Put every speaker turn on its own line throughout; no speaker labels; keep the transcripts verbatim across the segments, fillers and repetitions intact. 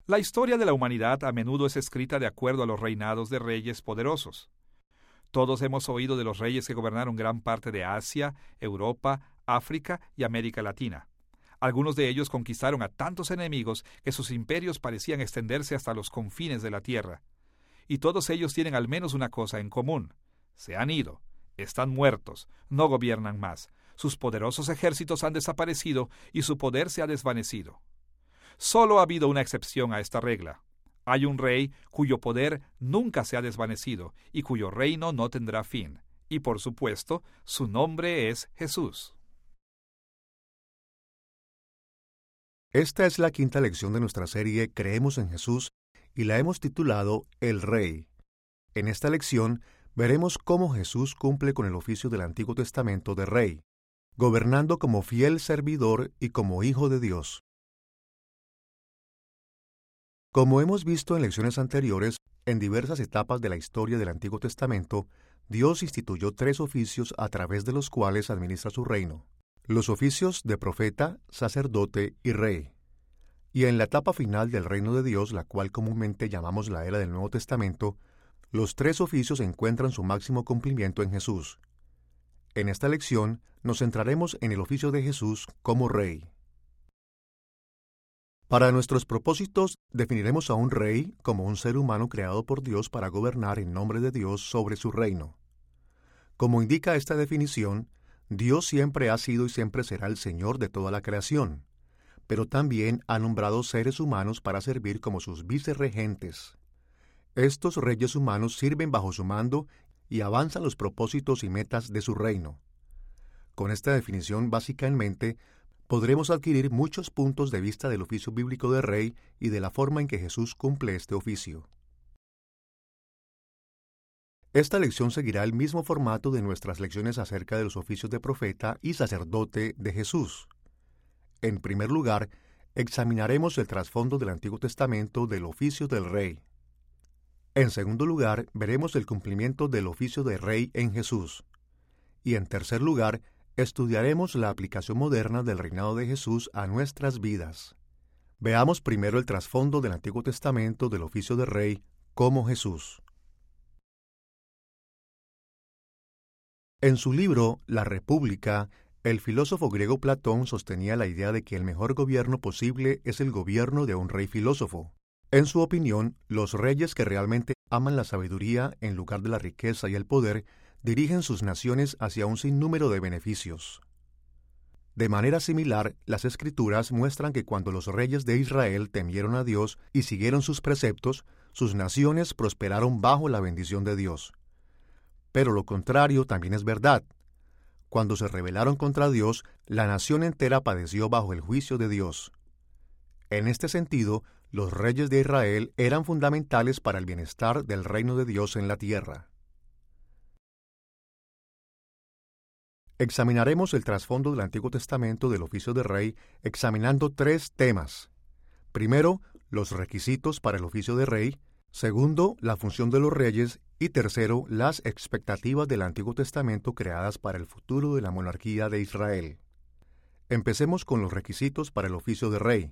La historia de la humanidad a menudo es escrita de acuerdo a los reinados de reyes poderosos. Todos hemos oído de los reyes que gobernaron gran parte de Asia, Europa, África y América Latina. Algunos de ellos conquistaron a tantos enemigos que sus imperios parecían extenderse hasta los confines de la tierra. Y todos ellos tienen al menos una cosa en común: se han ido, están muertos, no gobiernan más, sus poderosos ejércitos han desaparecido y su poder se ha desvanecido. Solo ha habido una excepción a esta regla. Hay un rey cuyo poder nunca se ha desvanecido y cuyo reino no tendrá fin. Y por supuesto, su nombre es Jesús.
Esta es la quinta lección de nuestra serie Creemos en Jesús y la hemos titulado El Rey. En esta lección veremos cómo Jesús cumple con el oficio del Antiguo Testamento de Rey, gobernando como fiel servidor y como Hijo de Dios. Como hemos visto en lecciones anteriores, en diversas etapas de la historia del Antiguo Testamento, Dios instituyó tres oficios a través de los cuales administra su reino: los oficios de profeta, sacerdote y rey. Y en la etapa final del reino de Dios, la cual comúnmente llamamos la era del Nuevo Testamento, los tres oficios encuentran su máximo cumplimiento en Jesús. En esta lección nos centraremos en el oficio de Jesús como rey. Para nuestros propósitos, definiremos a un rey como un ser humano creado por Dios para gobernar en nombre de Dios sobre su reino. Como indica esta definición, Dios siempre ha sido y siempre será el Señor de toda la creación, pero también ha nombrado seres humanos para servir como sus vicerregentes. Estos reyes humanos sirven bajo su mando y avanzan los propósitos y metas de su reino. Con esta definición básica en mente, podremos adquirir muchos puntos de vista del oficio bíblico de rey y de la forma en que Jesús cumple este oficio. Esta lección seguirá el mismo formato de nuestras lecciones acerca de los oficios de profeta y sacerdote de Jesús. En primer lugar, examinaremos el trasfondo del Antiguo Testamento del oficio del rey. En segundo lugar, veremos el cumplimiento del oficio de rey en Jesús. Y en tercer lugar, estudiaremos la aplicación moderna del reinado de Jesús a nuestras vidas. Veamos primero el trasfondo del Antiguo Testamento del oficio de rey como Jesús. En su libro La República, el filósofo griego Platón sostenía la idea de que el mejor gobierno posible es el gobierno de un rey filósofo. En su opinión, los reyes que realmente aman la sabiduría en lugar de la riqueza y el poder dirigen sus naciones hacia un sinnúmero de beneficios. De manera similar, las Escrituras muestran que cuando los reyes de Israel temieron a Dios y siguieron sus preceptos, sus naciones prosperaron bajo la bendición de Dios. Pero lo contrario también es verdad. Cuando se rebelaron contra Dios, la nación entera padeció bajo el juicio de Dios. En este sentido, los reyes de Israel eran fundamentales para el bienestar del reino de Dios en la tierra. Examinaremos el trasfondo del Antiguo Testamento del oficio de rey examinando tres temas. Primero, los requisitos para el oficio de rey. Segundo, la función de los reyes. Y tercero, las expectativas del Antiguo Testamento creadas para el futuro de la monarquía de Israel. Empecemos con los requisitos para el oficio de rey.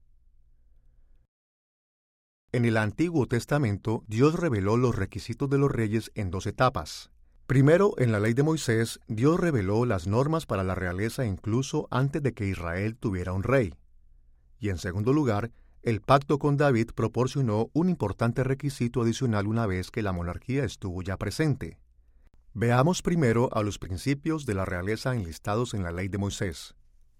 En el Antiguo Testamento, Dios reveló los requisitos de los reyes en dos etapas. Primero, en la ley de Moisés, Dios reveló las normas para la realeza incluso antes de que Israel tuviera un rey. Y en segundo lugar, el pacto con David proporcionó un importante requisito adicional una vez que la monarquía estuvo ya presente. Veamos primero a los principios de la realeza enlistados en la ley de Moisés.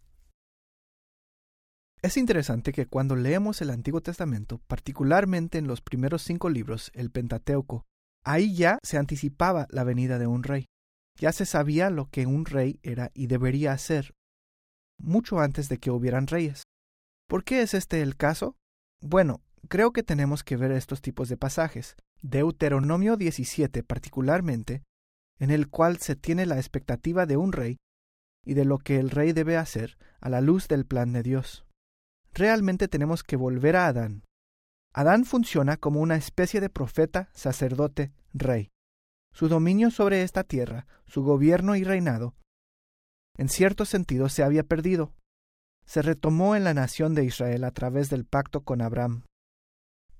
Es interesante que cuando leemos el Antiguo Testamento, particularmente en los primeros cinco libros, el Pentateuco, ahí ya se anticipaba la venida de un rey. Ya se sabía lo que un rey era y debería hacer, mucho antes de que hubieran reyes. ¿Por qué es este el caso? Bueno, creo que tenemos que ver estos tipos de pasajes. Deuteronomio diecisiete particularmente, en el cual se tiene la expectativa de un rey y de lo que el rey debe hacer a la luz del plan de Dios. Realmente tenemos que volver a Adán. Adán funciona como una especie de profeta, sacerdote, rey. Su dominio sobre esta tierra, su gobierno y reinado, en cierto sentido se había perdido. Se retomó en la nación de Israel a través del pacto con Abraham.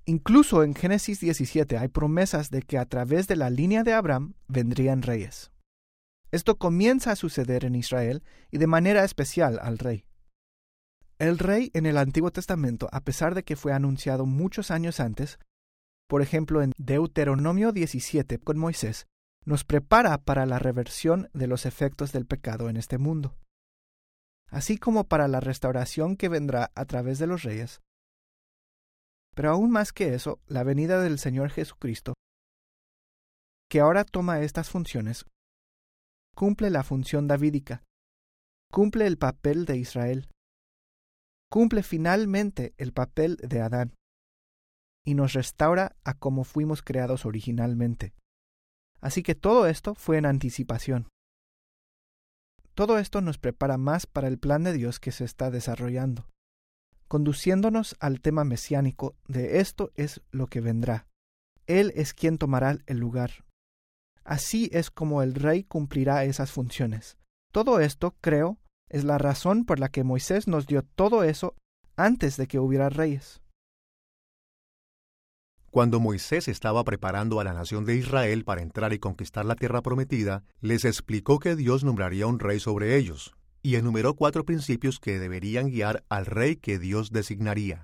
Incluso en Génesis diecisiete hay promesas de que a través de la línea de Abraham vendrían reyes. Esto comienza a suceder en Israel y de manera especial al rey. El rey en el Antiguo Testamento, a pesar de que fue anunciado muchos años antes, por ejemplo en Deuteronomio diecisiete con Moisés, nos prepara para la reversión de los efectos del pecado en este mundo, así como para la restauración que vendrá a través de los reyes. Pero aún más que eso, la venida del Señor Jesucristo, que ahora toma estas funciones, cumple la función davídica, cumple el papel de Israel, cumple finalmente el papel de Adán, y nos restaura a como fuimos creados originalmente. Así que todo esto fue en anticipación. Todo esto nos prepara más para el plan de Dios que se está desarrollando, conduciéndonos al tema mesiánico de esto es lo que vendrá. Él es quien tomará el lugar. Así es como el rey cumplirá esas funciones. Todo esto, creo, es la razón por la que Moisés nos dio todo eso antes de que hubiera reyes.
Cuando Moisés estaba preparando a la nación de Israel para entrar y conquistar la tierra prometida, les explicó que Dios nombraría un rey sobre ellos, y enumeró cuatro principios que deberían guiar al rey que Dios designaría.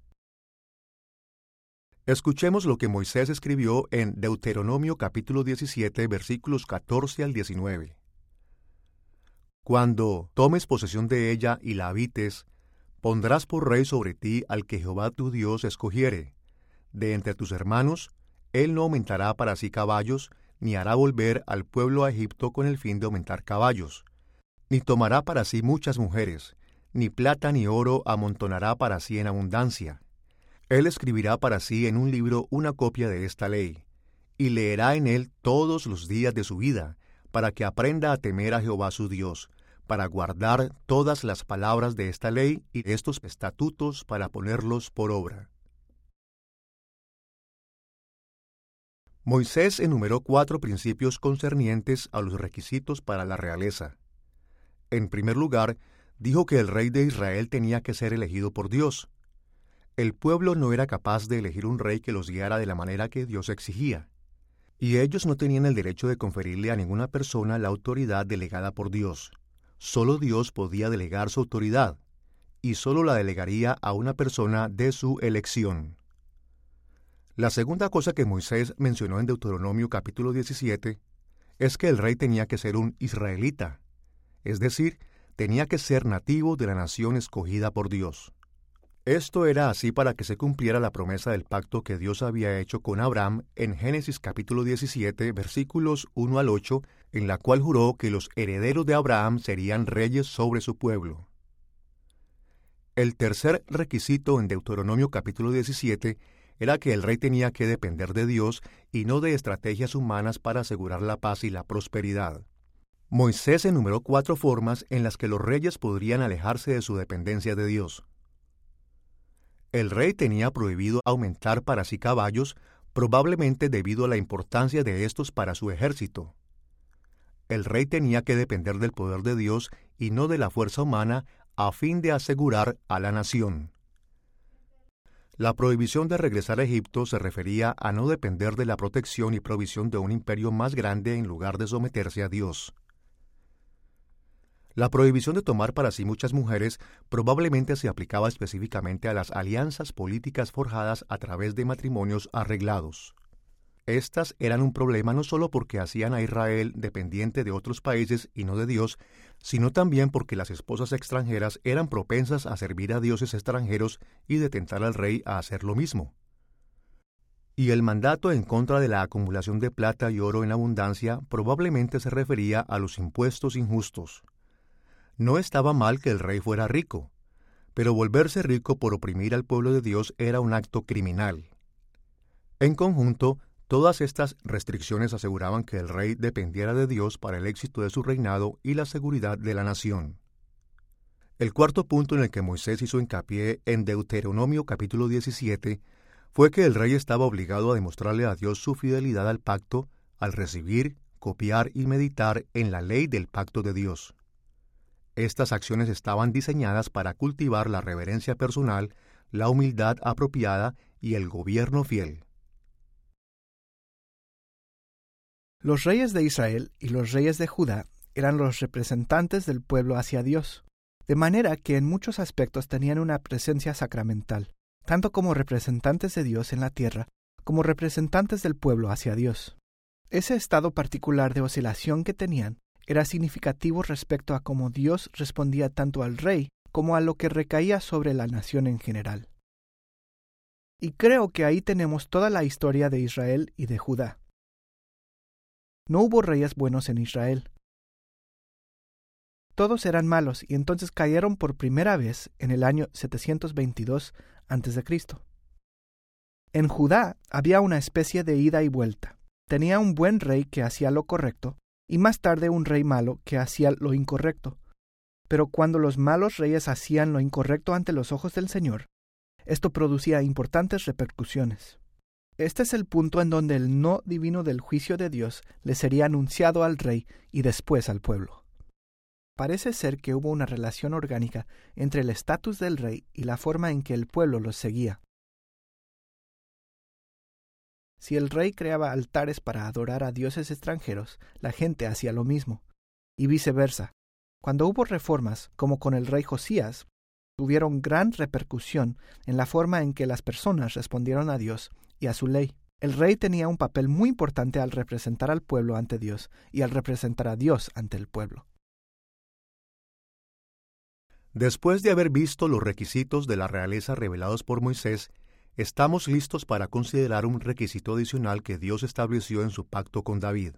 Escuchemos lo que Moisés escribió en Deuteronomio capítulo diecisiete, versículos catorce al diecinueve. Cuando tomes posesión de ella y la habites, pondrás por rey sobre ti al que Jehová tu Dios escogiere. De entre tus hermanos, él no aumentará para sí caballos, ni hará volver al pueblo a Egipto con el fin de aumentar caballos, ni tomará para sí muchas mujeres, ni plata ni oro amontonará para sí en abundancia. Él escribirá para sí en un libro una copia de esta ley, y leerá en él todos los días de su vida, para que aprenda a temer a Jehová su Dios, para guardar todas las palabras de esta ley y de estos estatutos para ponerlos por obra. Moisés enumeró cuatro principios concernientes a los requisitos para la realeza. En primer lugar, dijo que el rey de Israel tenía que ser elegido por Dios. El pueblo no era capaz de elegir un rey que los guiara de la manera que Dios exigía, y ellos no tenían el derecho de conferirle a ninguna persona la autoridad delegada por Dios. Solo Dios podía delegar su autoridad, y solo la delegaría a una persona de su elección. La segunda cosa que Moisés mencionó en Deuteronomio capítulo diecisiete es que el rey tenía que ser un israelita, es decir, tenía que ser nativo de la nación escogida por Dios. Esto era así para que se cumpliera la promesa del pacto que Dios había hecho con Abraham en Génesis capítulo diecisiete, versículos uno al ocho, en la cual juró que los herederos de Abraham serían reyes sobre su pueblo. El tercer requisito en Deuteronomio capítulo diecisiete era que el rey tenía que depender de Dios y no de estrategias humanas para asegurar la paz y la prosperidad. Moisés enumeró cuatro formas en las que los reyes podrían alejarse de su dependencia de Dios. El rey tenía prohibido aumentar para sí caballos, probablemente debido a la importancia de estos para su ejército. El rey tenía que depender del poder de Dios y no de la fuerza humana a fin de asegurar a la nación. La prohibición de regresar a Egipto se refería a no depender de la protección y provisión de un imperio más grande en lugar de someterse a Dios. La prohibición de tomar para sí muchas mujeres probablemente se aplicaba específicamente a las alianzas políticas forjadas a través de matrimonios arreglados. Estas eran un problema no solo porque hacían a Israel dependiente de otros países y no de Dios, sino también porque las esposas extranjeras eran propensas a servir a dioses extranjeros y de tentar al rey a hacer lo mismo. Y el mandato en contra de la acumulación de plata y oro en abundancia probablemente se refería a los impuestos injustos. No estaba mal que el rey fuera rico, pero volverse rico por oprimir al pueblo de Dios era un acto criminal. En conjunto, todas estas restricciones aseguraban que el rey dependiera de Dios para el éxito de su reinado y la seguridad de la nación. El cuarto punto en el que Moisés hizo hincapié en Deuteronomio capítulo diecisiete fue que el rey estaba obligado a demostrarle a Dios su fidelidad al pacto al recibir, copiar y meditar en la ley del pacto de Dios. Estas acciones estaban diseñadas para cultivar la reverencia personal, la humildad apropiada y el gobierno fiel.
Los reyes de Israel y los reyes de Judá eran los representantes del pueblo hacia Dios, de manera que en muchos aspectos tenían una presencia sacramental, tanto como representantes de Dios en la tierra, como representantes del pueblo hacia Dios. Ese estado particular de oscilación que tenían era significativo respecto a cómo Dios respondía tanto al rey como a lo que recaía sobre la nación en general. Y creo que ahí tenemos toda la historia de Israel y de Judá. No hubo reyes buenos en Israel. Todos eran malos y entonces cayeron por primera vez en el año setecientos veintidós antes de Cristo En Judá había una especie de ida y vuelta. Tenía un buen rey que hacía lo correcto y más tarde un rey malo que hacía lo incorrecto. Pero cuando los malos reyes hacían lo incorrecto ante los ojos del Señor, esto producía importantes repercusiones. Este es el punto en donde el no divino del juicio de Dios le sería anunciado al rey y después al pueblo. Parece ser que hubo una relación orgánica entre el estatus del rey y la forma en que el pueblo los seguía. Si el rey creaba altares para adorar a dioses extranjeros, la gente hacía lo mismo, y viceversa. Cuando hubo reformas, como con el rey Josías, tuvieron gran repercusión en la forma en que las personas respondieron a Dios y a su ley. El rey tenía un papel muy importante al representar al pueblo ante Dios y al representar a Dios ante el pueblo.
Después de haber visto los requisitos de la realeza revelados por Moisés, estamos listos para considerar un requisito adicional que Dios estableció en su pacto con David.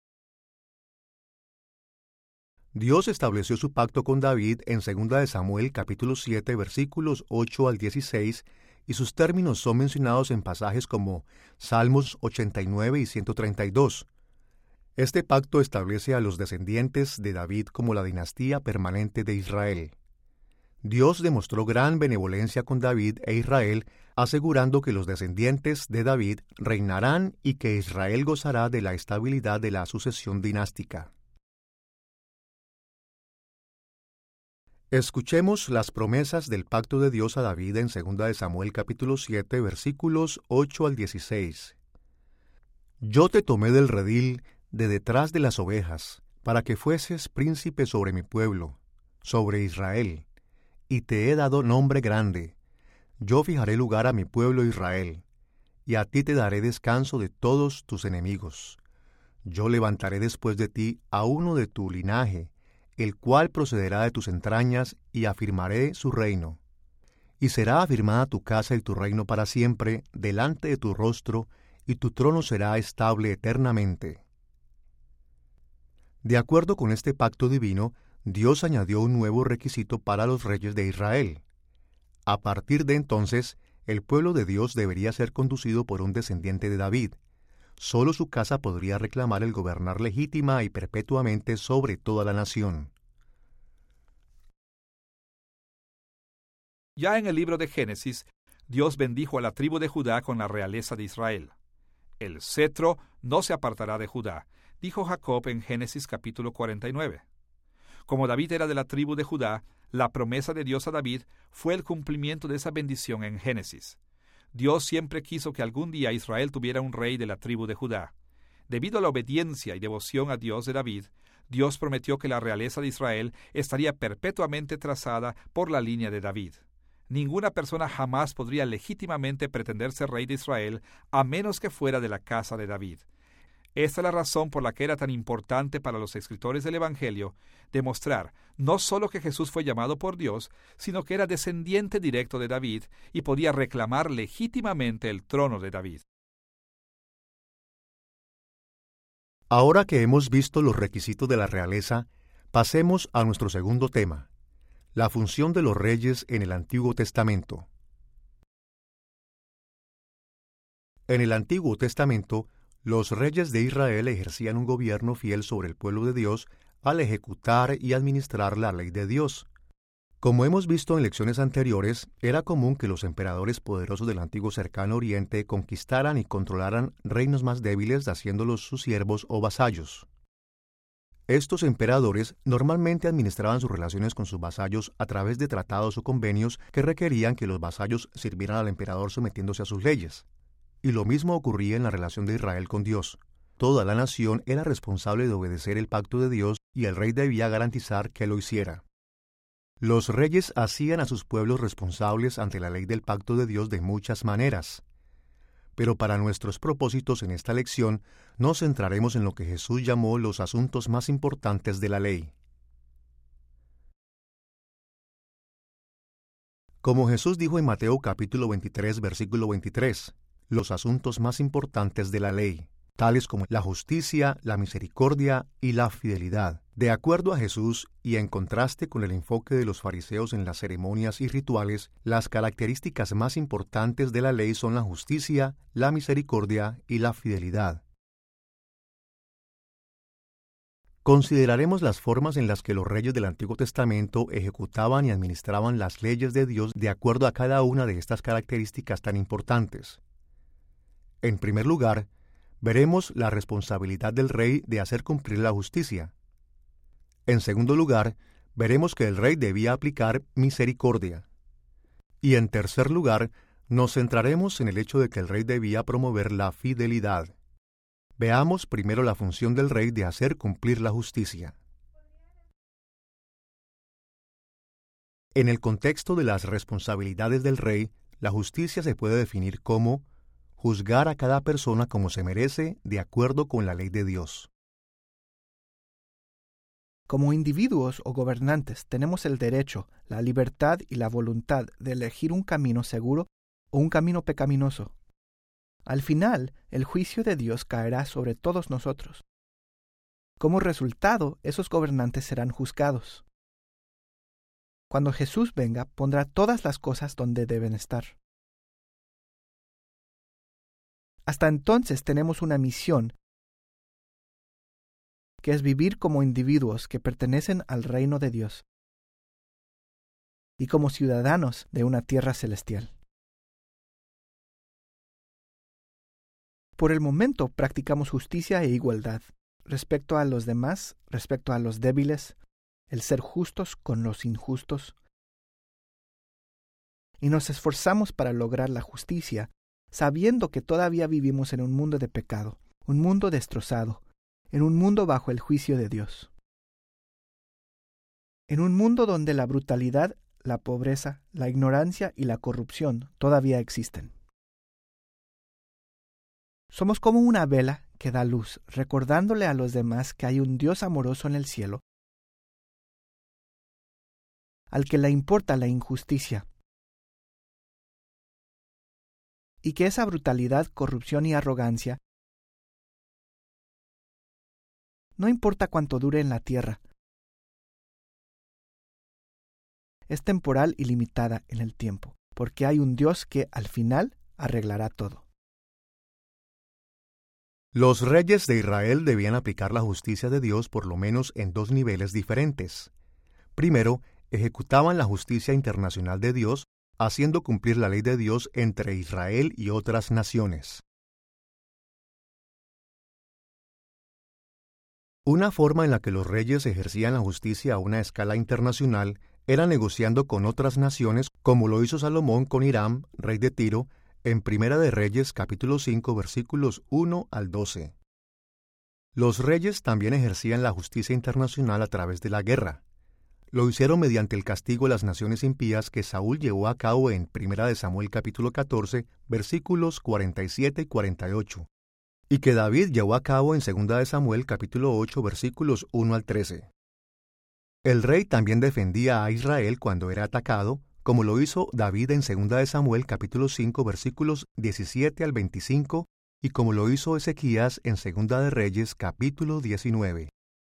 Dios estableció su pacto con David en segunda de Samuel capítulo siete versículos ocho al dieciséis y sus términos son mencionados en pasajes como Salmos ochenta y nueve y ciento treinta y dos. Este pacto establece a los descendientes de David como la dinastía permanente de Israel. Dios demostró gran benevolencia con David e Israel, asegurando que los descendientes de David reinarán y que Israel gozará de la estabilidad de la sucesión dinástica. Escuchemos las promesas del pacto de Dios a David en segunda de Samuel capítulo siete versículos ocho al dieciséis. Yo te tomé del redil de detrás de las ovejas, para que fueses príncipe sobre mi pueblo, sobre Israel, y te he dado nombre grande. Yo fijaré lugar a mi pueblo Israel, y a ti te daré descanso de todos tus enemigos. Yo levantaré después de ti a uno de tu linaje, el cual procederá de tus entrañas, y afirmaré su reino. Y será afirmada tu casa y tu reino para siempre delante de tu rostro, y tu trono será estable eternamente. De acuerdo con este pacto divino, Dios añadió un nuevo requisito para los reyes de Israel. A partir de entonces, el pueblo de Dios debería ser conducido por un descendiente de David. Solo su casa podría reclamar el gobernar legítima y perpetuamente sobre toda la nación.
Ya en el libro de Génesis, Dios bendijo a la tribu de Judá con la realeza de Israel. El cetro no se apartará de Judá, dijo Jacob en Génesis capítulo cuarenta y nueve. Como David era de la tribu de Judá, la promesa de Dios a David fue el cumplimiento de esa bendición en Génesis. Dios siempre quiso que algún día Israel tuviera un rey de la tribu de Judá. Debido a la obediencia y devoción a Dios de David, Dios prometió que la realeza de Israel estaría perpetuamente trazada por la línea de David. Ninguna persona jamás podría legítimamente pretender ser rey de Israel a menos que fuera de la casa de David. Esta es la razón por la que era tan importante para los escritores del Evangelio demostrar no solo que Jesús fue llamado por Dios, sino que era descendiente directo de David y podía reclamar legítimamente el trono de David.
Ahora que hemos visto los requisitos de la realeza, pasemos a nuestro segundo tema, la función de los reyes en el Antiguo Testamento. En el Antiguo Testamento, los reyes de Israel ejercían un gobierno fiel sobre el pueblo de Dios al ejecutar y administrar la ley de Dios. Como hemos visto en lecciones anteriores, era común que los emperadores poderosos del antiguo cercano oriente conquistaran y controlaran reinos más débiles haciéndolos sus siervos o vasallos. Estos emperadores normalmente administraban sus relaciones con sus vasallos a través de tratados o convenios que requerían que los vasallos sirvieran al emperador sometiéndose a sus leyes. Y lo mismo ocurría en la relación de Israel con Dios. Toda la nación era responsable de obedecer el pacto de Dios y el rey debía garantizar que lo hiciera. Los reyes hacían a sus pueblos responsables ante la ley del pacto de Dios de muchas maneras. Pero para nuestros propósitos en esta lección nos centraremos en lo que Jesús llamó los asuntos más importantes de la ley. Como Jesús dijo en Mateo capítulo veintitrés, versículo veintitrés, los asuntos más importantes de la ley, tales como la justicia, la misericordia y la fidelidad. De acuerdo a Jesús, y en contraste con el enfoque de los fariseos en las ceremonias y rituales, las características más importantes de la ley son la justicia, la misericordia y la fidelidad. Consideraremos las formas en las que los reyes del Antiguo Testamento ejecutaban y administraban las leyes de Dios de acuerdo a cada una de estas características tan importantes. En primer lugar, veremos la responsabilidad del rey de hacer cumplir la justicia. En segundo lugar, veremos que el rey debía aplicar misericordia. Y en tercer lugar, nos centraremos en el hecho de que el rey debía promover la fidelidad. Veamos primero la función del rey de hacer cumplir la justicia. En el contexto de las responsabilidades del rey, la justicia se puede definir como juzgar a cada persona como se merece de acuerdo con la ley de Dios.
Como individuos o gobernantes tenemos el derecho, la libertad y la voluntad de elegir un camino seguro o un camino pecaminoso. Al final, el juicio de Dios caerá sobre todos nosotros. Como resultado, esos gobernantes serán juzgados. Cuando Jesús venga, pondrá todas las cosas donde deben estar. Hasta entonces tenemos una misión, que es vivir como individuos que pertenecen al reino de Dios y como ciudadanos de una tierra celestial. Por el momento practicamos justicia e igualdad respecto a los demás, respecto a los débiles, el ser justos con los injustos, y nos esforzamos para lograr la justicia, sabiendo que todavía vivimos en un mundo de pecado, un mundo destrozado, en un mundo bajo el juicio de Dios. En un mundo donde la brutalidad, la pobreza, la ignorancia y la corrupción todavía existen. Somos como una vela que da luz, recordándole a los demás que hay un Dios amoroso en el cielo, al que le importa la injusticia, y que esa brutalidad, corrupción y arrogancia no importa cuánto dure en la tierra, es temporal y limitada en el tiempo, porque hay un Dios que al final arreglará todo.
Los reyes de Israel debían aplicar la justicia de Dios por lo menos en dos niveles diferentes. Primero, ejecutaban la justicia internacional de Dios, haciendo cumplir la ley de Dios entre Israel y otras naciones. Una forma en la que los reyes ejercían la justicia a una escala internacional era negociando con otras naciones, como lo hizo Salomón con Hiram, rey de Tiro, en Primera de Reyes, capítulo cinco, versículos uno al doce. Los reyes también ejercían la justicia internacional a través de la guerra. Lo hicieron mediante el castigo a las naciones impías que Saúl llevó a cabo en Primera de Samuel, capítulo catorce, versículos cuarenta y siete y cuarenta y ocho, y que David llevó a cabo en Segunda de Samuel, capítulo ocho, versículos uno al trece. El rey también defendía a Israel cuando era atacado, como lo hizo David en Segunda de Samuel capítulo cinco versículos diecisiete al veinticinco y como lo hizo Ezequías en Segunda de Reyes capítulo diecinueve.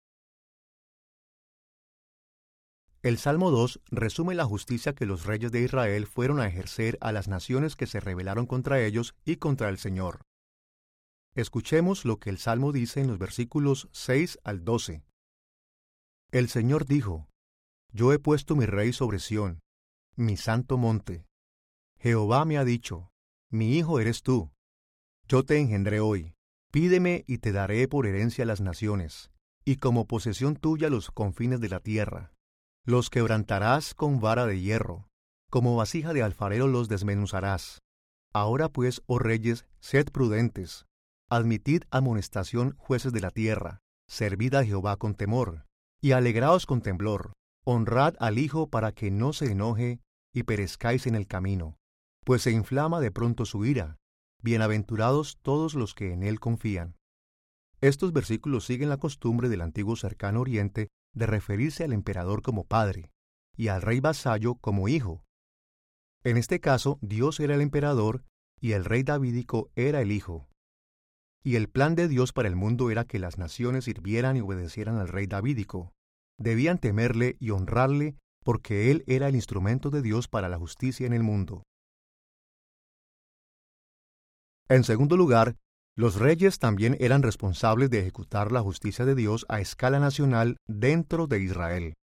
El Salmo dos resume la justicia que los reyes de Israel fueron a ejercer a las naciones que se rebelaron contra ellos y contra el Señor. Escuchemos lo que el Salmo dice en los versículos seis al doce. El Señor dijo: Yo he puesto mi rey sobre Sión, mi santo monte. Jehová me ha dicho: Mi hijo eres tú. Yo te engendré hoy. Pídeme y te daré por herencia las naciones, y como posesión tuya los confines de la tierra. Los quebrantarás con vara de hierro, como vasija de alfarero los desmenuzarás. Ahora pues, oh reyes, sed prudentes, admitid amonestación, jueces de la tierra, servid a Jehová con temor, y alegraos con temblor, honrad al Hijo para que no se enoje y perezcáis en el camino, pues se inflama de pronto su ira. Bienaventurados todos los que en él confían. Estos versículos siguen la costumbre del antiguo cercano oriente de referirse al emperador como padre y al rey vasallo como hijo. En este caso, Dios era el emperador y el rey davídico era el hijo. Y el plan de Dios para el mundo era que las naciones sirvieran y obedecieran al rey davídico. Debían temerle y honrarle porque él era el instrumento de Dios para la justicia en el mundo. En segundo lugar, los reyes también eran responsables de ejecutar la justicia de Dios a escala nacional dentro de Israel.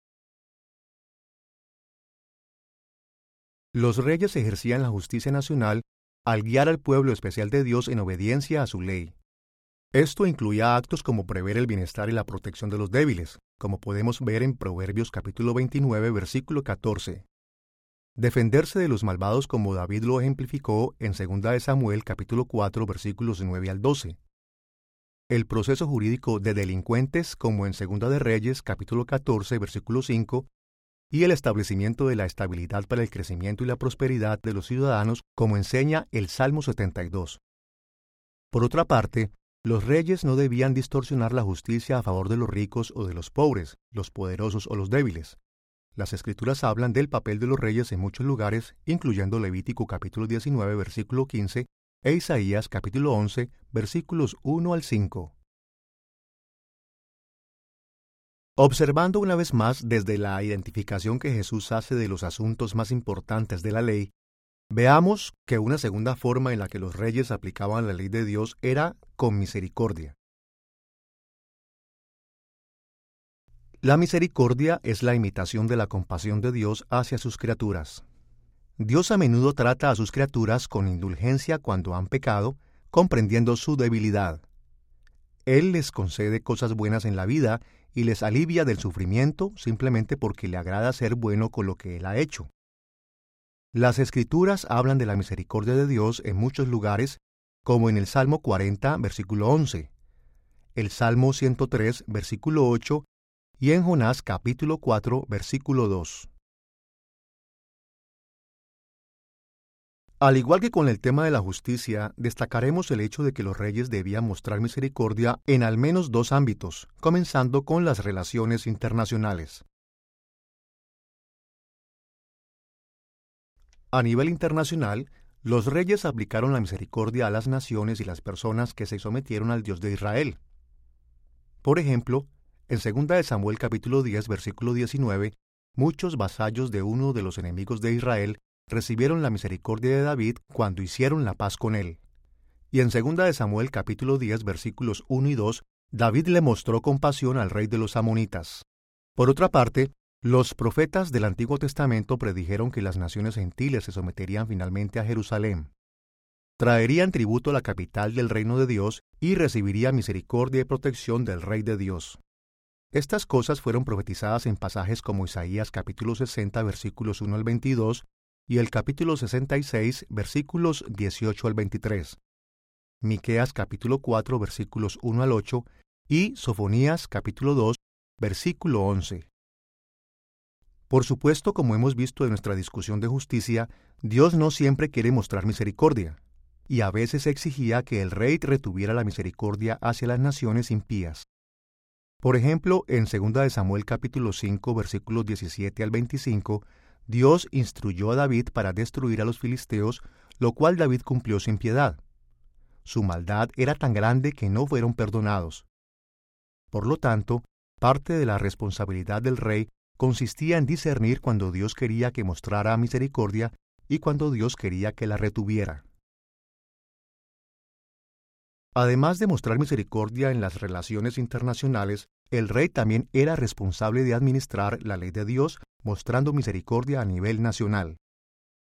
Los reyes ejercían la justicia nacional al guiar al pueblo especial de Dios en obediencia a su ley. Esto incluía actos como prever el bienestar y la protección de los débiles, como podemos ver en Proverbios capítulo veintinueve, versículo catorce. Defenderse de los malvados como David lo ejemplificó en segunda de Samuel capítulo cuatro, versículos nueve al doce. El proceso jurídico de delincuentes como en segunda de Reyes capítulo catorce, versículo cinco, y el establecimiento de la estabilidad para el crecimiento y la prosperidad de los ciudadanos, como enseña el Salmo setenta y dos. Por otra parte, los reyes no debían distorsionar la justicia a favor de los ricos o de los pobres, los poderosos o los débiles. Las Escrituras hablan del papel de los reyes en muchos lugares, incluyendo Levítico capítulo diecinueve, versículo quince, e Isaías capítulo once, versículos uno al cinco. Observando una vez más desde la identificación que Jesús hace de los asuntos más importantes de la ley, veamos que una segunda forma en la que los reyes aplicaban la ley de Dios era con misericordia. La misericordia es la imitación de la compasión de Dios hacia sus criaturas. Dios a menudo trata a sus criaturas con indulgencia cuando han pecado, comprendiendo su debilidad. Él les concede cosas buenas en la vida y les alivia del sufrimiento simplemente porque le agrada ser bueno con lo que Él ha hecho. Las Escrituras hablan de la misericordia de Dios en muchos lugares, como en el Salmo cuarenta, versículo once, el Salmo ciento tres, versículo ocho, y en Jonás capítulo cuatro, versículo dos. Al igual que con el tema de la justicia, destacaremos el hecho de que los reyes debían mostrar misericordia en al menos dos ámbitos, comenzando con las relaciones internacionales. A nivel internacional, los reyes aplicaron la misericordia a las naciones y las personas que se sometieron al Dios de Israel. Por ejemplo, en segunda de Samuel capítulo diez, versículo diecinueve, muchos vasallos de uno de los enemigos de Israel recibieron la misericordia de David cuando hicieron la paz con él. Y en segunda de Samuel capítulo diez, versículos uno y dos, David le mostró compasión al rey de los amonitas. Por otra parte, los profetas del Antiguo Testamento predijeron que las naciones gentiles se someterían finalmente a Jerusalén. Traerían tributo a la capital del reino de Dios y recibiría misericordia y protección del Rey de Dios. Estas cosas fueron profetizadas en pasajes como Isaías capítulo sesenta, versículos uno al veintidós, y el capítulo sesenta y seis, versículos dieciocho al veintitrés, Miqueas capítulo cuatro, versículos uno al ocho, y Sofonías capítulo dos, versículo once. Por supuesto, como hemos visto en nuestra discusión de justicia, Dios no siempre quiere mostrar misericordia, y a veces exigía que el rey retuviera la misericordia hacia las naciones impías. Por ejemplo, en segunda de Samuel capítulo cinco, versículos diecisiete al veinticinco, Dios instruyó a David para destruir a los filisteos, lo cual David cumplió sin piedad. Su maldad era tan grande que no fueron perdonados. Por lo tanto, parte de la responsabilidad del rey consistía en discernir cuando Dios quería que mostrara misericordia y cuando Dios quería que la retuviera. Además de mostrar misericordia en las relaciones internacionales, el rey también era responsable de administrar la ley de Dios, mostrando misericordia a nivel nacional.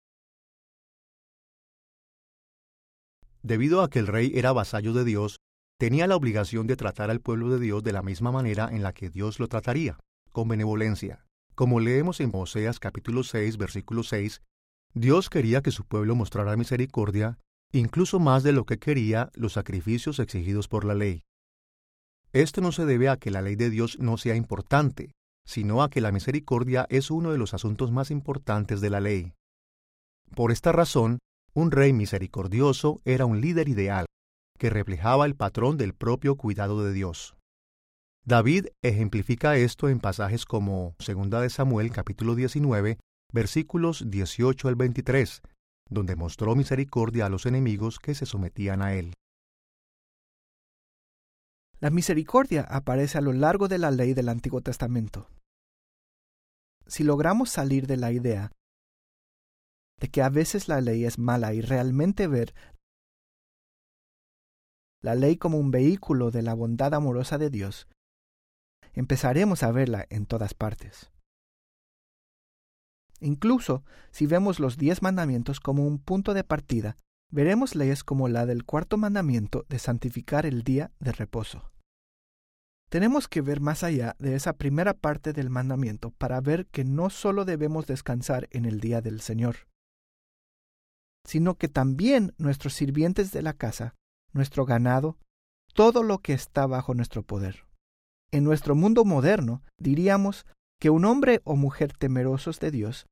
Debido a que el rey era vasallo de Dios, tenía la obligación de tratar al pueblo de Dios de la misma manera en la que Dios lo trataría, con benevolencia. Como leemos en Oseas capítulo seis, versículo seis, Dios quería que su pueblo mostrara misericordia, incluso más de lo que quería los sacrificios exigidos por la ley. Esto no se debe a que la ley de Dios no sea importante, sino a que la misericordia es uno de los asuntos más importantes de la ley. Por esta razón, un rey misericordioso era un líder ideal, que reflejaba el patrón del propio cuidado de Dios. David ejemplifica esto en pasajes como Segunda de Samuel capítulo diecinueve, versículos dieciocho al veintitrés, donde mostró misericordia a los enemigos que se sometían a él.
La misericordia aparece a lo largo de la ley del Antiguo Testamento. Si logramos salir de la idea de que a veces la ley es mala y realmente ver la ley como un vehículo de la bondad amorosa de Dios, empezaremos a verla en todas partes. Incluso si vemos los diez mandamientos como un punto de partida, veremos leyes como la del cuarto mandamiento de santificar el día de reposo. Tenemos que ver más allá de esa primera parte del mandamiento para ver que no solo debemos descansar en el día del Señor, sino que también nuestros sirvientes de la casa, nuestro ganado, todo lo que está bajo nuestro poder. En nuestro mundo moderno, diríamos que un hombre o mujer temerosos de Dios,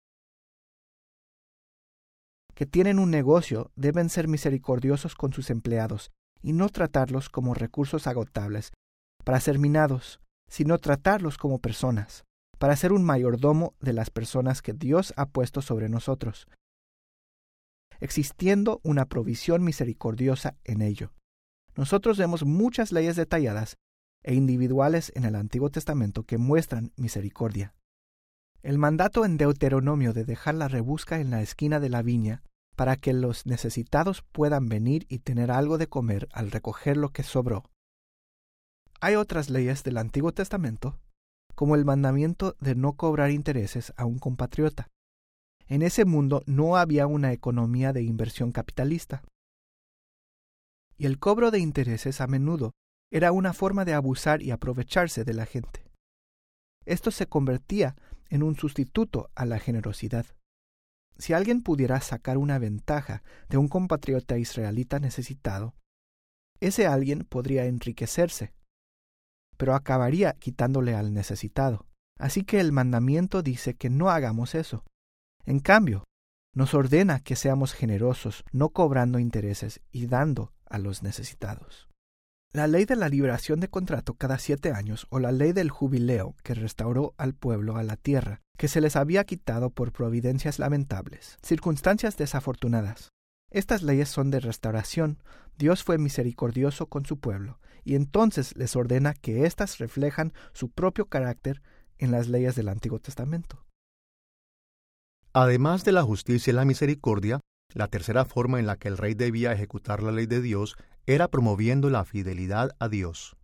que tienen un negocio, deben ser misericordiosos con sus empleados y no tratarlos como recursos agotables para ser minados, sino tratarlos como personas, para ser un mayordomo de las personas que Dios ha puesto sobre nosotros, existiendo una provisión misericordiosa en ello. Nosotros vemos muchas leyes detalladas e individuales en el Antiguo Testamento que muestran misericordia. El mandato en Deuteronomio de dejar la rebusca en la esquina de la viña para que los necesitados puedan venir y tener algo de comer al recoger lo que sobró. Hay otras leyes del Antiguo Testamento, como el mandamiento de no cobrar intereses a un compatriota. En ese mundo no había una economía de inversión capitalista, y el cobro de intereses a menudo era una forma de abusar y aprovecharse de la gente. Esto se convertía en un sustituto a la generosidad. Si alguien pudiera sacar una ventaja de un compatriota israelita necesitado, ese alguien podría enriquecerse, pero acabaría quitándole al necesitado. Así que el mandamiento dice que no hagamos eso. En cambio, nos ordena que seamos generosos, no cobrando intereses y dando a los necesitados. La ley de la liberación de contrato cada siete años o la ley del jubileo que restauró al pueblo a la tierra que se les había quitado por providencias lamentables, circunstancias desafortunadas. Estas leyes son de restauración. Dios fue misericordioso con su pueblo y entonces les ordena que éstas reflejan su propio carácter en las leyes del Antiguo Testamento.
Además de la justicia y la misericordia, la tercera forma en la que el rey debía ejecutar la ley de Dios era promoviendo la fidelidad a Dios.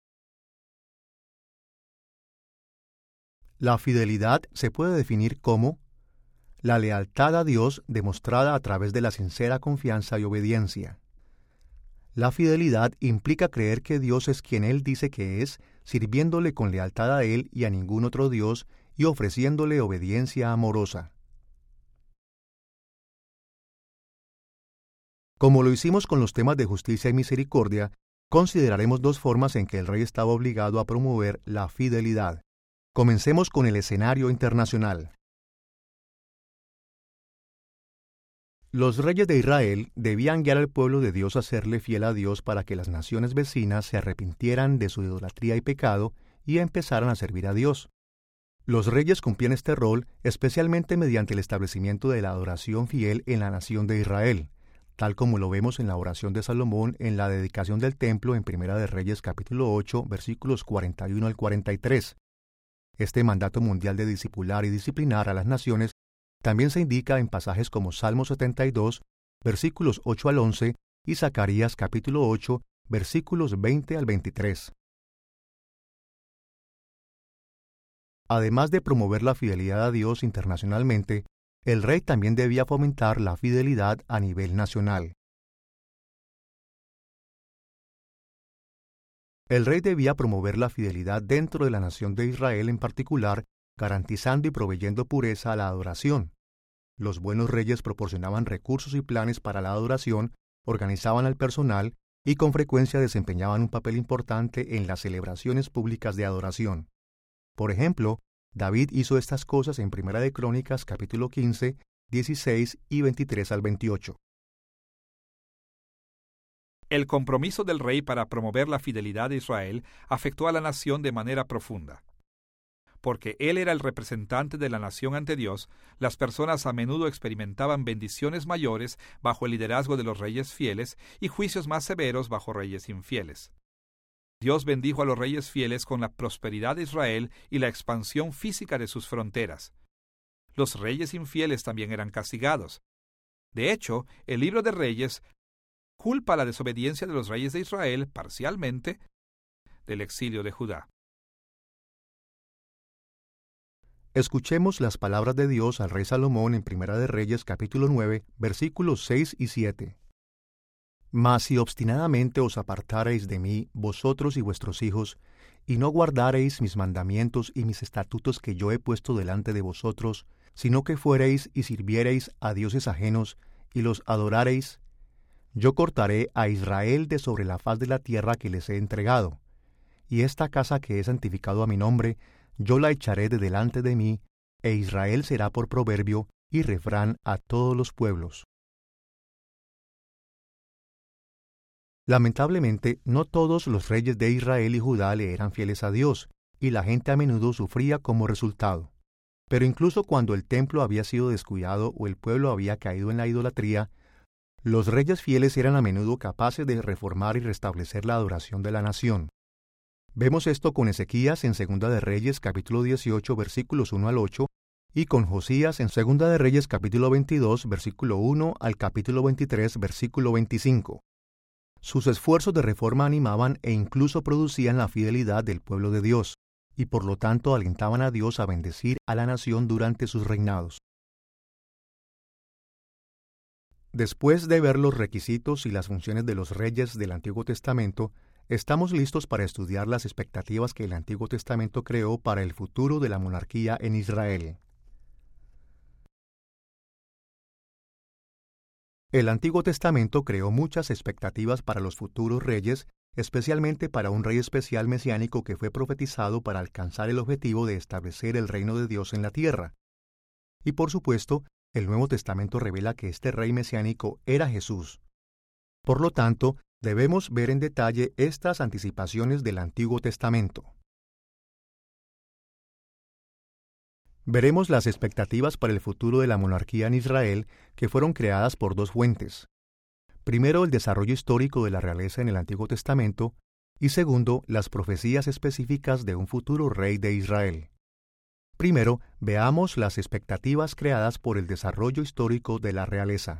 La fidelidad se puede definir como la lealtad a Dios demostrada a través de la sincera confianza y obediencia. La fidelidad implica creer que Dios es quien Él dice que es, sirviéndole con lealtad a Él y a ningún otro Dios y ofreciéndole obediencia amorosa. Como lo hicimos con los temas de justicia y misericordia, consideraremos dos formas en que el rey estaba obligado a promover la fidelidad. Comencemos con el escenario internacional. Los reyes de Israel debían guiar al pueblo de Dios a serle fiel a Dios para que las naciones vecinas se arrepintieran de su idolatría y pecado y empezaran a servir a Dios. Los reyes cumplían este rol especialmente mediante el establecimiento de la adoración fiel en la nación de Israel, tal como lo vemos en la oración de Salomón en la dedicación del templo en Primera de Reyes capítulo ocho, versículos cuarenta y uno al cuarenta y tres. Este mandato mundial de discipular y disciplinar a las naciones también se indica en pasajes como Salmo setenta y dos, versículos ocho al once, y Zacarías capítulo ocho, versículos veinte al veintitrés. Además de promover la fidelidad a Dios internacionalmente, el rey también debía fomentar la fidelidad a nivel nacional. El rey debía promover la fidelidad dentro de la nación de Israel en particular, garantizando y proveyendo pureza a la adoración. Los buenos reyes proporcionaban recursos y planes para la adoración, organizaban al personal y con frecuencia desempeñaban un papel importante en las celebraciones públicas de adoración. Por ejemplo, David hizo estas cosas en Primera de Crónicas capítulo quince, dieciséis y veintitrés al veintiocho.
El compromiso del rey para promover la fidelidad de Israel afectó a la nación de manera profunda. Porque él era el representante de la nación ante Dios, las personas a menudo experimentaban bendiciones mayores bajo el liderazgo de los reyes fieles y juicios más severos bajo reyes infieles. Dios bendijo a los reyes fieles con la prosperidad de Israel y la expansión física de sus fronteras. Los reyes infieles también eran castigados. De hecho, el libro de Reyes culpa la desobediencia de los reyes de Israel, parcialmente, del exilio de Judá.
Escuchemos las palabras de Dios al rey Salomón en Primera de Reyes capítulo nueve, versículos seis y siete. Mas si obstinadamente os apartareis de mí, vosotros y vuestros hijos, y no guardareis mis mandamientos y mis estatutos que yo he puesto delante de vosotros, sino que fuereis y sirviereis a dioses ajenos, y los adorareis, yo cortaré a Israel de sobre la faz de la tierra que les he entregado, y esta casa que he santificado a mi nombre, yo la echaré de delante de mí, e Israel será por proverbio y refrán a todos los pueblos. Lamentablemente, no todos los reyes de Israel y Judá le eran fieles a Dios, y la gente a menudo sufría como resultado. Pero incluso cuando el templo había sido descuidado o el pueblo había caído en la idolatría, los reyes fieles eran a menudo capaces de reformar y restablecer la adoración de la nación. Vemos esto con Ezequías en Segunda de Reyes capítulo dieciocho versículos uno al ocho y con Josías en Segunda de Reyes capítulo veintidós versículo uno al capítulo veintitrés versículo veinticinco. Sus esfuerzos de reforma animaban e incluso producían la fidelidad del pueblo de Dios, y por lo tanto alentaban a Dios a bendecir a la nación durante sus reinados. Después de ver los requisitos y las funciones de los reyes del Antiguo Testamento, estamos listos para estudiar las expectativas que el Antiguo Testamento creó para el futuro de la monarquía en Israel. El Antiguo Testamento creó muchas expectativas para los futuros reyes, especialmente para un rey especial mesiánico que fue profetizado para alcanzar el objetivo de establecer el reino de Dios en la tierra. Y por supuesto, el Nuevo Testamento revela que este rey mesiánico era Jesús. Por lo tanto, debemos ver en detalle estas anticipaciones del Antiguo Testamento. Veremos las expectativas para el futuro de la monarquía en Israel que fueron creadas por dos fuentes. Primero, el desarrollo histórico de la realeza en el Antiguo Testamento, y segundo, las profecías específicas de un futuro rey de Israel. Primero, veamos las expectativas creadas por el desarrollo histórico de la realeza.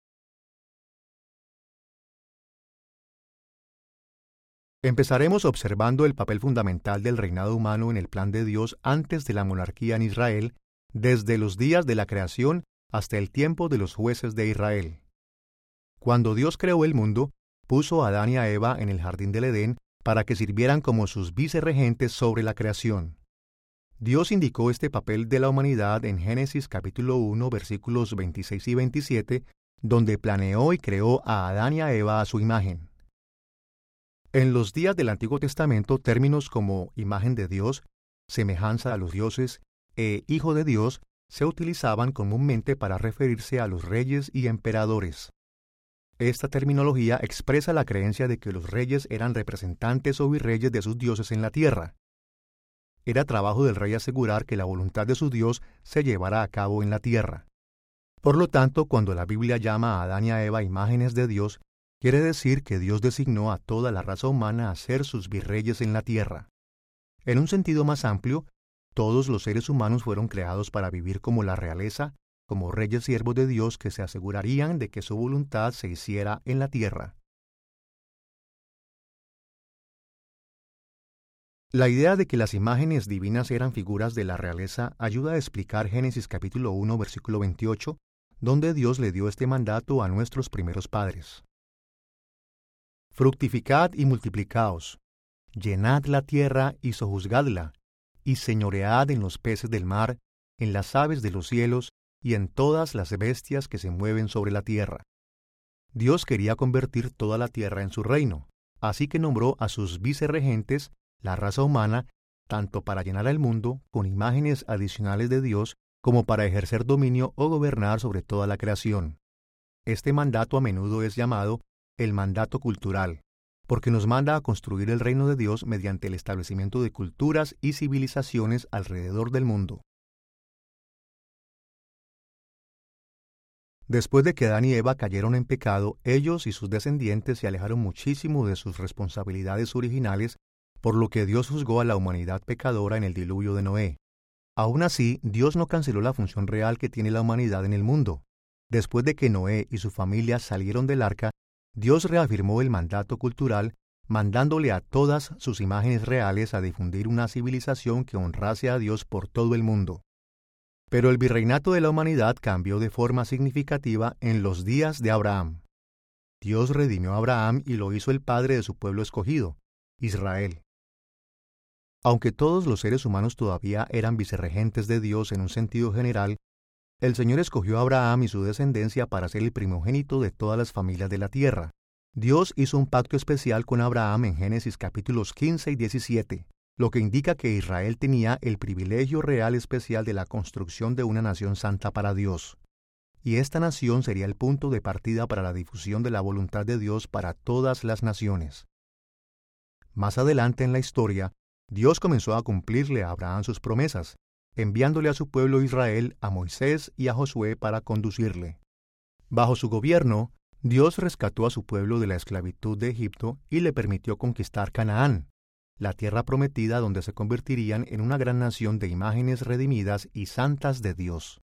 Empezaremos observando el papel fundamental del reinado humano en el plan de Dios antes de la monarquía en Israel, desde los días de la creación hasta el tiempo de los jueces de Israel. Cuando Dios creó el mundo, puso a Adán y a Eva en el jardín del Edén para que sirvieran como sus vicerregentes sobre la creación. Dios indicó este papel de la humanidad en Génesis capítulo uno versículos veintiséis y veintisiete, donde planeó y creó a Adán y a Eva a su imagen. En los días del Antiguo Testamento, términos como imagen de Dios, semejanza a los dioses e hijo de Dios se utilizaban comúnmente para referirse a los reyes y emperadores. Esta terminología expresa la creencia de que los reyes eran representantes o virreyes de sus dioses en la tierra. Era trabajo del rey asegurar que la voluntad de su Dios se llevara a cabo en la tierra. Por lo tanto, cuando la Biblia llama a Adán y a Eva imágenes de Dios, quiere decir que Dios designó a toda la raza humana a ser sus virreyes en la tierra. En un sentido más amplio, todos los seres humanos fueron creados para vivir como la realeza, como reyes siervos de Dios que se asegurarían de que su voluntad se hiciera en la tierra. La idea de que las imágenes divinas eran figuras de la realeza ayuda a explicar Génesis capítulo uno versículo veintiocho, donde Dios le dio este mandato a nuestros primeros padres. Fructificad y multiplicaos, llenad la tierra y sojuzgadla, y señoread en los peces del mar, en las aves de los cielos, y en todas las bestias que se mueven sobre la tierra. Dios quería convertir toda la tierra en su reino, así que nombró a sus vicerregentes, la raza humana, tanto para llenar el mundo con imágenes adicionales de Dios, como para ejercer dominio o gobernar sobre toda la creación. Este mandato a menudo es llamado el mandato cultural, porque nos manda a construir el reino de Dios mediante el establecimiento de culturas y civilizaciones alrededor del mundo. Después de que Adán y Eva cayeron en pecado, ellos y sus descendientes se alejaron muchísimo de sus responsabilidades originales, por lo que Dios juzgó a la humanidad pecadora en el diluvio de Noé. Aún así, Dios no canceló la función real que tiene la humanidad en el mundo. Después de que Noé y su familia salieron del arca, Dios reafirmó el mandato cultural, mandándole a todas sus imágenes reales a difundir una civilización que honrase a Dios por todo el mundo. Pero el virreinato de la humanidad cambió de forma significativa en los días de Abraham. Dios redimió a Abraham y lo hizo el padre de su pueblo escogido, Israel. Aunque todos los seres humanos todavía eran vicerregentes de Dios en un sentido general, el Señor escogió a Abraham y su descendencia para ser el primogénito de todas las familias de la tierra. Dios hizo un pacto especial con Abraham en Génesis capítulos quince y diecisiete, lo que indica que Israel tenía el privilegio real especial de la construcción de una nación santa para Dios. Y esta nación sería el punto de partida para la difusión de la voluntad de Dios para todas las naciones. Más adelante en la historia, Dios comenzó a cumplirle a Abraham sus promesas, enviándole a su pueblo Israel a Moisés y a Josué para conducirle. Bajo su gobierno, Dios rescató a su pueblo de la esclavitud de Egipto y le permitió conquistar Canaán, la tierra prometida donde se convertirían en una gran nación de imágenes redimidas y santas de Dios.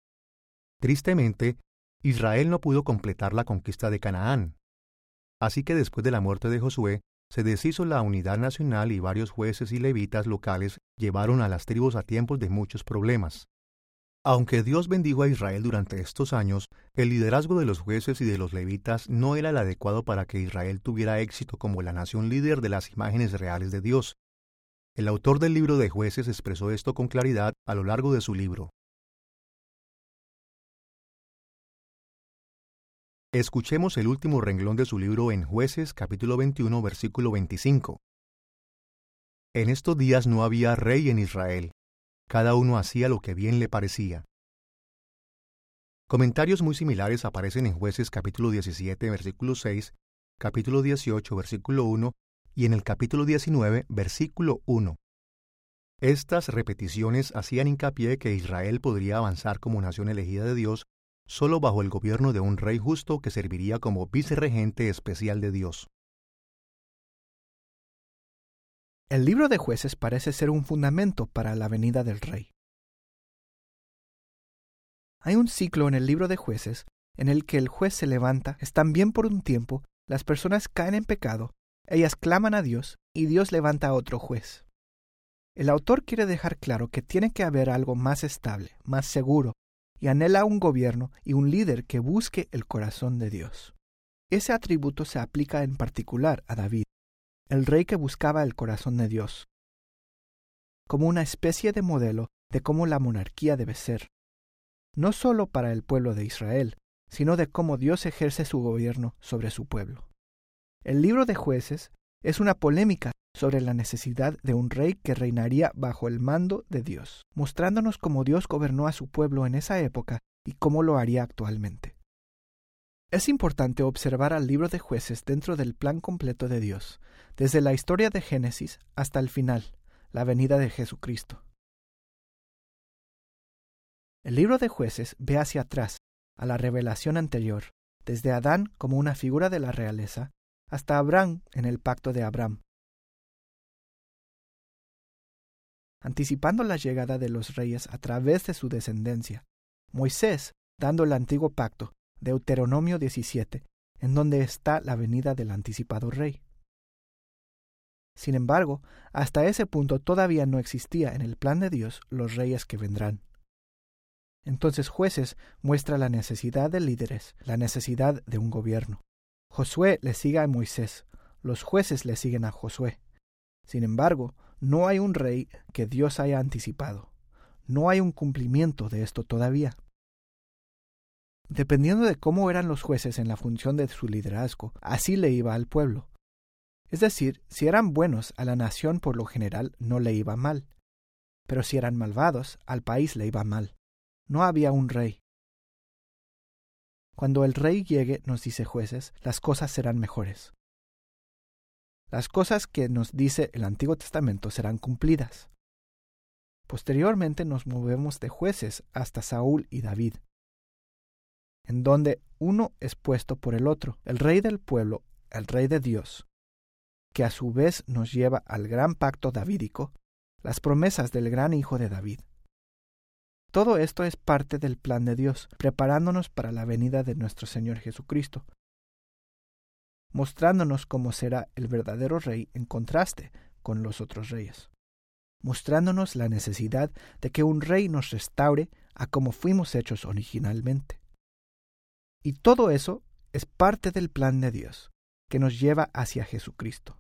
Tristemente, Israel no pudo completar la conquista de Canaán. Así que después de la muerte de Josué, se deshizo la unidad nacional y varios jueces y levitas locales llevaron a las tribus a tiempos de muchos problemas. Aunque Dios bendijo a Israel durante estos años, el liderazgo de los jueces y de los levitas no era el adecuado para que Israel tuviera éxito como la nación líder de las imágenes reales de Dios. El autor del libro de Jueces expresó esto con claridad a lo largo de su libro. Escuchemos el último renglón de su libro en Jueces capítulo veintiuno versículo veinticinco. En estos días no había rey en Israel. Cada uno hacía lo que bien le parecía. Comentarios muy similares aparecen en Jueces capítulo diecisiete, versículo seis, capítulo dieciocho, versículo uno y en el capítulo diecinueve, versículo uno. Estas repeticiones hacían hincapié que Israel podría avanzar como nación elegida de Dios solo bajo el gobierno de un rey justo que serviría como vicerregente especial de Dios.
El libro de Jueces parece ser un fundamento para la venida del rey. Hay un ciclo en el libro de Jueces en el que el juez se levanta, están bien por un tiempo, las personas caen en pecado, ellas claman a Dios y Dios levanta a otro juez. El autor quiere dejar claro que tiene que haber algo más estable, más seguro, y anhela un gobierno y un líder que busque el corazón de Dios. Ese atributo se aplica en particular a David, el rey que buscaba el corazón de Dios, como una especie de modelo de cómo la monarquía debe ser, no solo para el pueblo de Israel, sino de cómo Dios ejerce su gobierno sobre su pueblo. El libro de Jueces es una polémica sobre la necesidad de un rey que reinaría bajo el mando de Dios, mostrándonos cómo Dios gobernó a su pueblo en esa época y cómo lo haría actualmente. Es importante observar al libro de Jueces dentro del plan completo de Dios, desde la historia de Génesis hasta el final, la venida de Jesucristo. El libro de Jueces ve hacia atrás, a la revelación anterior, desde Adán como una figura de la realeza, hasta Abraham en el pacto de Abraham, anticipando la llegada de los reyes a través de su descendencia. Moisés, dando el antiguo pacto, Deuteronomio diecisiete, en donde está la venida del anticipado rey. Sin embargo, hasta ese punto todavía no existía en el plan de Dios los reyes que vendrán. Entonces Jueces muestra la necesidad de líderes, la necesidad de un gobierno. Josué le sigue a Moisés, los jueces le siguen a Josué. Sin embargo, no hay un rey que Dios haya anticipado. No hay un cumplimiento de esto todavía. Dependiendo de cómo eran los jueces en la función de su liderazgo, así le iba al pueblo. Es decir, si eran buenos, a la nación por lo general no le iba mal. Pero si eran malvados, al país le iba mal. No había un rey. Cuando el rey llegue, nos dice Jueces, las cosas serán mejores. Las cosas que nos dice el Antiguo Testamento serán cumplidas. Posteriormente nos movemos de Jueces hasta Saúl y David, en donde uno es puesto por el otro, el rey del pueblo, el rey de Dios, que a su vez nos lleva al gran pacto davídico, las promesas del gran hijo de David. Todo esto es parte del plan de Dios, preparándonos para la venida de nuestro Señor Jesucristo, mostrándonos cómo será el verdadero rey en contraste con los otros reyes, mostrándonos la necesidad de que un rey nos restaure a como fuimos hechos originalmente. Y todo eso es parte del plan de Dios, que nos lleva hacia Jesucristo.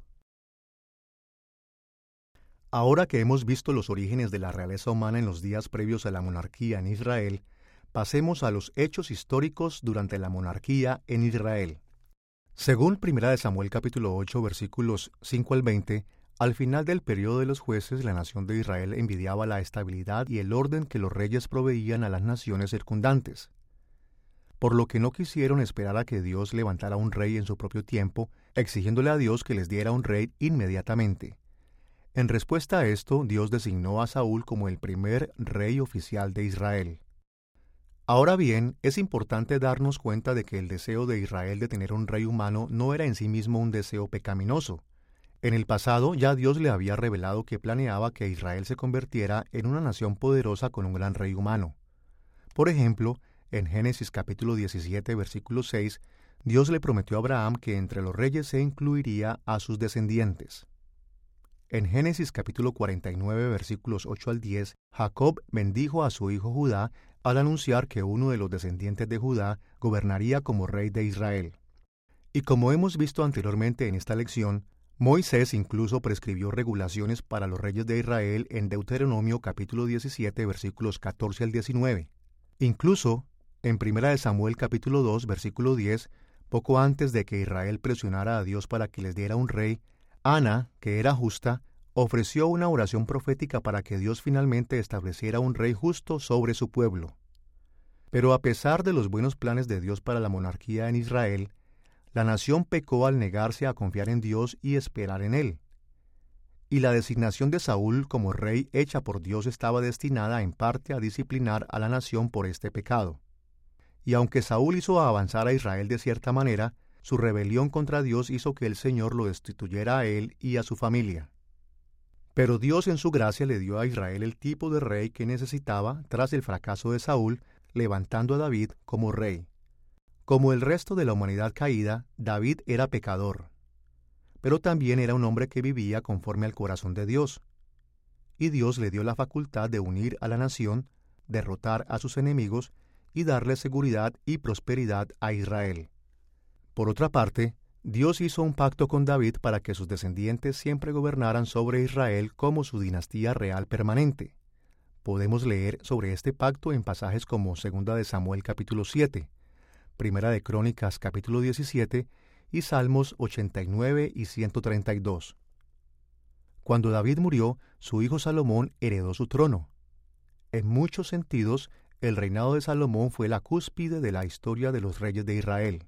Ahora que hemos visto los orígenes de la realeza humana en los días previos a la monarquía en Israel, pasemos a los hechos históricos durante la monarquía en Israel. Según primera de Samuel capítulo ocho versículos cinco al veinte, al final del periodo de los jueces, la nación de Israel envidiaba la estabilidad y el orden que los reyes proveían a las naciones circundantes, por lo que no quisieron esperar a que Dios levantara un rey en su propio tiempo, exigiéndole a Dios que les diera un rey inmediatamente. En respuesta a esto, Dios designó a Saúl como el primer rey oficial de Israel. Ahora bien, es importante darnos cuenta de que el deseo de Israel de tener un rey humano no era en sí mismo un deseo pecaminoso. En el pasado ya Dios le había revelado que planeaba que Israel se convirtiera en una nación poderosa con un gran rey humano. Por ejemplo, en Génesis capítulo diecisiete, versículo seis, Dios le prometió a Abraham que entre los reyes se incluiría a sus descendientes. En Génesis capítulo cuarenta y nueve, versículos ocho al diez, Jacob bendijo a su hijo Judá al anunciar que uno de los descendientes de Judá gobernaría como rey de Israel. Y como hemos visto anteriormente en esta lección, Moisés incluso prescribió regulaciones para los reyes de Israel en Deuteronomio capítulo diecisiete, versículos catorce al diecinueve. Incluso, en primera de Samuel capítulo dos, versículo diez, poco antes de que Israel presionara a Dios para que les diera un rey, Ana, que era justa, ofreció una oración profética para que Dios finalmente estableciera un rey justo sobre su pueblo. Pero a pesar de los buenos planes de Dios para la monarquía en Israel, la nación pecó al negarse a confiar en Dios y esperar en Él. Y la designación de Saúl como rey hecha por Dios estaba destinada en parte a disciplinar a la nación por este pecado. Y aunque Saúl hizo avanzar a Israel de cierta manera, su rebelión contra Dios hizo que el Señor lo destituyera a él y a su familia. Pero Dios en su gracia le dio a Israel el tipo de rey que necesitaba tras el fracaso de Saúl, levantando a David como rey. Como el resto de la humanidad caída, David era pecador, pero también era un hombre que vivía conforme al corazón de Dios. Y Dios le dio la facultad de unir a la nación, derrotar a sus enemigos y darle seguridad y prosperidad a Israel. Por otra parte, Dios hizo un pacto con David para que sus descendientes siempre gobernaran sobre Israel como su dinastía real permanente. Podemos leer sobre este pacto en pasajes como segunda de Samuel capítulo siete, primera de Crónicas capítulo diecisiete y Salmos ochenta y nueve y ciento treinta y dos. Cuando David murió, su hijo Salomón heredó su trono. En muchos sentidos, el reinado de Salomón fue la cúspide de la historia de los reyes de Israel.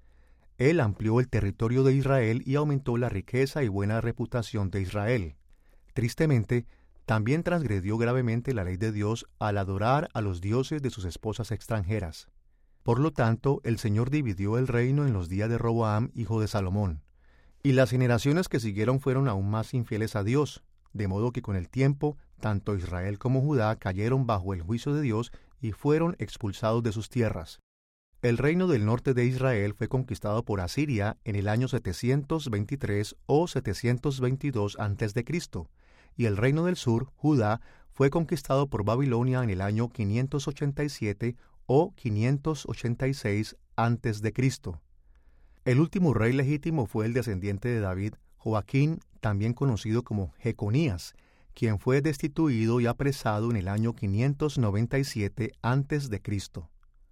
Él amplió el territorio de Israel y aumentó la riqueza y buena reputación de Israel. Tristemente, también transgredió gravemente la ley de Dios al adorar a los dioses de sus esposas extranjeras. Por lo tanto, el Señor dividió el reino en los días de Roboam, hijo de Salomón. Y las generaciones que siguieron fueron aún más infieles a Dios, de modo que con el tiempo, tanto Israel como Judá cayeron bajo el juicio de Dios y fueron expulsados de sus tierras. El reino del norte de Israel fue conquistado por Asiria en el año setecientos veintitrés o setecientos veintidós antes de Cristo, y el reino del sur, Judá, fue conquistado por Babilonia en el año quinientos ochenta y siete o quinientos ochenta y seis antes de Cristo. El último rey legítimo fue el descendiente de David, Joaquín también conocido como Jeconías, quien fue destituido y apresado en el año quinientos noventa y siete antes de Cristo.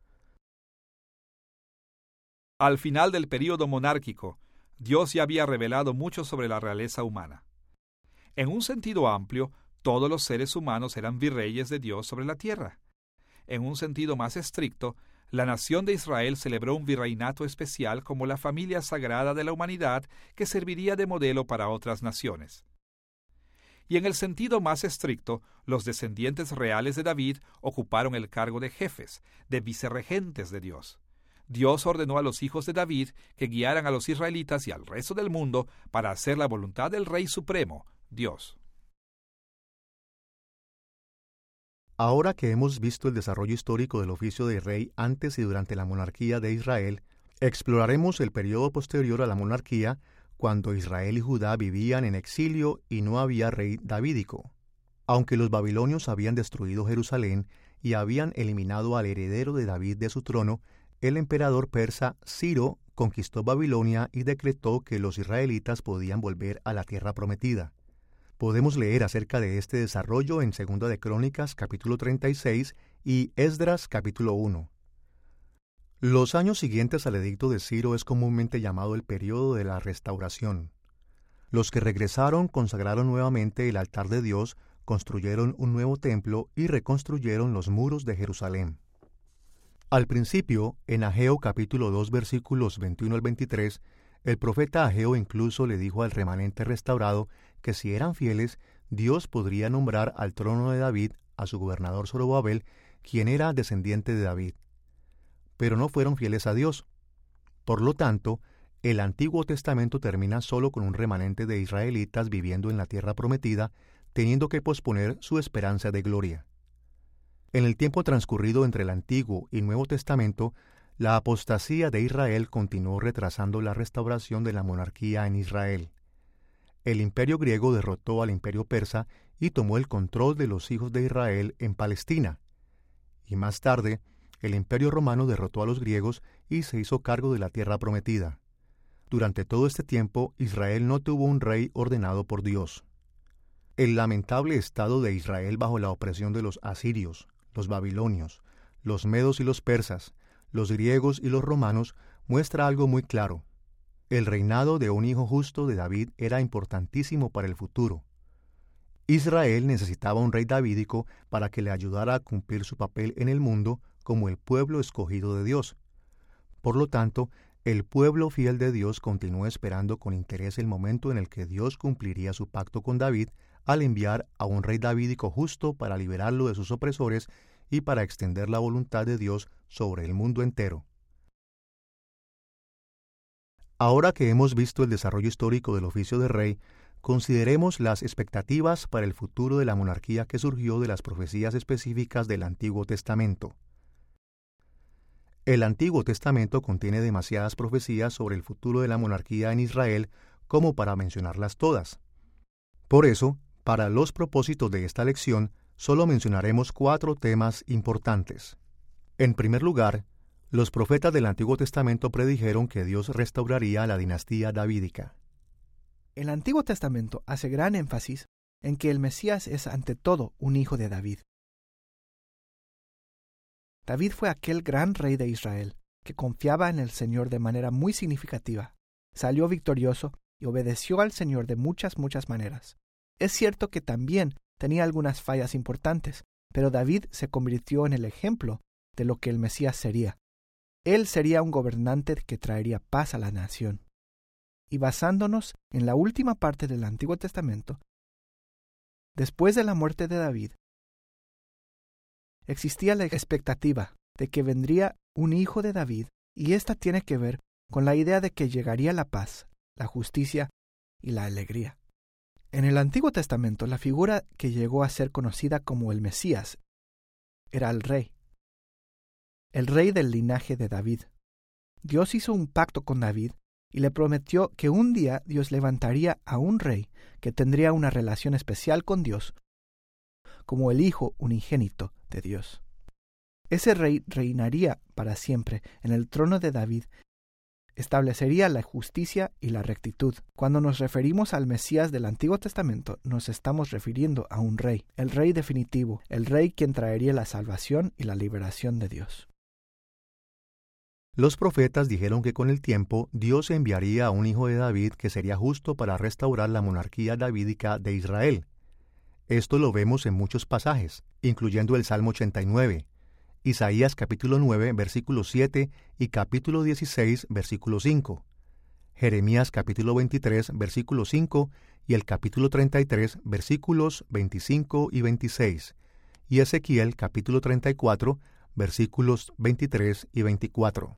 Al final del período monárquico, Dios ya había revelado mucho sobre la realeza humana. En un sentido amplio, todos los seres humanos eran virreyes de Dios sobre la tierra. En un sentido más estricto, la nación de Israel celebró un virreinato especial como la familia sagrada de la humanidad que serviría de modelo para otras naciones. Y en el sentido más estricto, los descendientes reales de David ocuparon el cargo de jefes, de vicerregentes de Dios. Dios ordenó a los hijos de David que guiaran a los israelitas y al resto del mundo para hacer la voluntad del Rey Supremo, Dios.
Ahora que hemos visto el desarrollo histórico del oficio de rey antes y durante la monarquía de Israel, exploraremos el periodo posterior a la monarquía, cuando Israel y Judá vivían en exilio y no había rey davídico. Aunque los babilonios habían destruido Jerusalén y habían eliminado al heredero de David de su trono, el emperador persa Ciro conquistó Babilonia y decretó que los israelitas podían volver a la tierra prometida. Podemos leer acerca de este desarrollo en Segunda de Crónicas capítulo treinta y seis y Esdras capítulo uno. Los años siguientes al edicto de Ciro es comúnmente llamado el período de la restauración. Los que regresaron consagraron nuevamente el altar de Dios, construyeron un nuevo templo y reconstruyeron los muros de Jerusalén. Al principio, en Ageo capítulo dos versículos veintiuno al veintitrés, el profeta Ageo incluso le dijo al remanente restaurado que si eran fieles, Dios podría nombrar al trono de David a su gobernador Zorobabel, quien era descendiente de David. Pero no fueron fieles a Dios. Por lo tanto, el Antiguo Testamento termina solo con un remanente de israelitas viviendo en la tierra prometida, teniendo que posponer su esperanza de gloria. En el tiempo transcurrido entre el Antiguo y Nuevo Testamento, la apostasía de Israel continuó retrasando la restauración de la monarquía en Israel. El imperio griego derrotó al imperio persa y tomó el control de los hijos de Israel en Palestina. Y más tarde, el imperio romano derrotó a los griegos y se hizo cargo de la tierra prometida. Durante todo este tiempo, Israel no tuvo un rey ordenado por Dios. El lamentable estado de Israel bajo la opresión de los asirios, los babilonios, los medos y los persas, los griegos y los romanos muestra algo muy claro. El reinado de un hijo justo de David era importantísimo para el futuro. Israel necesitaba un rey davídico para que le ayudara a cumplir su papel en el mundo como el pueblo escogido de Dios. Por lo tanto, el pueblo fiel de Dios continuó esperando con interés el momento en el que Dios cumpliría su pacto con David al enviar a un rey davídico justo para liberarlo de sus opresores y para extender la voluntad de Dios sobre el mundo entero. Ahora que hemos visto el desarrollo histórico del oficio de rey, consideremos las expectativas para el futuro de la monarquía que surgió de las profecías específicas del Antiguo Testamento. El Antiguo Testamento contiene demasiadas profecías sobre el futuro de la monarquía en Israel como para mencionarlas todas. Por eso, para los propósitos de esta lección, solo mencionaremos cuatro temas importantes. En primer lugar, los profetas del Antiguo Testamento predijeron que Dios restauraría la dinastía davídica.
El Antiguo Testamento hace gran énfasis en que el Mesías es ante todo un hijo de David. David fue aquel gran rey de Israel que confiaba en el Señor de manera muy significativa, salió victorioso y obedeció al Señor de muchas, muchas maneras. Es cierto que también tenía algunas fallas importantes, pero David se convirtió en el ejemplo de lo que el Mesías sería. Él sería un gobernante que traería paz a la nación. Y basándonos en la última parte del Antiguo Testamento, después de la muerte de David, existía la expectativa de que vendría un hijo de David, y esta tiene que ver con la idea de que llegaría la paz, la justicia y la alegría. En el Antiguo Testamento, la figura que llegó a ser conocida como el Mesías era el rey, el rey del linaje de David. Dios hizo un pacto con David y le prometió que un día Dios levantaría a un rey que tendría una relación especial con Dios, como el Hijo unigénito de Dios. Ese rey reinaría para siempre en el trono de David establecería la justicia y la rectitud. Cuando nos referimos al Mesías del Antiguo Testamento, nos estamos refiriendo a un rey, el rey definitivo, el rey quien traería la salvación y la liberación de Dios.
Los profetas dijeron que con el tiempo Dios enviaría a un hijo de David que sería justo para restaurar la monarquía davídica de Israel. Esto lo vemos en muchos pasajes, incluyendo el Salmo ochenta y nueve, Isaías capítulo nueve, versículo siete y capítulo dieciséis, versículo cinco, Jeremías capítulo veintitrés, versículo cinco y el capítulo treinta y tres, versículos veinticinco y veintiséis, y Ezequiel capítulo treinta y cuatro, versículos veintitrés y veinticuatro.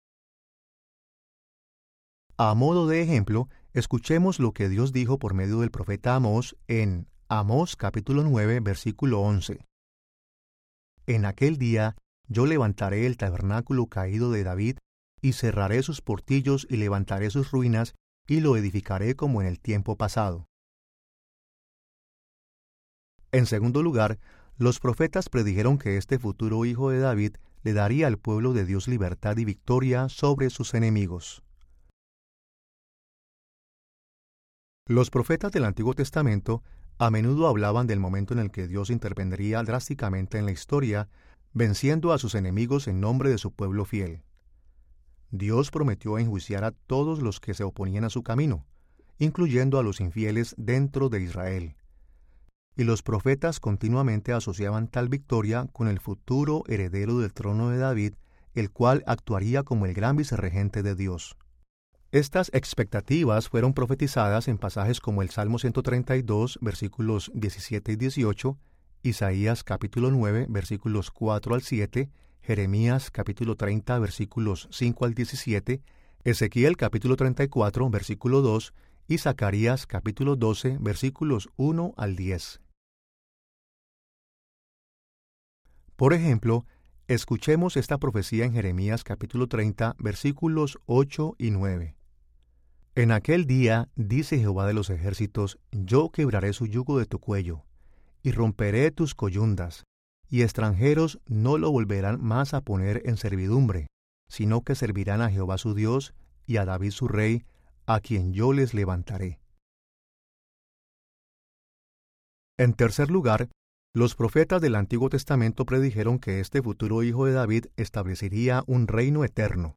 A modo de ejemplo, escuchemos lo que Dios dijo por medio del profeta Amós en Amós capítulo nueve, versículo once. En aquel día yo levantaré el tabernáculo caído de David, y cerraré sus portillos y levantaré sus ruinas, y lo edificaré como en el tiempo pasado. En segundo lugar, los profetas predijeron que este futuro hijo de David le daría al pueblo de Dios libertad y victoria sobre sus enemigos. Los profetas del Antiguo Testamento a menudo hablaban del momento en el que Dios intervendría drásticamente en la historia, venciendo a sus enemigos en nombre de su pueblo fiel. Dios prometió enjuiciar a todos los que se oponían a su camino, incluyendo a los infieles dentro de Israel. Y los profetas continuamente asociaban tal victoria con el futuro heredero del trono de David, el cual actuaría como el gran vicerregente de Dios. Estas expectativas fueron profetizadas en pasajes como el Salmo ciento treinta y dos, versículos diecisiete y dieciocho, Isaías capítulo nueve, versículos cuatro al siete, Jeremías capítulo treinta, versículos cinco al diecisiete, Ezequiel capítulo treinta y cuatro, versículo dos, y Zacarías capítulo doce, versículos uno al diez. Por ejemplo, escuchemos esta profecía en Jeremías capítulo treinta, versículos ocho y nueve. En aquel día, dice Jehová de los ejércitos, yo quebraré su yugo de tu cuello, y romperé tus coyundas, y extranjeros no lo volverán más a poner en servidumbre, sino que servirán a Jehová su Dios, y a David su rey, a quien yo les levantaré. En tercer lugar, los profetas del Antiguo Testamento predijeron que este futuro hijo de David establecería un reino eterno.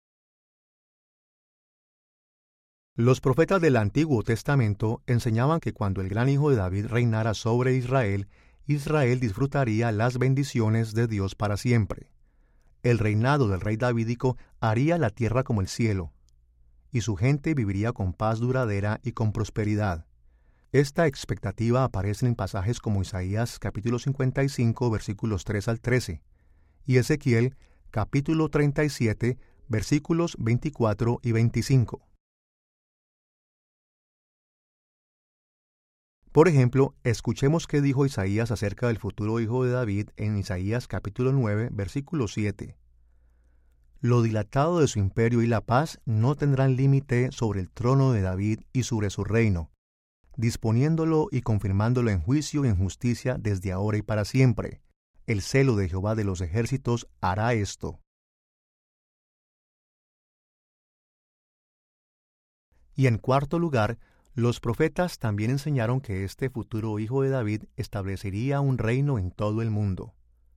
Los profetas del Antiguo Testamento enseñaban que cuando el gran hijo de David reinara sobre Israel, Israel disfrutaría las bendiciones de Dios para siempre. El reinado del rey davídico haría la tierra como el cielo, y su gente viviría con paz duradera y con prosperidad. Esta expectativa aparece en pasajes como Isaías capítulo cincuenta y cinco, versículos tres al trece, y Ezequiel capítulo treinta y siete, versículos veinticuatro y veinticinco. Por ejemplo, escuchemos qué dijo Isaías acerca del futuro hijo de David en Isaías capítulo nueve, versículo siete. Lo dilatado de su imperio y la paz no tendrán límite sobre el trono de David y sobre su reino, disponiéndolo y confirmándolo en juicio y en justicia desde ahora y para siempre. El celo de Jehová de los ejércitos hará esto. Y en cuarto lugar, los profetas también enseñaron que este futuro hijo de David establecería un reino en todo el mundo.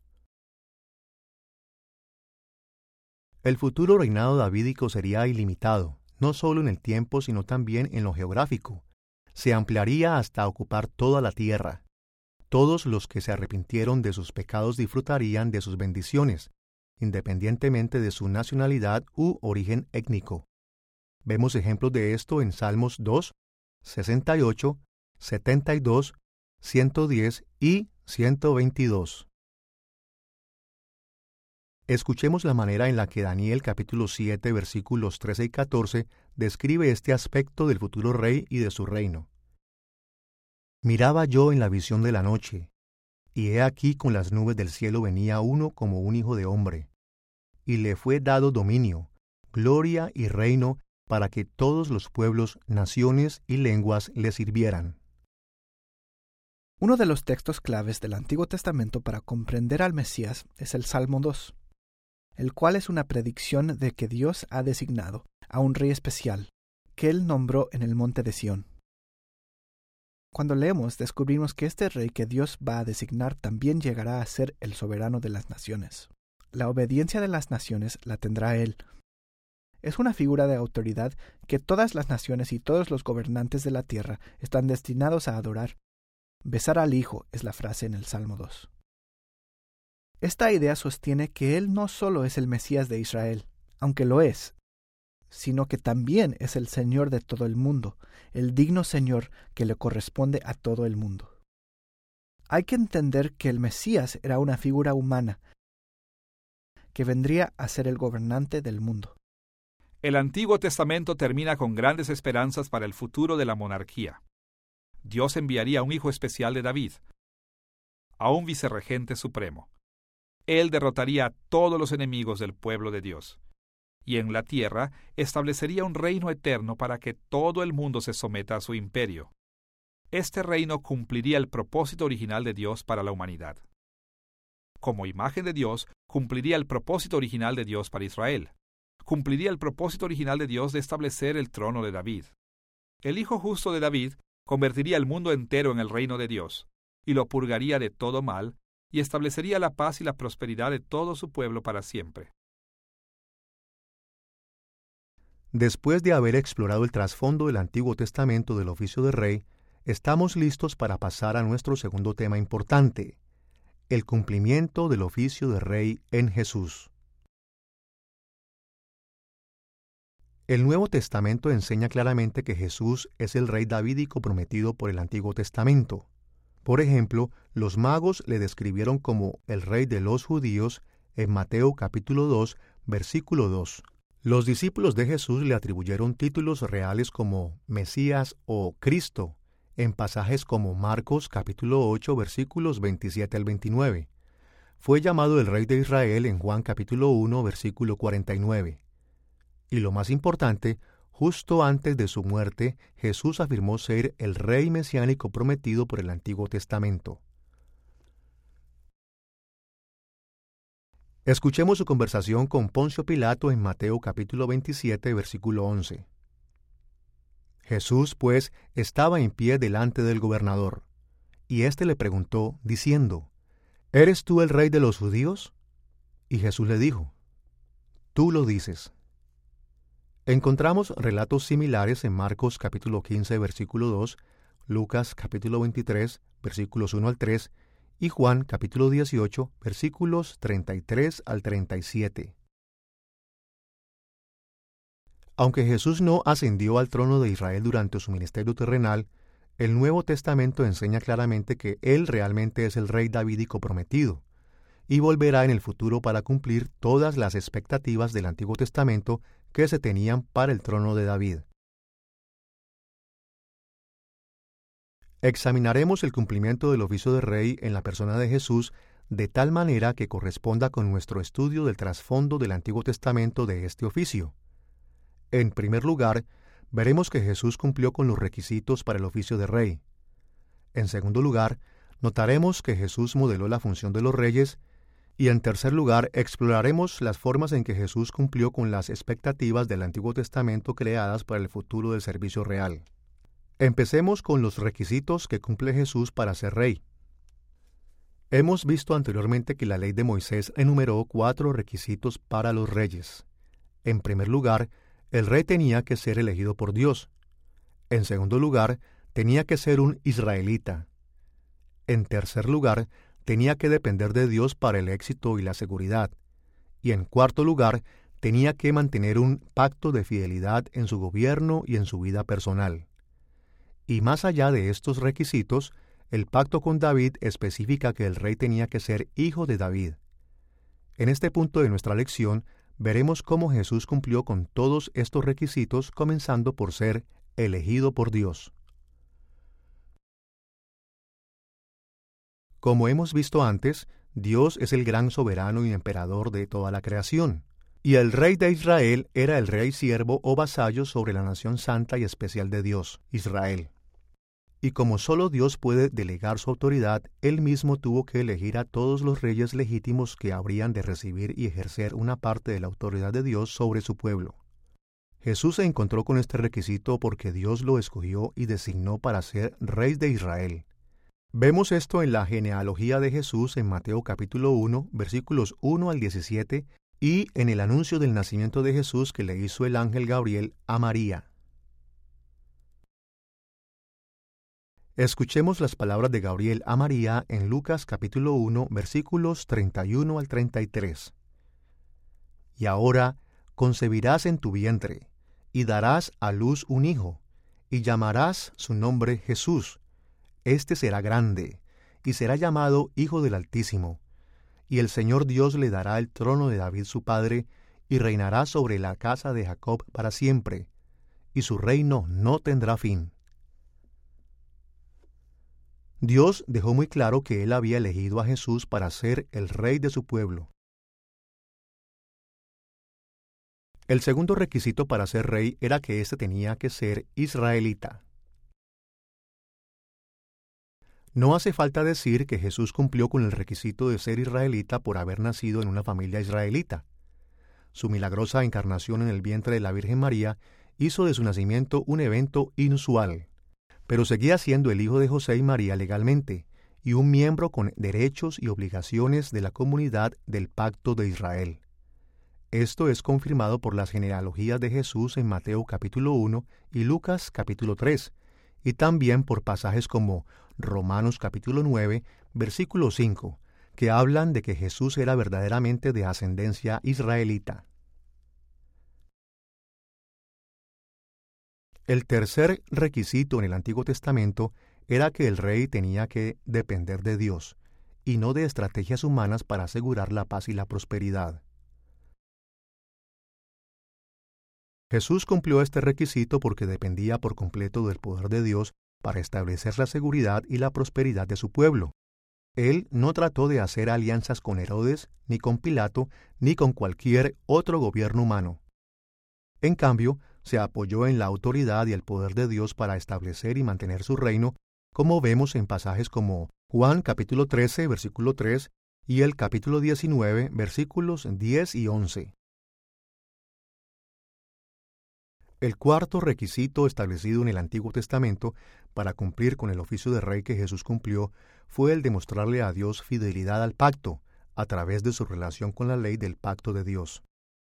El futuro reinado davídico sería ilimitado, no solo en el tiempo, sino también en lo geográfico. Se ampliaría hasta ocupar toda la tierra. Todos los que se arrepintieron de sus pecados disfrutarían de sus bendiciones, independientemente de su nacionalidad u origen étnico. Vemos ejemplos de esto en Salmos dos, sesenta y ocho, setenta y dos, ciento diez y ciento veintidós. Escuchemos la manera en la que Daniel capítulo siete versículos trece y catorce describe este aspecto del futuro rey y de su reino. Miraba yo en la visión de la noche, y he aquí con las nubes del cielo venía uno como un hijo de hombre, y le fue dado dominio, gloria y reino, para que todos los pueblos, naciones y lenguas le sirvieran.
Uno de los textos claves del Antiguo Testamento para comprender al Mesías es el Salmo dos, el cual es una predicción de que Dios ha designado a un rey especial, que él nombró en el monte de Sión. Cuando leemos, descubrimos que este rey que Dios va a designar también llegará a ser el soberano de las naciones. La obediencia de las naciones la tendrá él. Es una figura de autoridad que todas las naciones y todos los gobernantes de la tierra están destinados a adorar. Besar al Hijo es la frase en el Salmo dos. Esta idea sostiene que Él no solo es el Mesías de Israel, aunque lo es, sino que también es el Señor de todo el mundo, el digno Señor que le corresponde a todo el mundo. Hay que entender que el Mesías era una figura humana que vendría a ser el gobernante del mundo.
El Antiguo Testamento termina con grandes esperanzas para el futuro de la monarquía. Dios enviaría a un hijo especial de David, a un vicerregente supremo. Él derrotaría a todos los enemigos del pueblo de Dios, y en la tierra establecería un reino eterno para que todo el mundo se someta a su imperio. Este reino cumpliría el propósito original de Dios para la humanidad. Como imagen de Dios, cumpliría el propósito original de Dios para Israel. Cumpliría el propósito original de Dios de establecer el trono de David. El Hijo justo de David convertiría el mundo entero en el reino de Dios, y lo purgaría de todo mal, y establecería la paz y la prosperidad de todo su pueblo para siempre.
Después de haber explorado el trasfondo del Antiguo Testamento del oficio de rey, estamos listos para pasar a nuestro segundo tema importante, el cumplimiento del oficio de rey en Jesús. El Nuevo Testamento enseña claramente que Jesús es el rey davídico prometido por el Antiguo Testamento. Por ejemplo, los magos le describieron como el rey de los judíos en Mateo capítulo dos, versículo dos. Los discípulos de Jesús le atribuyeron títulos reales como Mesías o Cristo, en pasajes como Marcos capítulo ocho, versículos veintisiete al veintinueve. Fue llamado el rey de Israel en Juan capítulo uno, versículo cuarenta y nueve. Y lo más importante, justo antes de su muerte, Jesús afirmó ser el rey mesiánico prometido por el Antiguo Testamento. Escuchemos su conversación con Poncio Pilato en Mateo capítulo veintisiete, versículo once. Jesús, pues, estaba en pie delante del gobernador, y éste le preguntó, diciendo, ¿Eres tú el rey de los judíos? Y Jesús le dijo, Tú lo dices. Encontramos relatos similares en Marcos capítulo quince, versículo dos, Lucas capítulo veintitrés, versículos uno al tres, y Juan capítulo dieciocho, versículos treinta y tres al treinta y siete. Aunque Jesús no ascendió al trono de Israel durante su ministerio terrenal, el Nuevo Testamento enseña claramente que Él realmente es el rey davídico prometido, y volverá en el futuro para cumplir todas las expectativas del Antiguo Testamento que se tenían para el trono de David. Examinaremos el cumplimiento del oficio de rey en la persona de Jesús de tal manera que corresponda con nuestro estudio del trasfondo del Antiguo Testamento de este oficio. En primer lugar, veremos que Jesús cumplió con los requisitos para el oficio de rey. En segundo lugar, notaremos que Jesús modeló la función de los reyes. Y en tercer lugar, exploraremos las formas en que Jesús cumplió con las expectativas del Antiguo Testamento creadas para el futuro del servicio real. Empecemos con los requisitos que cumple Jesús para ser rey. Hemos visto anteriormente que la ley de Moisés enumeró cuatro requisitos para los reyes. En primer lugar, el rey tenía que ser elegido por Dios. En segundo lugar, tenía que ser un israelita. En tercer lugar, tenía que depender de Dios para el éxito y la seguridad. Y en cuarto lugar, tenía que mantener un pacto de fidelidad en su gobierno y en su vida personal. Y más allá de estos requisitos, el pacto con David especifica que el rey tenía que ser hijo de David. En este punto de nuestra lección, veremos cómo Jesús cumplió con todos estos requisitos, comenzando por ser elegido por Dios. Como hemos visto antes, Dios es el gran soberano y emperador de toda la creación, y el rey de Israel era el rey siervo o vasallo sobre la nación santa y especial de Dios, Israel. Y como solo Dios puede delegar su autoridad, Él mismo tuvo que elegir a todos los reyes legítimos que habrían de recibir y ejercer una parte de la autoridad de Dios sobre su pueblo. Jesús se encontró con este requisito porque Dios lo escogió y designó para ser rey de Israel. Vemos esto en la genealogía de Jesús en Mateo capítulo uno, versículos uno al diecisiete, y en el anuncio del nacimiento de Jesús que le hizo el ángel Gabriel a María. Escuchemos las palabras de Gabriel a María en Lucas capítulo uno, versículos treinta y uno al treinta y tres. Y ahora concebirás en tu vientre, y darás a luz un hijo, y llamarás su nombre Jesús. Este será grande, y será llamado Hijo del Altísimo. Y el Señor Dios le dará el trono de David su padre, y reinará sobre la casa de Jacob para siempre, y su reino no tendrá fin. Dios dejó muy claro que Él había elegido a Jesús para ser el rey de su pueblo. El segundo requisito para ser rey era que éste tenía que ser israelita. No hace falta decir que Jesús cumplió con el requisito de ser israelita por haber nacido en una familia israelita. Su milagrosa encarnación en el vientre de la Virgen María hizo de su nacimiento un evento inusual, pero seguía siendo el hijo de José y María legalmente, y un miembro con derechos y obligaciones de la comunidad del pacto de Israel. Esto es confirmado por las genealogías de Jesús en Mateo capítulo uno y Lucas capítulo tres, y también por pasajes como Romanos capítulo nueve, versículo cinco, que hablan de que Jesús era verdaderamente de ascendencia israelita. El tercer requisito en el Antiguo Testamento era que el rey tenía que depender de Dios, y no de estrategias humanas para asegurar la paz y la prosperidad. Jesús cumplió este requisito porque dependía por completo del poder de Dios para establecer la seguridad y la prosperidad de su pueblo. Él no trató de hacer alianzas con Herodes, ni con Pilato, ni con cualquier otro gobierno humano. En cambio, se apoyó en la autoridad y el poder de Dios para establecer y mantener su reino, como vemos en pasajes como Juan capítulo trece, versículo tres, y el capítulo diecinueve, versículos diez y once. El cuarto requisito establecido en el Antiguo Testamento para cumplir con el oficio de rey que Jesús cumplió fue el de mostrarle a Dios fidelidad al pacto, a través de su relación con la ley del pacto de Dios.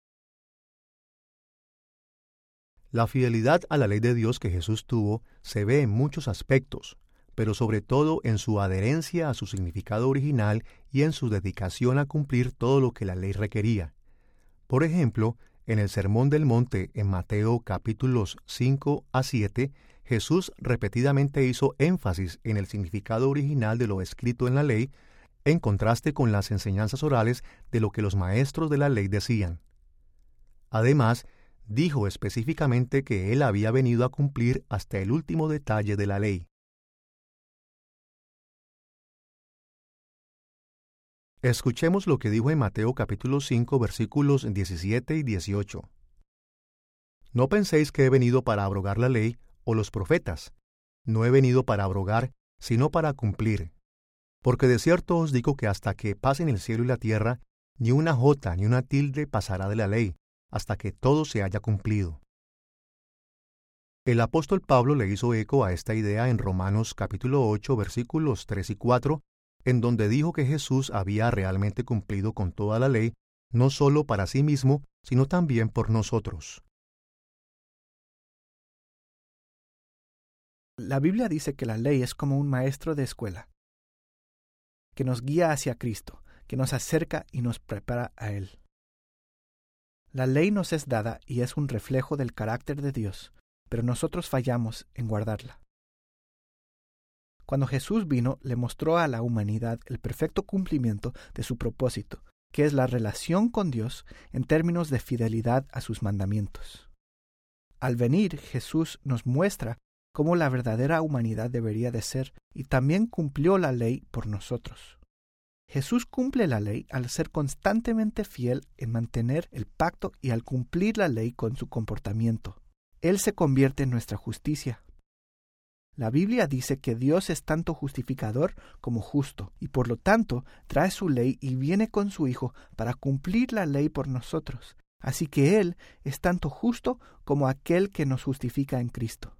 La fidelidad a la ley de Dios que Jesús tuvo se ve en muchos aspectos, pero sobre todo en su adherencia a su significado original y en su dedicación a cumplir todo lo que la ley requería. Por ejemplo, en el Sermón del Monte, en Mateo capítulos cinco a siete, Jesús repetidamente hizo énfasis en el significado original de lo escrito en la ley, en contraste con las enseñanzas orales de lo que los maestros de la ley decían. Además, dijo específicamente que Él había venido a cumplir hasta el último detalle de la ley. Escuchemos lo que dijo en Mateo capítulo cinco, versículos diecisiete y dieciocho. No penséis que he venido para abrogar la ley o los profetas. No he venido para abrogar, sino para cumplir. Porque de cierto os digo que hasta que pasen el cielo y la tierra, ni una jota ni una tilde pasará de la ley, hasta que todo se haya cumplido. El apóstol Pablo le hizo eco a esta idea en Romanos capítulo ocho, versículos tres y cuatro, en donde dijo que Jesús había realmente cumplido con toda la ley, no solo para sí mismo, sino también por nosotros.
La Biblia dice que la ley es como un maestro de escuela, que nos guía hacia Cristo, que nos acerca y nos prepara a Él. La ley nos es dada y es un reflejo del carácter de Dios, pero nosotros fallamos en guardarla. Cuando Jesús vino, le mostró a la humanidad el perfecto cumplimiento de su propósito, que es la relación con Dios en términos de fidelidad a sus mandamientos. Al venir, Jesús nos muestra cómo la verdadera humanidad debería de ser y también cumplió la ley por nosotros. Jesús cumple la ley al ser constantemente fiel en mantener el pacto y al cumplir la ley con su comportamiento. Él se convierte en nuestra justicia. La Biblia dice que Dios es tanto justificador como justo, y por lo tanto trae su ley y viene con su Hijo para cumplir la ley por nosotros, Así que Él es tanto justo como aquel que nos justifica en Cristo.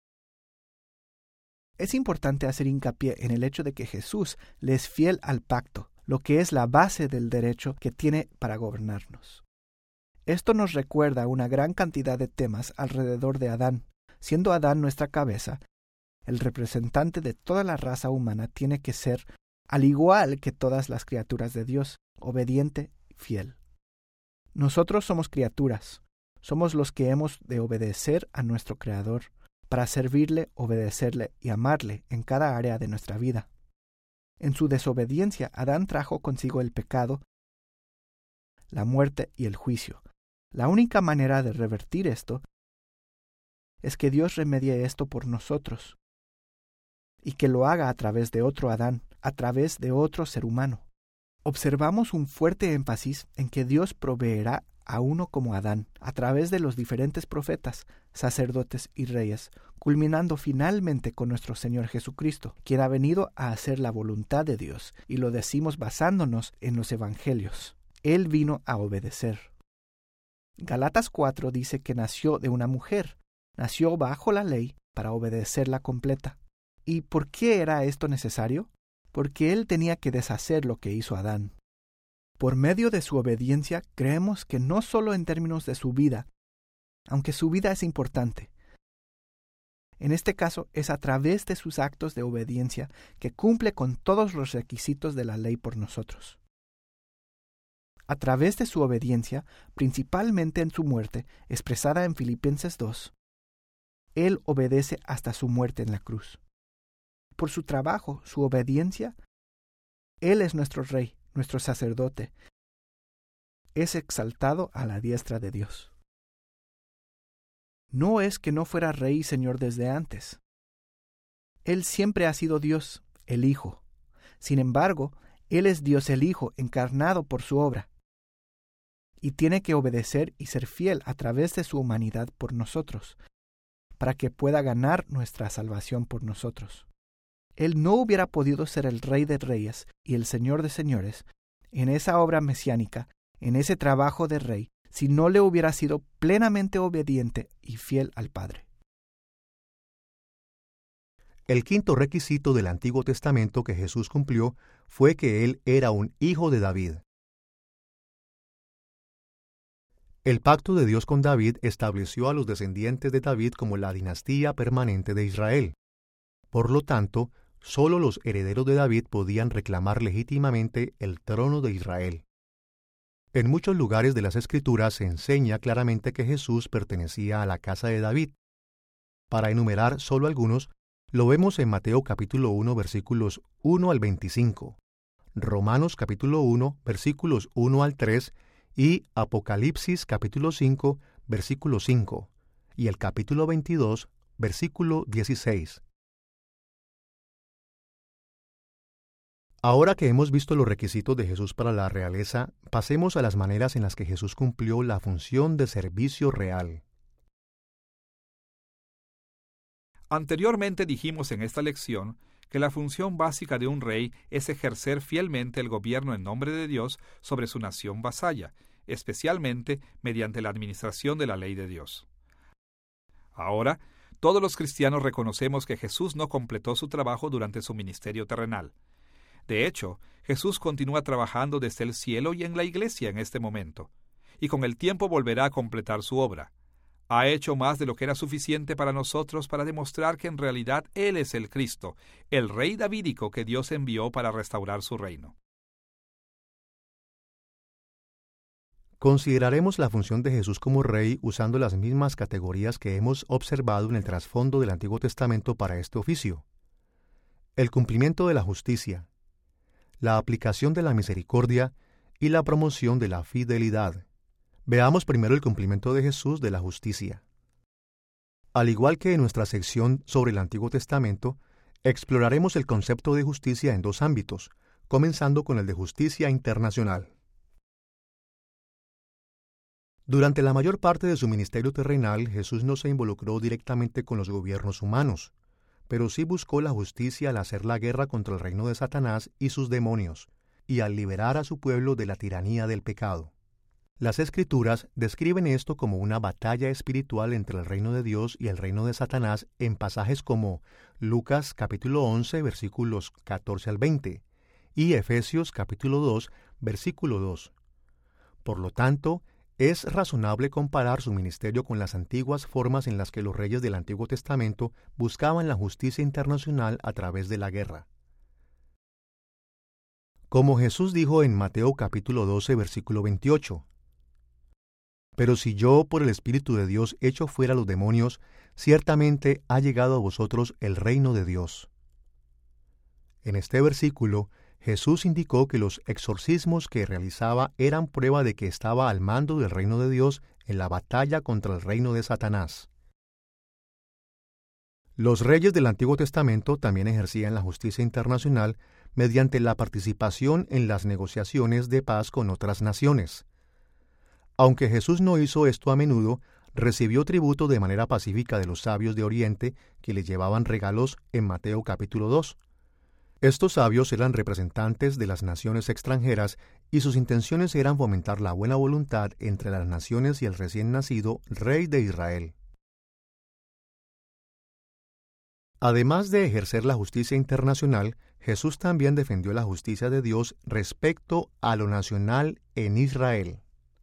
Es importante hacer hincapié en el hecho de que Jesús le es fiel al pacto, lo que es la base del derecho que tiene para gobernarnos. Esto nos recuerda una gran cantidad de temas alrededor de Adán. Siendo Adán nuestra cabeza, el representante de toda la raza humana tiene que ser, al igual que todas las criaturas de Dios, obediente y fiel. Nosotros somos criaturas, somos los que hemos de obedecer a nuestro Creador, para servirle, obedecerle y amarle en cada área de nuestra vida. En su desobediencia, Adán trajo consigo el pecado, la muerte y el juicio. La única manera de revertir esto es que Dios remedie esto por nosotros y que lo haga a través de otro Adán, a través de otro ser humano. Observamos un fuerte énfasis en que Dios proveerá a uno como Adán, a través de los diferentes profetas, sacerdotes y reyes, culminando finalmente con nuestro Señor Jesucristo, quien ha venido a hacer la voluntad de Dios, y lo decimos basándonos en los evangelios. Él vino a obedecer. Galatas cuatro dice que nació de una mujer, nació bajo la ley para obedecerla completa. ¿Y por qué era esto necesario? Porque él tenía que deshacer lo que hizo Adán. Por medio de su obediencia, creemos que no solo en términos de su vida, aunque su vida es importante. En este caso, es a través de sus actos de obediencia que cumple con todos los requisitos de la ley por nosotros. A través de su obediencia, principalmente en su muerte, expresada en Filipenses dos, él obedece hasta su muerte en la cruz. Por su trabajo, su obediencia, él es nuestro rey, nuestro sacerdote, es exaltado a la diestra de Dios. No es que no fuera rey y señor desde antes. Él siempre ha sido Dios, el Hijo. Sin embargo, él es Dios el Hijo encarnado por su obra, y tiene que obedecer y ser fiel a través de su humanidad por nosotros, para que pueda ganar nuestra salvación por nosotros. Él no hubiera podido ser el Rey de Reyes y el Señor de Señores en esa obra mesiánica, en ese trabajo de Rey, si no le hubiera sido plenamente obediente y fiel al Padre.
El quinto requisito del Antiguo Testamento que Jesús cumplió fue que Él era un hijo de David. El pacto de Dios con David estableció a los descendientes de David como la dinastía permanente de Israel. Por lo tanto, solo los herederos de David podían reclamar legítimamente el trono de Israel. En muchos lugares de las Escrituras se enseña claramente que Jesús pertenecía a la casa de David. Para enumerar solo algunos, lo vemos en Mateo capítulo uno versículos uno al veinticinco, Romanos capítulo uno versículos uno al tres y Apocalipsis capítulo cinco versículo cinco y el capítulo veintidós versículo dieciséis. Ahora que hemos visto los requisitos de Jesús para la realeza, pasemos a las maneras en las que Jesús cumplió la función de servicio real.
Anteriormente dijimos en esta lección que la función básica de un rey es ejercer fielmente el gobierno en nombre de Dios sobre su nación vasalla, especialmente mediante la administración de la ley de Dios. Ahora, todos los cristianos reconocemos que Jesús no completó su trabajo durante su ministerio terrenal. De hecho, Jesús continúa trabajando desde el cielo y en la iglesia en este momento, y con el tiempo volverá a completar su obra. Ha hecho más de lo que era suficiente para nosotros para demostrar que en realidad Él es el Cristo, el Rey davídico que Dios envió para restaurar su reino.
Consideraremos la función de Jesús como Rey usando las mismas categorías que hemos observado en el trasfondo del Antiguo Testamento para este oficio. El cumplimiento de la justicia, la aplicación de la misericordia y la promoción de la fidelidad. Veamos primero el cumplimiento de Jesús de la justicia. Al igual que en nuestra sección sobre el Antiguo Testamento, exploraremos el concepto de justicia en dos ámbitos, comenzando con el de justicia internacional. Durante la mayor parte de su ministerio terrenal, Jesús no se involucró directamente con los gobiernos humanos, pero sí buscó la justicia al hacer la guerra contra el reino de Satanás y sus demonios, y al liberar a su pueblo de la tiranía del pecado. Las Escrituras describen esto como una batalla espiritual entre el reino de Dios y el reino de Satanás en pasajes como Lucas capítulo once versículos catorce al veinte y Efesios capítulo dos versículo dos. Por lo tanto, es razonable comparar su ministerio con las antiguas formas en las que los reyes del Antiguo Testamento buscaban la justicia internacional a través de la guerra. Como Jesús dijo en Mateo capítulo doce versículo veintiocho, «Pero si yo por el Espíritu de Dios echo fuera los demonios, ciertamente ha llegado a vosotros el reino de Dios». En este versículo, Jesús indicó que los exorcismos que realizaba eran prueba de que estaba al mando del reino de Dios en la batalla contra el reino de Satanás. Los reyes del Antiguo Testamento también ejercían la justicia internacional mediante la participación en las negociaciones de paz con otras naciones. Aunque Jesús no hizo esto a menudo, recibió tributo de manera pacífica de los sabios de Oriente que le llevaban regalos en Mateo capítulo dos. Estos sabios eran representantes de las naciones extranjeras y sus intenciones eran fomentar la buena voluntad entre las naciones y el recién nacido rey de Israel. Además de ejercer la justicia internacional, Jesús también defendió la justicia de Dios respecto a lo nacional en Israel.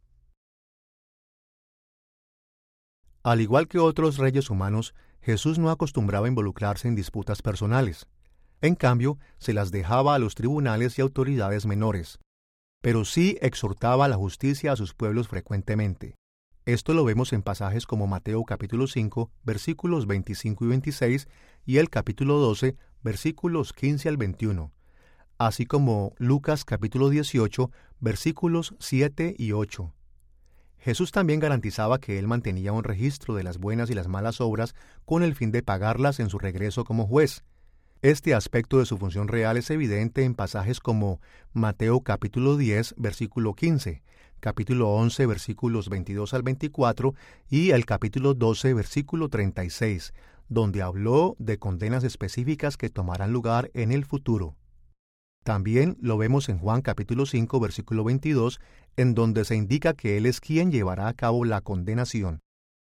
Al igual que otros reyes humanos, Jesús no acostumbraba a involucrarse en disputas personales. En cambio, se las dejaba a los tribunales y autoridades menores, pero sí exhortaba a la justicia a sus pueblos frecuentemente. Esto lo vemos en pasajes como Mateo capítulo cinco, versículos veinticinco y veintiséis, y el capítulo doce, versículos quince al veintiuno, así como Lucas capítulo dieciocho, versículos siete y ocho. Jesús también garantizaba que él mantenía un registro de las buenas y las malas obras con el fin de pagarlas en su regreso como juez. Este aspecto de su función real es evidente en pasajes como Mateo capítulo diez, versículo quince, capítulo once, versículos veintidós al veinticuatro y el capítulo doce, versículo treinta y seis, donde habló de condenas específicas que tomarán lugar en el futuro. También lo vemos en Juan capítulo cinco, versículo veintidós, en donde se indica que Él es quien llevará a cabo la condenación.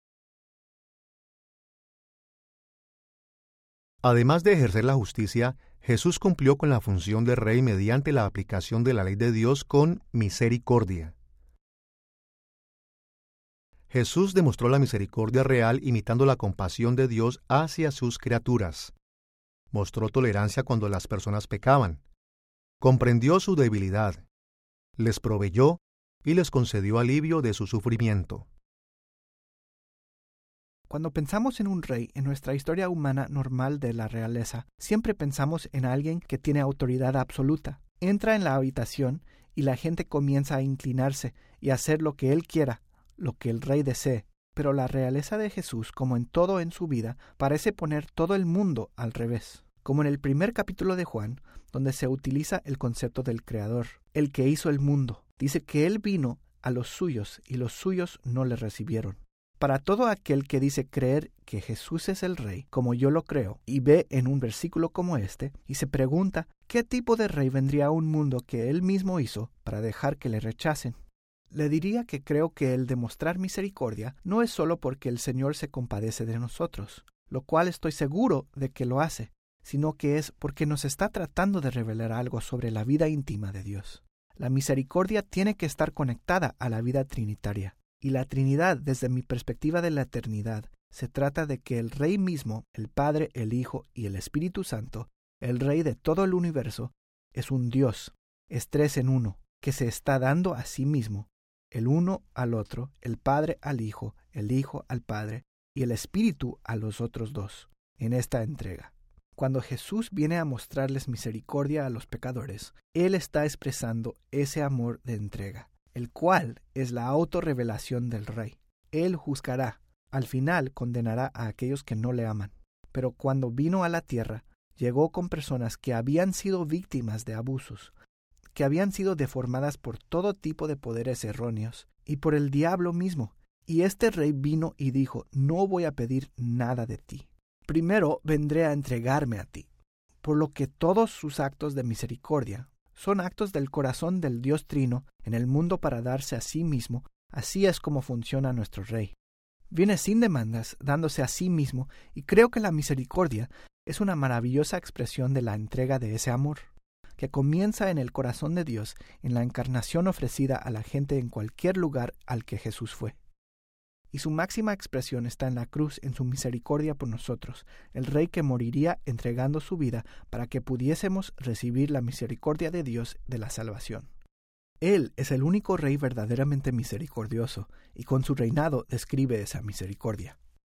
Además de ejercer la justicia, Jesús cumplió con la función de rey mediante la aplicación de la ley de Dios con misericordia. Jesús demostró la misericordia real imitando la compasión de Dios hacia sus criaturas. Mostró tolerancia cuando las personas pecaban. Comprendió su debilidad. Les proveyó y les concedió alivio de su sufrimiento.
Cuando pensamos en un rey en nuestra historia humana normal de la realeza, siempre pensamos en alguien que tiene autoridad absoluta. Entra en la habitación y la gente comienza a inclinarse y a hacer lo que él quiera, lo que el rey desee. Pero la realeza de Jesús, como en todo en su vida, parece poner todo el mundo al revés. Como en el primer capítulo de Juan, donde se utiliza el concepto del Creador, el que hizo el mundo. Dice que él vino a los suyos y los suyos no le recibieron. Para todo aquel que dice creer que Jesús es el Rey, como yo lo creo, y ve en un versículo como este, y se pregunta qué tipo de rey vendría a un mundo que él mismo hizo para dejar que le rechacen, le diría que creo que el demostrar misericordia no es solo porque el Señor se compadece de nosotros, lo cual estoy seguro de que lo hace, sino que es porque nos está tratando de revelar algo sobre la vida íntima de Dios. La misericordia tiene que estar conectada a la vida trinitaria. Y la Trinidad, desde mi perspectiva de la eternidad, se trata de que el Rey mismo, el Padre, el Hijo y el Espíritu Santo, el Rey de todo el universo, es un Dios, es tres en uno, que se está dando a sí mismo, el uno al otro, el Padre al Hijo, el Hijo al Padre y el Espíritu a los otros dos, en esta entrega. Cuando Jesús viene a mostrarles misericordia a los pecadores, Él está expresando ese amor de entrega, el cual es la autorrevelación del Rey. Él juzgará, al final condenará a aquellos que no le aman. Pero cuando vino a la tierra, llegó con personas que habían sido víctimas de abusos, que habían sido deformadas por todo tipo de poderes erróneos y por el diablo mismo. Y este Rey vino y dijo, no voy a pedir nada de ti. Primero vendré a entregarme a ti. Por lo que todos sus actos de misericordia son actos del corazón del Dios Trino en el mundo para darse a sí mismo Así es como funciona nuestro Rey. Viene sin demandas, dándose a sí mismo, y creo que la misericordia es una maravillosa expresión de la entrega de ese amor, que comienza en el corazón de Dios, en la encarnación ofrecida a la gente en cualquier lugar al que Jesús fue. Y su máxima expresión está en la cruz, en su misericordia por nosotros, el Rey que moriría entregando su vida para que pudiésemos recibir la misericordia de Dios de la salvación. Él es el único Rey verdaderamente misericordioso, y con su reinado describe esa misericordia.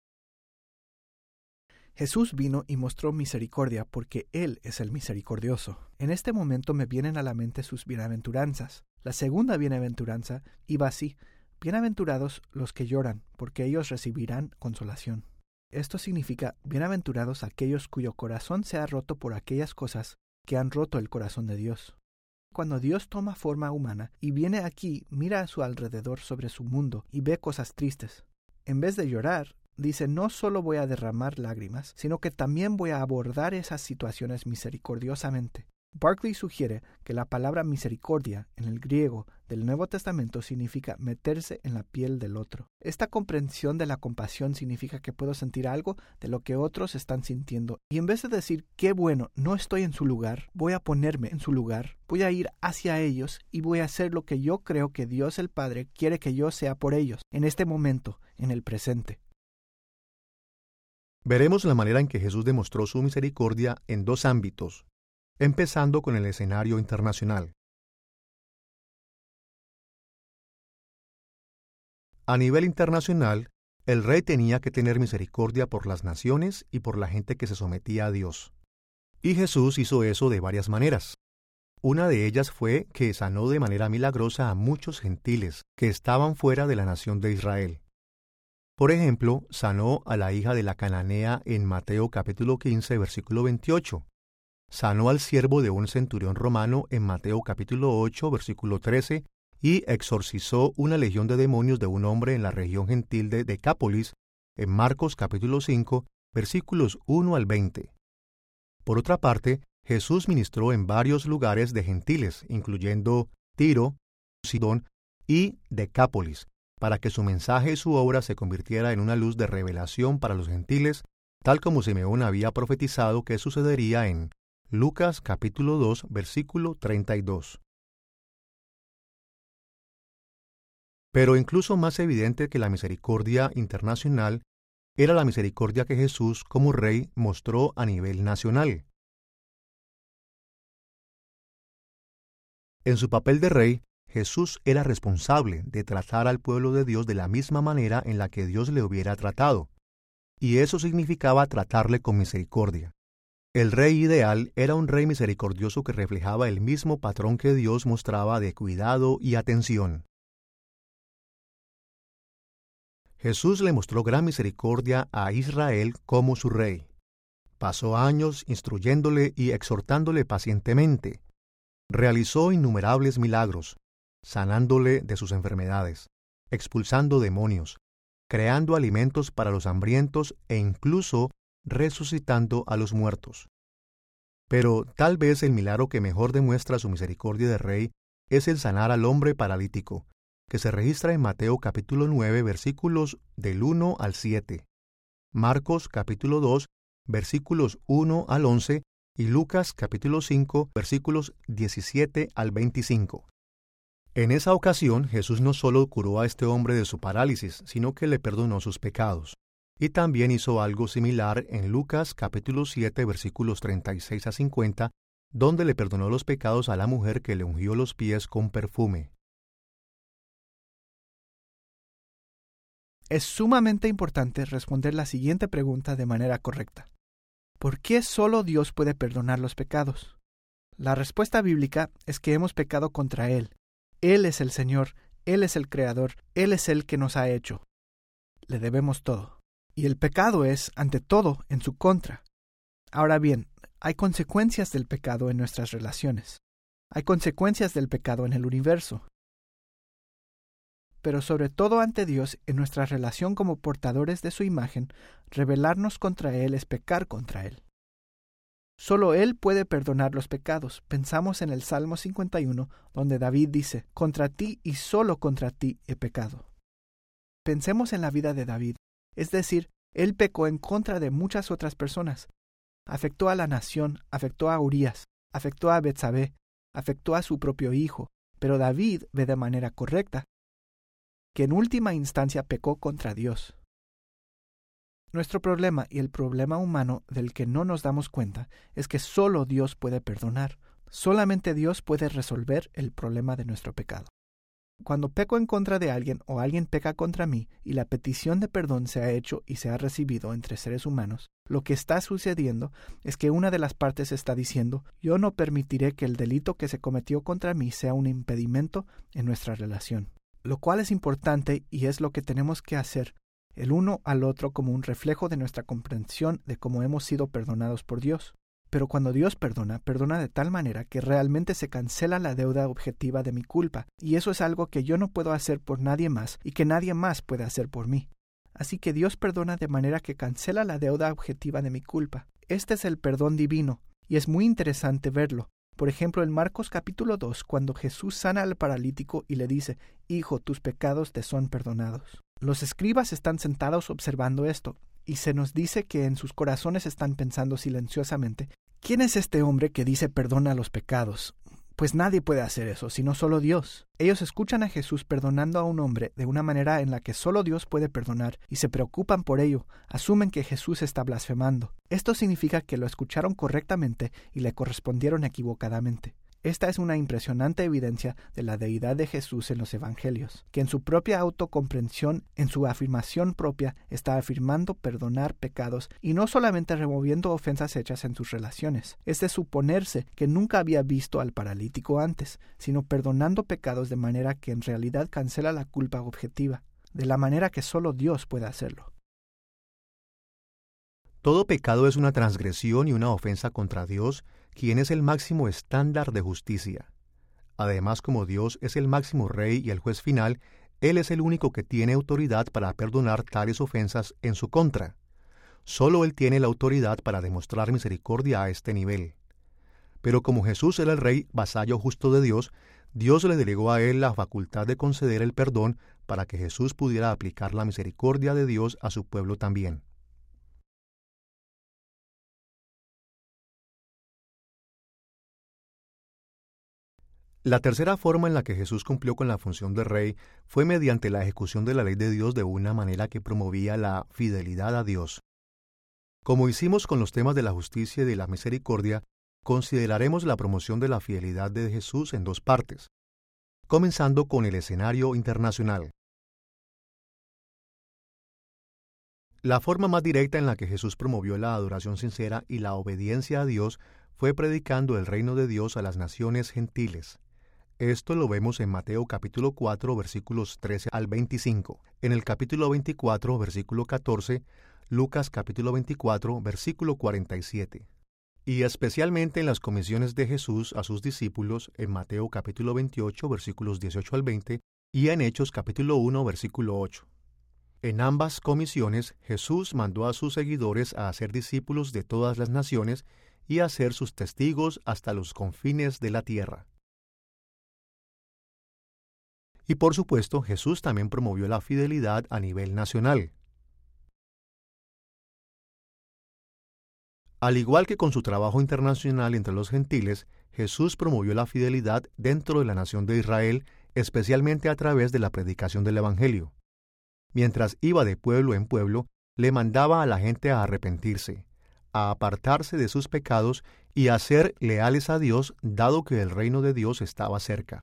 Jesús vino y mostró misericordia porque Él es el misericordioso. En este momento me vienen a la mente sus bienaventuranzas. La segunda bienaventuranza iba así: bienaventurados los que lloran, porque ellos recibirán consolación. Esto significa bienaventurados aquellos cuyo corazón se ha roto por aquellas cosas que han roto el corazón de Dios. Cuando Dios toma forma humana y viene aquí, mira a su alrededor sobre su mundo y ve cosas tristes. En vez de llorar, dice: no solo voy a derramar lágrimas, sino que también voy a abordar esas situaciones misericordiosamente. Barclay sugiere que la palabra misericordia en el griego del Nuevo Testamento significa meterse en la piel del otro. Esta comprensión de la compasión significa que puedo sentir algo de lo que otros están sintiendo, y en vez de decir qué bueno, no estoy en su lugar, voy a ponerme en su lugar, voy a ir hacia ellos y voy a hacer lo que yo creo que Dios el Padre quiere que yo sea por ellos, en este momento, en el presente.
Veremos la manera en que Jesús demostró su misericordia en dos ámbitos, empezando con el escenario internacional. A nivel internacional, el rey tenía que tener misericordia por las naciones y por la gente que se sometía a Dios. Y Jesús hizo eso de varias maneras. Una de ellas fue que sanó de manera milagrosa a muchos gentiles que estaban fuera de la nación de Israel. Por ejemplo, sanó a la hija de la cananea en Mateo capítulo quince, versículo veintiocho. Sanó al siervo de un centurión romano en Mateo capítulo ocho, versículo trece, y exorcizó una legión de demonios de un hombre en la región gentil de Decápolis en Marcos capítulo cinco, versículos uno al veinte. Por otra parte, Jesús ministró en varios lugares de gentiles, incluyendo Tiro, Sidón y Decápolis, para que su mensaje y su obra se convirtiera en una luz de revelación para los gentiles, tal como Simeón había profetizado que sucedería en Lucas capítulo dos, versículo treinta y dos. Pero incluso más evidente que la misericordia internacional era la misericordia que Jesús como rey mostró a nivel nacional. En su papel de rey, Jesús era responsable de tratar al pueblo de Dios de la misma manera en la que Dios le hubiera tratado, y eso significaba tratarle con misericordia. El rey ideal era un rey misericordioso que reflejaba el mismo patrón que Dios mostraba de cuidado y atención. Jesús le mostró gran misericordia a Israel como su rey. Pasó años instruyéndole y exhortándole pacientemente. Realizó innumerables milagros, sanándole de sus enfermedades, expulsando demonios, creando alimentos para los hambrientos e incluso resucitando a los muertos. Pero tal vez el milagro que mejor demuestra su misericordia de rey es el sanar al hombre paralítico, que se registra en Mateo capítulo nueve, versículos del uno al siete, Marcos capítulo dos, versículos uno al once, y Lucas capítulo cinco, versículos diecisiete al veinticinco. En esa ocasión, Jesús no solo curó a este hombre de su parálisis, sino que le perdonó sus pecados. Y también hizo algo similar en Lucas capítulo siete, versículos treinta y seis a cincuenta, donde le perdonó los pecados a la mujer que le ungió los pies con perfume.
Es sumamente importante responder la siguiente pregunta de manera correcta. ¿Por qué solo Dios puede perdonar los pecados? La respuesta bíblica es que hemos pecado contra Él. Él es el Señor, Él es el Creador, Él es el que nos ha hecho. Le debemos todo. Y el pecado es, ante todo, en su contra. Ahora bien, hay consecuencias del pecado en nuestras relaciones. Hay consecuencias del pecado en el universo. Pero sobre todo ante Dios, en nuestra relación como portadores de su imagen, rebelarnos contra Él es pecar contra Él. Solo Él puede perdonar los pecados. Pensamos en el Salmo cincuenta y uno, donde David dice, «Contra ti y solo contra ti he pecado». Pensemos en la vida de David, es decir, él pecó en contra de muchas otras personas. Afectó a la nación, afectó a Urías, afectó a Betsabé, afectó a su propio hijo, pero David ve de manera correcta que en última instancia pecó contra Dios. Nuestro problema y el problema humano del que no nos damos cuenta es que solo Dios puede perdonar. Solamente Dios puede resolver el problema de nuestro pecado. Cuando peco en contra de alguien o alguien peca contra mí y la petición de perdón se ha hecho y se ha recibido entre seres humanos, lo que está sucediendo es que una de las partes está diciendo, yo no permitiré que el delito que se cometió contra mí sea un impedimento en nuestra relación. Lo cual es importante y es lo que tenemos que hacer el uno al otro como un reflejo de nuestra comprensión de cómo hemos sido perdonados por Dios. Pero cuando Dios perdona, perdona de tal manera que realmente se cancela la deuda objetiva de mi culpa, y eso es algo que yo no puedo hacer por nadie más y que nadie más puede hacer por mí. Así que Dios perdona de manera que cancela la deuda objetiva de mi culpa. Este es el perdón divino, y es muy interesante verlo. Por ejemplo, en Marcos capítulo dos, cuando Jesús sana al paralítico y le dice, «Hijo, tus pecados te son perdonados». Los escribas están sentados observando esto, y se nos dice que en sus corazones están pensando silenciosamente, ¿quién es este hombre que dice perdona los pecados? Pues nadie puede hacer eso, sino solo Dios. Ellos escuchan a Jesús perdonando a un hombre de una manera en la que solo Dios puede perdonar y se preocupan por ello, asumen que Jesús está blasfemando. Esto significa que lo escucharon correctamente y le correspondieron equivocadamente. Esta es una impresionante evidencia de la deidad de Jesús en los Evangelios, que en su propia autocomprensión, en su afirmación propia, está afirmando perdonar pecados y no solamente removiendo ofensas hechas en sus relaciones. Es de suponerse que nunca había visto al paralítico antes, sino perdonando pecados de manera que en realidad cancela la culpa objetiva, de la manera que solo Dios puede hacerlo.
Todo pecado es una transgresión y una ofensa contra Dios, quien es el máximo estándar de justicia. Además, como Dios es el máximo rey y el juez final, Él es el único que tiene autoridad para perdonar tales ofensas en su contra. Solo Él tiene la autoridad para demostrar misericordia a este nivel. Pero como Jesús era el rey vasallo justo de Dios, Dios le delegó a Él la facultad de conceder el perdón para que Jesús pudiera aplicar la misericordia de Dios a su pueblo también. La tercera forma en la que Jesús cumplió con la función de rey fue mediante la ejecución de la ley de Dios de una manera que promovía la fidelidad a Dios. Como hicimos con los temas de la justicia y de la misericordia, consideraremos la promoción de la fidelidad de Jesús en dos partes, comenzando con el escenario internacional. La forma más directa en la que Jesús promovió la adoración sincera y la obediencia a Dios fue predicando el reino de Dios a las naciones gentiles. Esto lo vemos en Mateo capítulo cuatro, versículos trece al veinticinco, en el capítulo veinticuatro, versículo catorce, Lucas capítulo veinticuatro, versículo cuarenta y siete, y especialmente en las comisiones de Jesús a sus discípulos en Mateo capítulo veintiocho, versículos dieciocho al veinte, y en Hechos capítulo uno, versículo ocho. En ambas comisiones, Jesús mandó a sus seguidores a hacer discípulos de todas las naciones y a ser sus testigos hasta los confines de la tierra. Y por supuesto, Jesús también promovió la fidelidad a nivel nacional. Al igual que con su trabajo internacional entre los gentiles, Jesús promovió la fidelidad dentro de la nación de Israel, especialmente a través de la predicación del Evangelio. Mientras iba de pueblo en pueblo, le mandaba a la gente a arrepentirse, a apartarse de sus pecados y a ser leales a Dios, dado que el reino de Dios estaba cerca.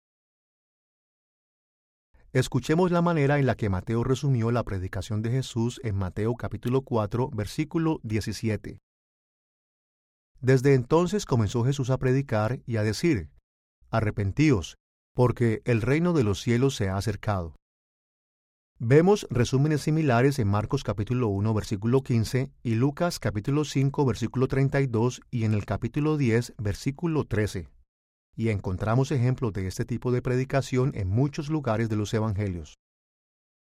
Escuchemos la manera en la que Mateo resumió la predicación de Jesús en Mateo capítulo cuatro, versículo diecisiete. Desde entonces comenzó Jesús a predicar y a decir, «Arrepentíos, porque el reino de los cielos se ha acercado». Vemos resúmenes similares en Marcos capítulo uno, versículo quince, y Lucas capítulo cinco, versículo treinta y dos, y en el capítulo diez, versículo trece. Y encontramos ejemplos de este tipo de predicación en muchos lugares de los Evangelios.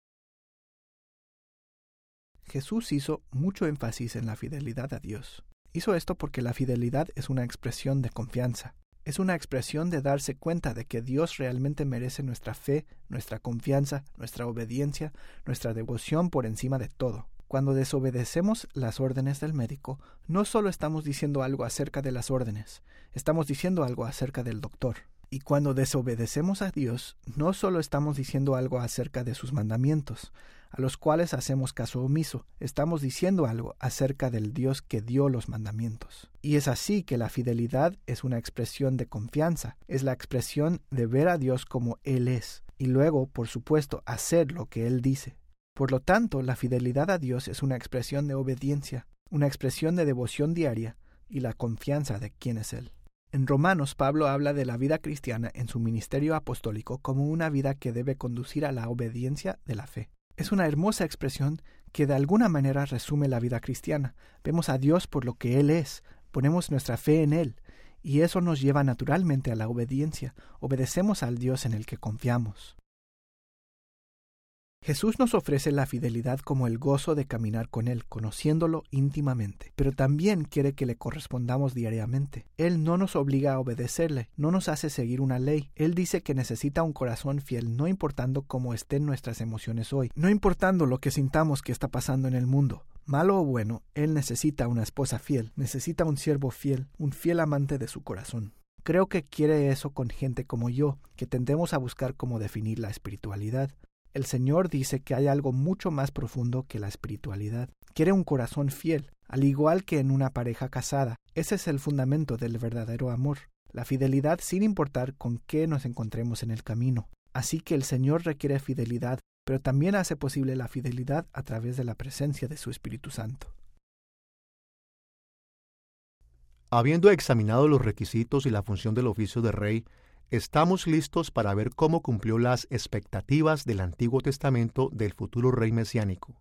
Jesús hizo mucho énfasis en la fidelidad a Dios. Hizo esto porque la fidelidad es una expresión de confianza. Es una expresión de darse cuenta de que Dios realmente merece nuestra fe, nuestra confianza, nuestra obediencia, nuestra devoción por encima de todo. Cuando desobedecemos las órdenes del médico, no solo estamos diciendo algo acerca de las órdenes, estamos diciendo algo acerca del doctor. Y cuando desobedecemos a Dios, no solo estamos diciendo algo acerca de sus mandamientos, a los cuales hacemos caso omiso, estamos diciendo algo acerca del Dios que dio los mandamientos. Y es así que la fidelidad es una expresión de confianza, es la expresión de ver a Dios como Él es, y luego, por supuesto, hacer lo que Él dice. Por lo tanto, la fidelidad a Dios es una expresión de obediencia, una expresión de devoción diaria y la confianza de quién es Él. En Romanos, Pablo habla de la vida cristiana en su ministerio apostólico como una vida que debe conducir a la obediencia de la fe. Es una hermosa expresión que de alguna manera resume la vida cristiana. Vemos a Dios por lo que Él es, ponemos nuestra fe en Él, y eso nos lleva naturalmente a la obediencia. Obedecemos al Dios en el que confiamos. Jesús nos ofrece la fidelidad como el gozo de caminar con Él, conociéndolo íntimamente, pero también quiere que le correspondamos diariamente. Él no nos obliga a obedecerle, no nos hace seguir una ley. Él dice que necesita un corazón fiel, no importando cómo estén nuestras emociones hoy, no importando lo que sintamos que está pasando en el mundo. Malo o bueno, Él necesita una esposa fiel, necesita un siervo fiel, un fiel amante de su corazón. Creo que quiere eso con gente como yo, que tendemos a buscar cómo definir la espiritualidad. El Señor dice que hay algo mucho más profundo que la espiritualidad. Quiere un corazón fiel, al igual que en una pareja casada. Ese es el fundamento del verdadero amor, la fidelidad sin importar con qué nos encontremos en el camino. Así que el Señor requiere fidelidad, pero también hace posible la fidelidad a través de la presencia de su Espíritu Santo.
Habiendo examinado los requisitos y la función del oficio de rey, estamos listos para ver cómo cumplió las expectativas del Antiguo Testamento del futuro rey mesiánico.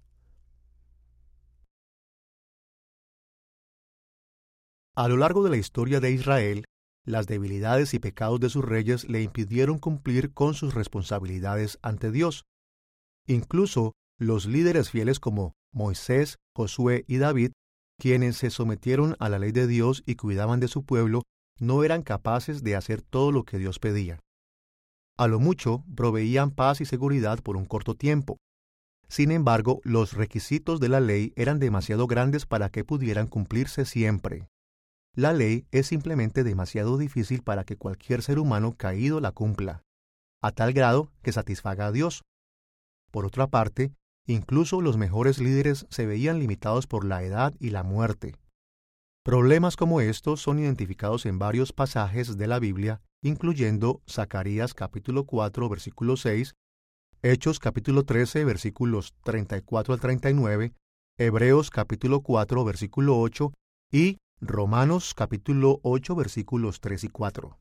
A lo largo de la historia de Israel, las debilidades y pecados de sus reyes le impidieron cumplir con sus responsabilidades ante Dios. Incluso los líderes fieles como Moisés, Josué y David, quienes se sometieron a la ley de Dios y cuidaban de su pueblo, no eran capaces de hacer todo lo que Dios pedía. A lo mucho, proveían paz y seguridad por un corto tiempo. Sin embargo, los requisitos de la ley eran demasiado grandes para que pudieran cumplirse siempre. La ley es simplemente demasiado difícil para que cualquier ser humano caído la cumpla, a tal grado que satisfaga a Dios. Por otra parte, incluso los mejores líderes se veían limitados por la edad y la muerte. Problemas como estos son identificados en varios pasajes de la Biblia, incluyendo Zacarías capítulo cuatro, versículo seis, Hechos capítulo trece, versículos treinta y cuatro al treinta y nueve, Hebreos capítulo cuatro, versículo ocho y Romanos capítulo ocho, versículos tres y cuatro.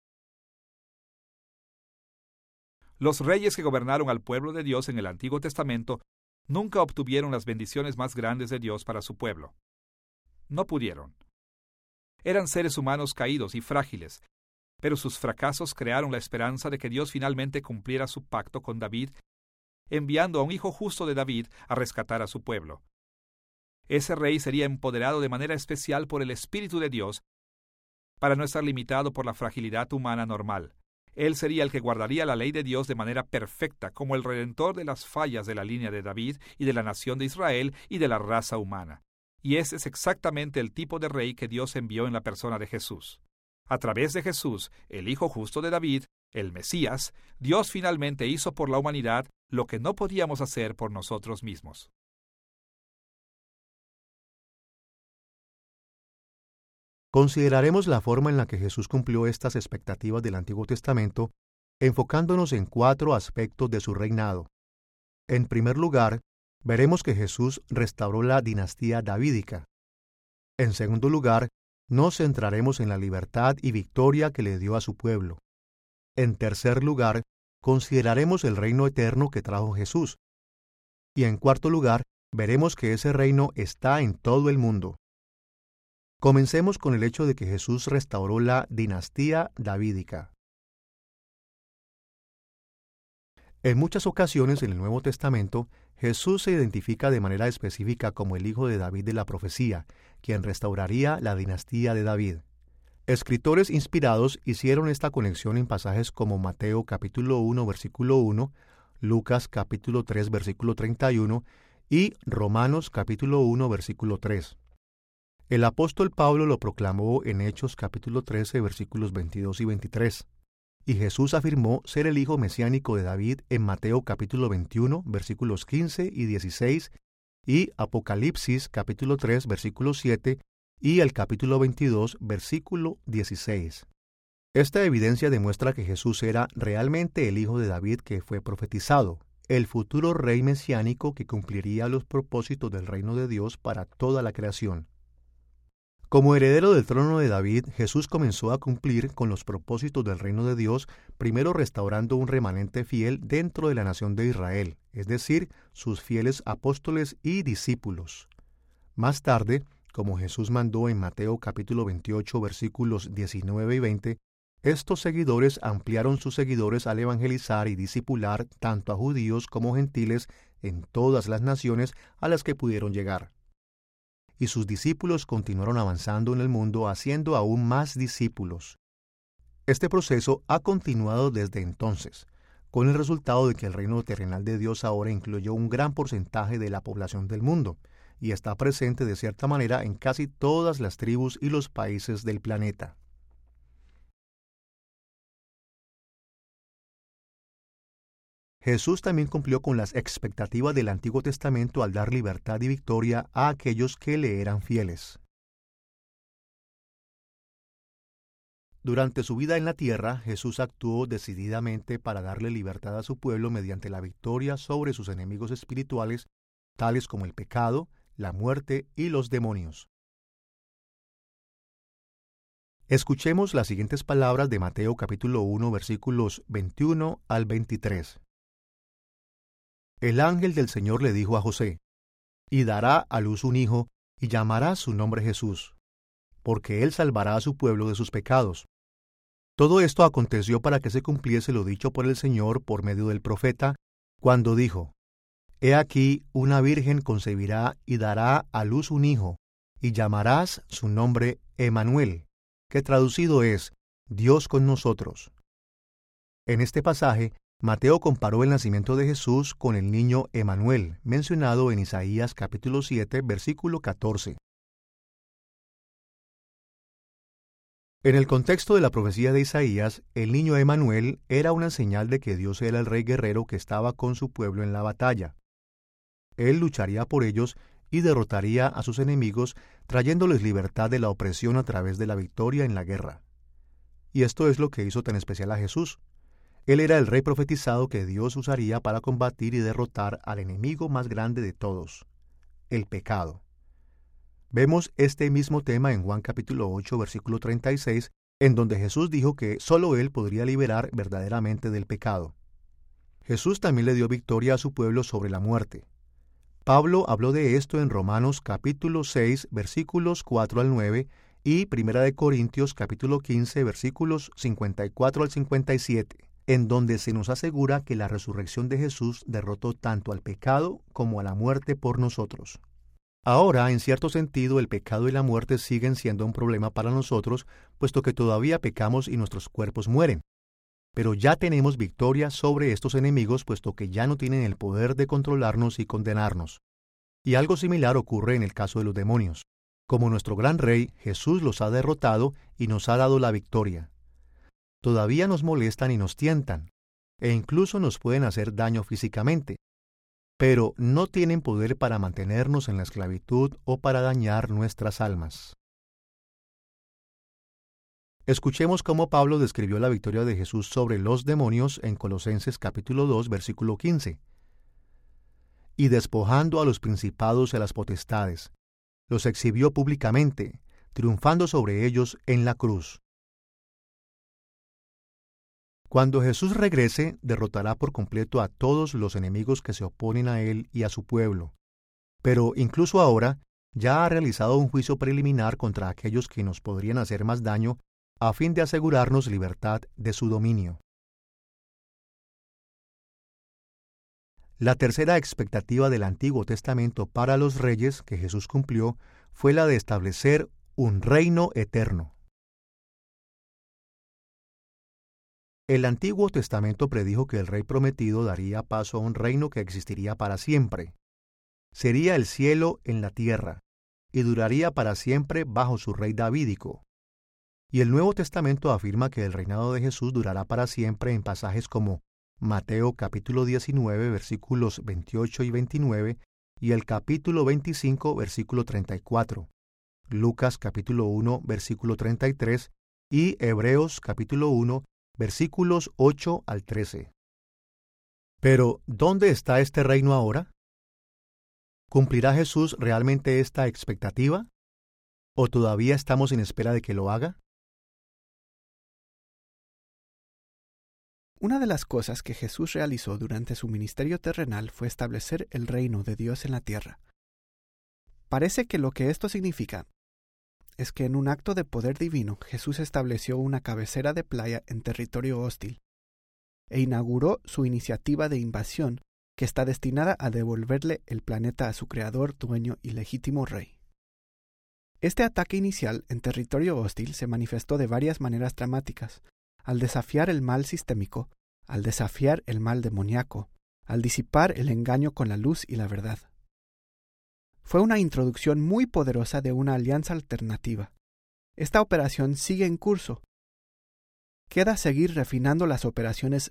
Los reyes que gobernaron al pueblo de Dios en el Antiguo Testamento nunca obtuvieron las bendiciones más grandes de Dios para su pueblo. No pudieron. Eran seres humanos caídos y frágiles, pero sus fracasos crearon la esperanza de que Dios finalmente cumpliera su pacto con David, enviando a un hijo justo de David a rescatar a su pueblo. Ese rey sería empoderado de manera especial por el Espíritu de Dios para no estar limitado por la fragilidad humana normal. Él sería el que guardaría la ley de Dios de manera perfecta, como el redentor de las fallas de la línea de David y de la nación de Israel y de la raza humana. Y ese es exactamente el tipo de rey que Dios envió en la persona de Jesús. A través de Jesús, el Hijo justo de David, el Mesías, Dios finalmente hizo por la humanidad lo que no podíamos hacer por nosotros mismos.
Consideraremos la forma en la que Jesús cumplió estas expectativas del Antiguo Testamento, enfocándonos en cuatro aspectos de su reinado. En primer lugar, veremos que Jesús restauró la dinastía davídica. En segundo lugar, nos centraremos en la libertad y victoria que le dio a su pueblo. En tercer lugar, consideraremos el reino eterno que trajo Jesús. Y en cuarto lugar, veremos que ese reino está en todo el mundo. Comencemos con el hecho de que Jesús restauró la dinastía davídica. En muchas ocasiones en el Nuevo Testamento, Jesús se identifica de manera específica como el hijo de David de la profecía, quien restauraría la dinastía de David. Escritores inspirados hicieron esta conexión en pasajes como Mateo capítulo uno versículo uno, Lucas capítulo tres versículo treinta y uno y Romanos capítulo uno versículo tres. El apóstol Pablo lo proclamó en Hechos capítulo trece versículos veintidós y veintitrés. Y Jesús afirmó ser el hijo mesiánico de David en Mateo capítulo veintiuno, versículos quince y dieciséis, y Apocalipsis capítulo tres, versículo siete, y el capítulo veintidós, versículo dieciséis. Esta evidencia demuestra que Jesús era realmente el hijo de David que fue profetizado, el futuro rey mesiánico que cumpliría los propósitos del reino de Dios para toda la creación. Como heredero del trono de David, Jesús comenzó a cumplir con los propósitos del reino de Dios, primero restaurando un remanente fiel dentro de la nación de Israel, es decir, sus fieles apóstoles y discípulos. Más tarde, como Jesús mandó en Mateo capítulo veintiocho, versículos diecinueve y veinte, estos seguidores ampliaron sus seguidores al evangelizar y discipular tanto a judíos como gentiles en todas las naciones a las que pudieron llegar. Y sus discípulos continuaron avanzando en el mundo haciendo aún más discípulos. Este proceso ha continuado desde entonces, con el resultado de que el reino terrenal de Dios ahora incluyó un gran porcentaje de la población del mundo, y está presente de cierta manera en casi todas las tribus y los países del planeta. Jesús también cumplió con las expectativas del Antiguo Testamento al dar libertad y victoria a aquellos que le eran fieles. Durante su vida en la tierra, Jesús actuó decididamente para darle libertad a su pueblo mediante la victoria sobre sus enemigos espirituales, tales como el pecado, la muerte y los demonios. Escuchemos las siguientes palabras de Mateo capítulo uno, versículos veintiuno al veintitrés. El ángel del Señor le dijo a José, y dará a luz un hijo, y llamará su nombre Jesús, porque él salvará a su pueblo de sus pecados. Todo esto aconteció para que se cumpliese lo dicho por el Señor por medio del profeta, cuando dijo, He aquí una virgen concebirá y dará a luz un hijo, y llamarás su nombre Emmanuel, que traducido es, Dios con nosotros. En este pasaje, Mateo comparó el nacimiento de Jesús con el niño Emmanuel, mencionado en Isaías capítulo siete, versículo catorce. En el contexto de la profecía de Isaías, el niño Emmanuel era una señal de que Dios era el rey guerrero que estaba con su pueblo en la batalla. Él lucharía por ellos y derrotaría a sus enemigos, trayéndoles libertad de la opresión a través de la victoria en la guerra. Y esto es lo que hizo tan especial a Jesús. Él era el rey profetizado que Dios usaría para combatir y derrotar al enemigo más grande de todos, el pecado. Vemos este mismo tema en Juan capítulo ocho, versículo treinta y seis, en donde Jesús dijo que solo Él podría liberar verdaderamente del pecado. Jesús también le dio victoria a su pueblo sobre la muerte. Pablo habló de esto en Romanos capítulo seis, versículos cuatro al nueve, y Primera de Corintios capítulo quince, versículos cincuenta y cuatro al cincuenta y siete. En donde se nos asegura que la resurrección de Jesús derrotó tanto al pecado como a la muerte por nosotros. Ahora, en cierto sentido, el pecado y la muerte siguen siendo un problema para nosotros, puesto que todavía pecamos y nuestros cuerpos mueren. Pero ya tenemos victoria sobre estos enemigos, puesto que ya no tienen el poder de controlarnos y condenarnos. Y algo similar ocurre en el caso de los demonios. Como nuestro gran rey, Jesús los ha derrotado y nos ha dado la victoria. Todavía nos molestan y nos tientan, e incluso nos pueden hacer daño físicamente, pero no tienen poder para mantenernos en la esclavitud o para dañar nuestras almas. Escuchemos cómo Pablo describió la victoria de Jesús sobre los demonios en Colosenses capítulo dos, versículo quince. Y despojando a los principados y a las potestades, los exhibió públicamente, triunfando sobre ellos en la cruz. Cuando Jesús regrese, derrotará por completo a todos los enemigos que se oponen a Él y a su pueblo. Pero incluso ahora, ya ha realizado un juicio preliminar contra aquellos que nos podrían hacer más daño, a fin de asegurarnos libertad de su dominio. La tercera expectativa del Antiguo Testamento para los reyes que Jesús cumplió fue la de establecer un reino eterno. El Antiguo Testamento predijo que el Rey prometido daría paso a un reino que existiría para siempre. Sería el cielo en la tierra, y duraría para siempre bajo su rey davídico. Y el Nuevo Testamento afirma que el reinado de Jesús durará para siempre en pasajes como Mateo capítulo diecinueve, versículos veintiocho y veintinueve, y el capítulo veinticinco, versículo treinta y cuatro, Lucas capítulo uno, versículo treinta y tres, y Hebreos capítulo uno, versículos ocho al trece. Pero, ¿dónde está este reino ahora? ¿Cumplirá Jesús realmente esta expectativa? ¿O todavía estamos en espera de que lo haga?
Una de las cosas que Jesús realizó durante su ministerio terrenal fue establecer el reino de Dios en la tierra. Parece que lo que esto significa es que en un acto de poder divino Jesús estableció una cabecera de playa en territorio hostil e inauguró su iniciativa de invasión que está destinada a devolverle el planeta a su creador, dueño y legítimo rey. Este ataque inicial en territorio hostil se manifestó de varias maneras dramáticas, al desafiar el mal sistémico, al desafiar el mal demoníaco, al disipar el engaño con la luz y la verdad. Fue una introducción muy poderosa de una alianza alternativa. Esta operación sigue en curso. Queda seguir refinando las operaciones,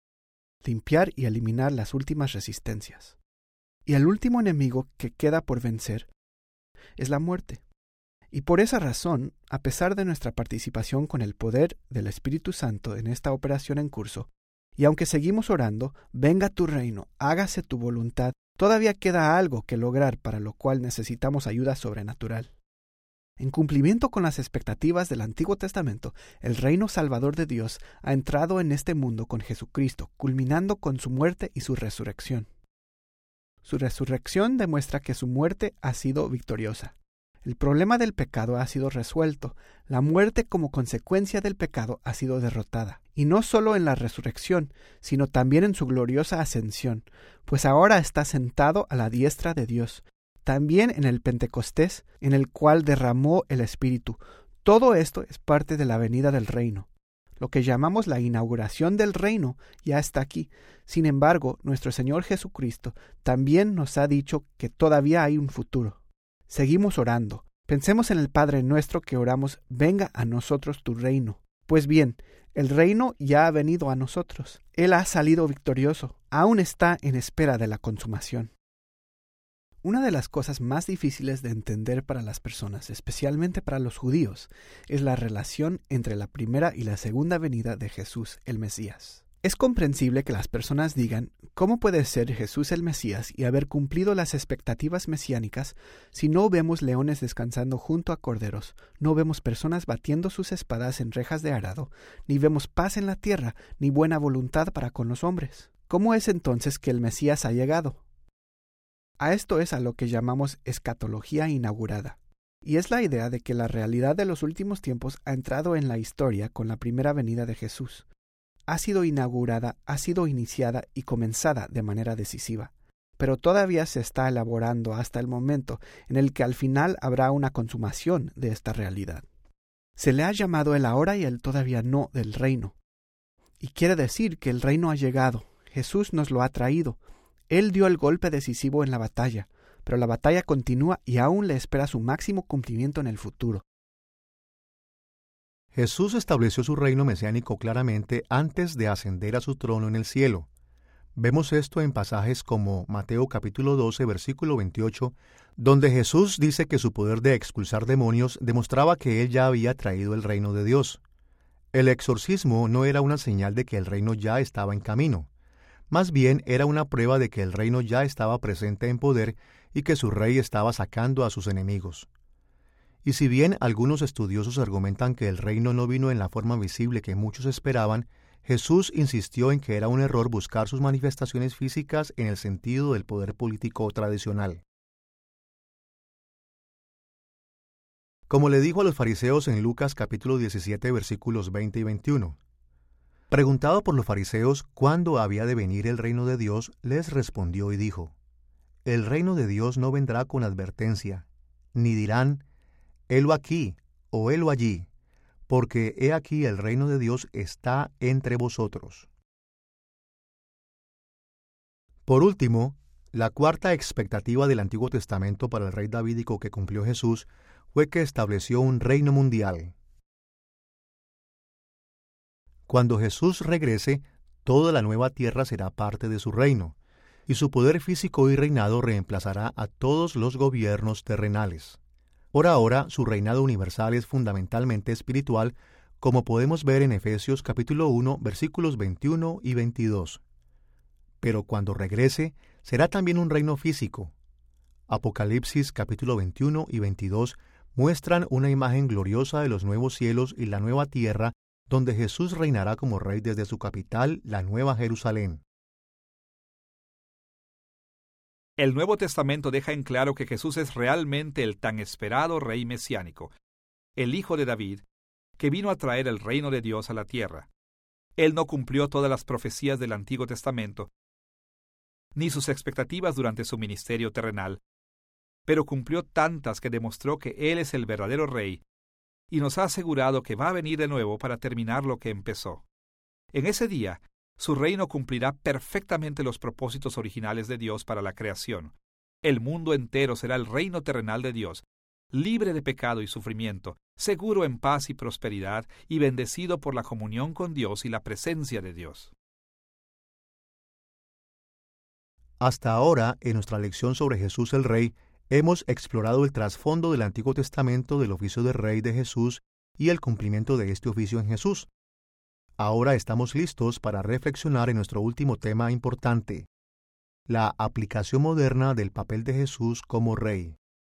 limpiar y eliminar las últimas resistencias. Y el último enemigo que queda por vencer es la muerte. Y por esa razón, a pesar de nuestra participación con el poder del Espíritu Santo en esta operación en curso, y aunque seguimos orando, venga tu reino, hágase tu voluntad, todavía queda algo que lograr para lo cual necesitamos ayuda sobrenatural. En cumplimiento con las expectativas del Antiguo Testamento, el reino salvador de Dios ha entrado en este mundo con Jesucristo, culminando con su muerte y su resurrección. Su resurrección demuestra que su muerte ha sido victoriosa. El problema del pecado ha sido resuelto, la muerte como consecuencia del pecado ha sido derrotada, y no solo en la resurrección, sino también en su gloriosa ascensión, pues ahora está sentado a la diestra de Dios, también en el Pentecostés, en el cual derramó el Espíritu. Todo esto es parte de la venida del reino. Lo que llamamos la inauguración del reino ya está aquí. Sin embargo, nuestro Señor Jesucristo también nos ha dicho que todavía hay un futuro. Seguimos orando. Pensemos en el Padre nuestro que oramos, venga a nosotros tu reino. Pues bien, el reino ya ha venido a nosotros. Él ha salido victorioso. Aún está en espera de la consumación. Una de las cosas más difíciles de entender para las personas, especialmente para los judíos, es la relación entre la primera y la segunda venida de Jesús el Mesías. Es comprensible que las personas digan, ¿cómo puede ser Jesús el Mesías y haber cumplido las expectativas mesiánicas si no vemos leones descansando junto a corderos, no vemos personas batiendo sus espadas en rejas de arado, ni vemos paz en la tierra, ni buena voluntad para con los hombres? ¿Cómo es entonces que el Mesías ha llegado? A esto es a lo que llamamos escatología inaugurada, y es la idea de que la realidad de los últimos tiempos ha entrado en la historia con la primera venida de Jesús. Ha sido inaugurada, ha sido iniciada y comenzada de manera decisiva, pero todavía se está elaborando hasta el momento en el que al final habrá una consumación de esta realidad. Se le ha llamado el ahora y el todavía no del reino, y quiere decir que el reino ha llegado, Jesús nos lo ha traído, Él dio el golpe decisivo en la batalla, pero la batalla continúa y aún le espera su máximo cumplimiento en el futuro.
Jesús estableció su reino mesiánico claramente antes de ascender a su trono en el cielo. Vemos esto en pasajes como Mateo capítulo doce, versículo veintiocho, donde Jesús dice que su poder de expulsar demonios demostraba que Él ya había traído el reino de Dios. El exorcismo no era una señal de que el reino ya estaba en camino. Más bien era una prueba de que el reino ya estaba presente en poder y que su rey estaba sacando a sus enemigos. Y si bien algunos estudiosos argumentan que el reino no vino en la forma visible que muchos esperaban, Jesús insistió en que era un error buscar sus manifestaciones físicas en el sentido del poder político tradicional. Como le dijo a los fariseos en Lucas capítulo diecisiete, versículos veinte y veintiuno, Preguntado por los fariseos cuándo había de venir el reino de Dios, les respondió y dijo: El reino de Dios no vendrá con advertencia, ni dirán, helo aquí o helo allí, porque he aquí el reino de Dios está entre vosotros. Por último, la cuarta expectativa del Antiguo Testamento para el rey davídico que cumplió Jesús fue que estableció un reino mundial. Cuando Jesús regrese, toda la nueva tierra será parte de su reino, y su poder físico y reinado reemplazará a todos los gobiernos terrenales. Por ahora, su reinado universal es fundamentalmente espiritual, como podemos ver en Efesios capítulo uno, versículos veintiuno y veintidós. Pero cuando regrese, será también un reino físico. Apocalipsis capítulo veintiuno y veintidós muestran una imagen gloriosa de los nuevos cielos y la nueva tierra, donde Jesús reinará como rey desde su capital, la Nueva Jerusalén.
El Nuevo Testamento deja en claro que Jesús es realmente el tan esperado Rey mesiánico, el Hijo de David, que vino a traer el reino de Dios a la tierra. Él no cumplió todas las profecías del Antiguo Testamento, ni sus expectativas durante su ministerio terrenal, pero cumplió tantas que demostró que Él es el verdadero Rey, y nos ha asegurado que va a venir de nuevo para terminar lo que empezó. En ese día, su reino cumplirá perfectamente los propósitos originales de Dios para la creación. El mundo entero será el reino terrenal de Dios, libre de pecado y sufrimiento, seguro en paz y prosperidad, y bendecido por la comunión con Dios y la presencia de Dios.
Hasta ahora, en nuestra lección sobre Jesús el Rey, hemos explorado el trasfondo del Antiguo Testamento del oficio de Rey de Jesús y el cumplimiento de este oficio en Jesús. Ahora estamos listos para reflexionar en nuestro último tema importante, la aplicación moderna del papel de Jesús como Rey.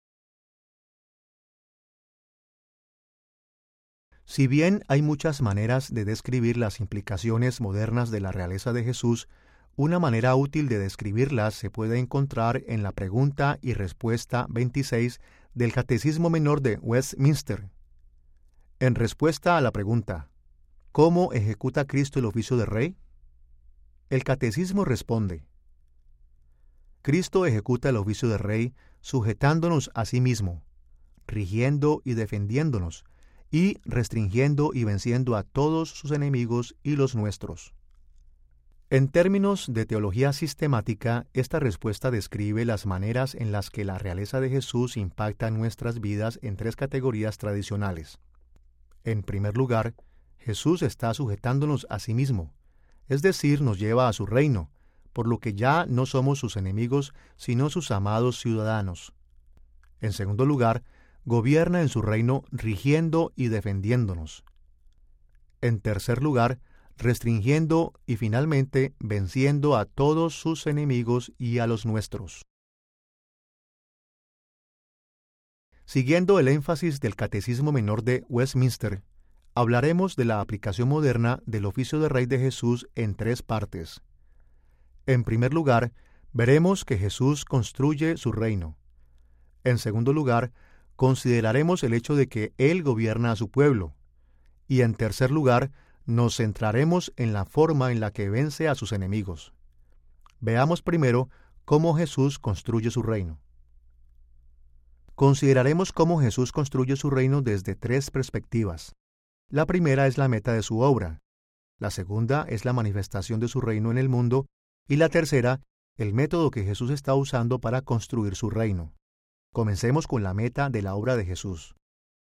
Si bien hay muchas maneras de describir las implicaciones modernas de la realeza de Jesús, una manera útil de describirlas se puede encontrar en la pregunta y respuesta veintiséis del Catecismo Menor de Westminster. En respuesta a la pregunta, ¿cómo ejecuta Cristo el oficio de Rey? El Catecismo responde: Cristo ejecuta el oficio de Rey sujetándonos a sí mismo, rigiendo y defendiéndonos, y restringiendo y venciendo a todos sus enemigos y los nuestros. En términos de teología sistemática, esta respuesta describe las maneras en las que la realeza de Jesús impacta nuestras vidas en tres categorías tradicionales. En primer lugar, Jesús está sujetándonos a sí mismo, es decir, nos lleva a su reino, por lo que ya no somos sus enemigos, sino sus amados ciudadanos. En segundo lugar, gobierna en su reino rigiendo y defendiéndonos. En tercer lugar, restringiendo y finalmente venciendo a todos sus enemigos y a los nuestros. Siguiendo el énfasis del Catecismo Menor de Westminster, hablaremos de la aplicación moderna del oficio de Rey de Jesús en tres partes. En primer lugar, veremos que Jesús construye su reino. En segundo lugar, consideraremos el hecho de que Él gobierna a su pueblo. Y en tercer lugar, nos centraremos en la forma en la que vence a sus enemigos. Veamos primero cómo Jesús construye su reino. Consideraremos cómo Jesús construye su reino desde tres perspectivas. La primera es la meta de su obra, la segunda es la manifestación de su reino en el mundo, y la tercera, el método que Jesús está usando para construir su reino. Comencemos con la meta de la obra de Jesús.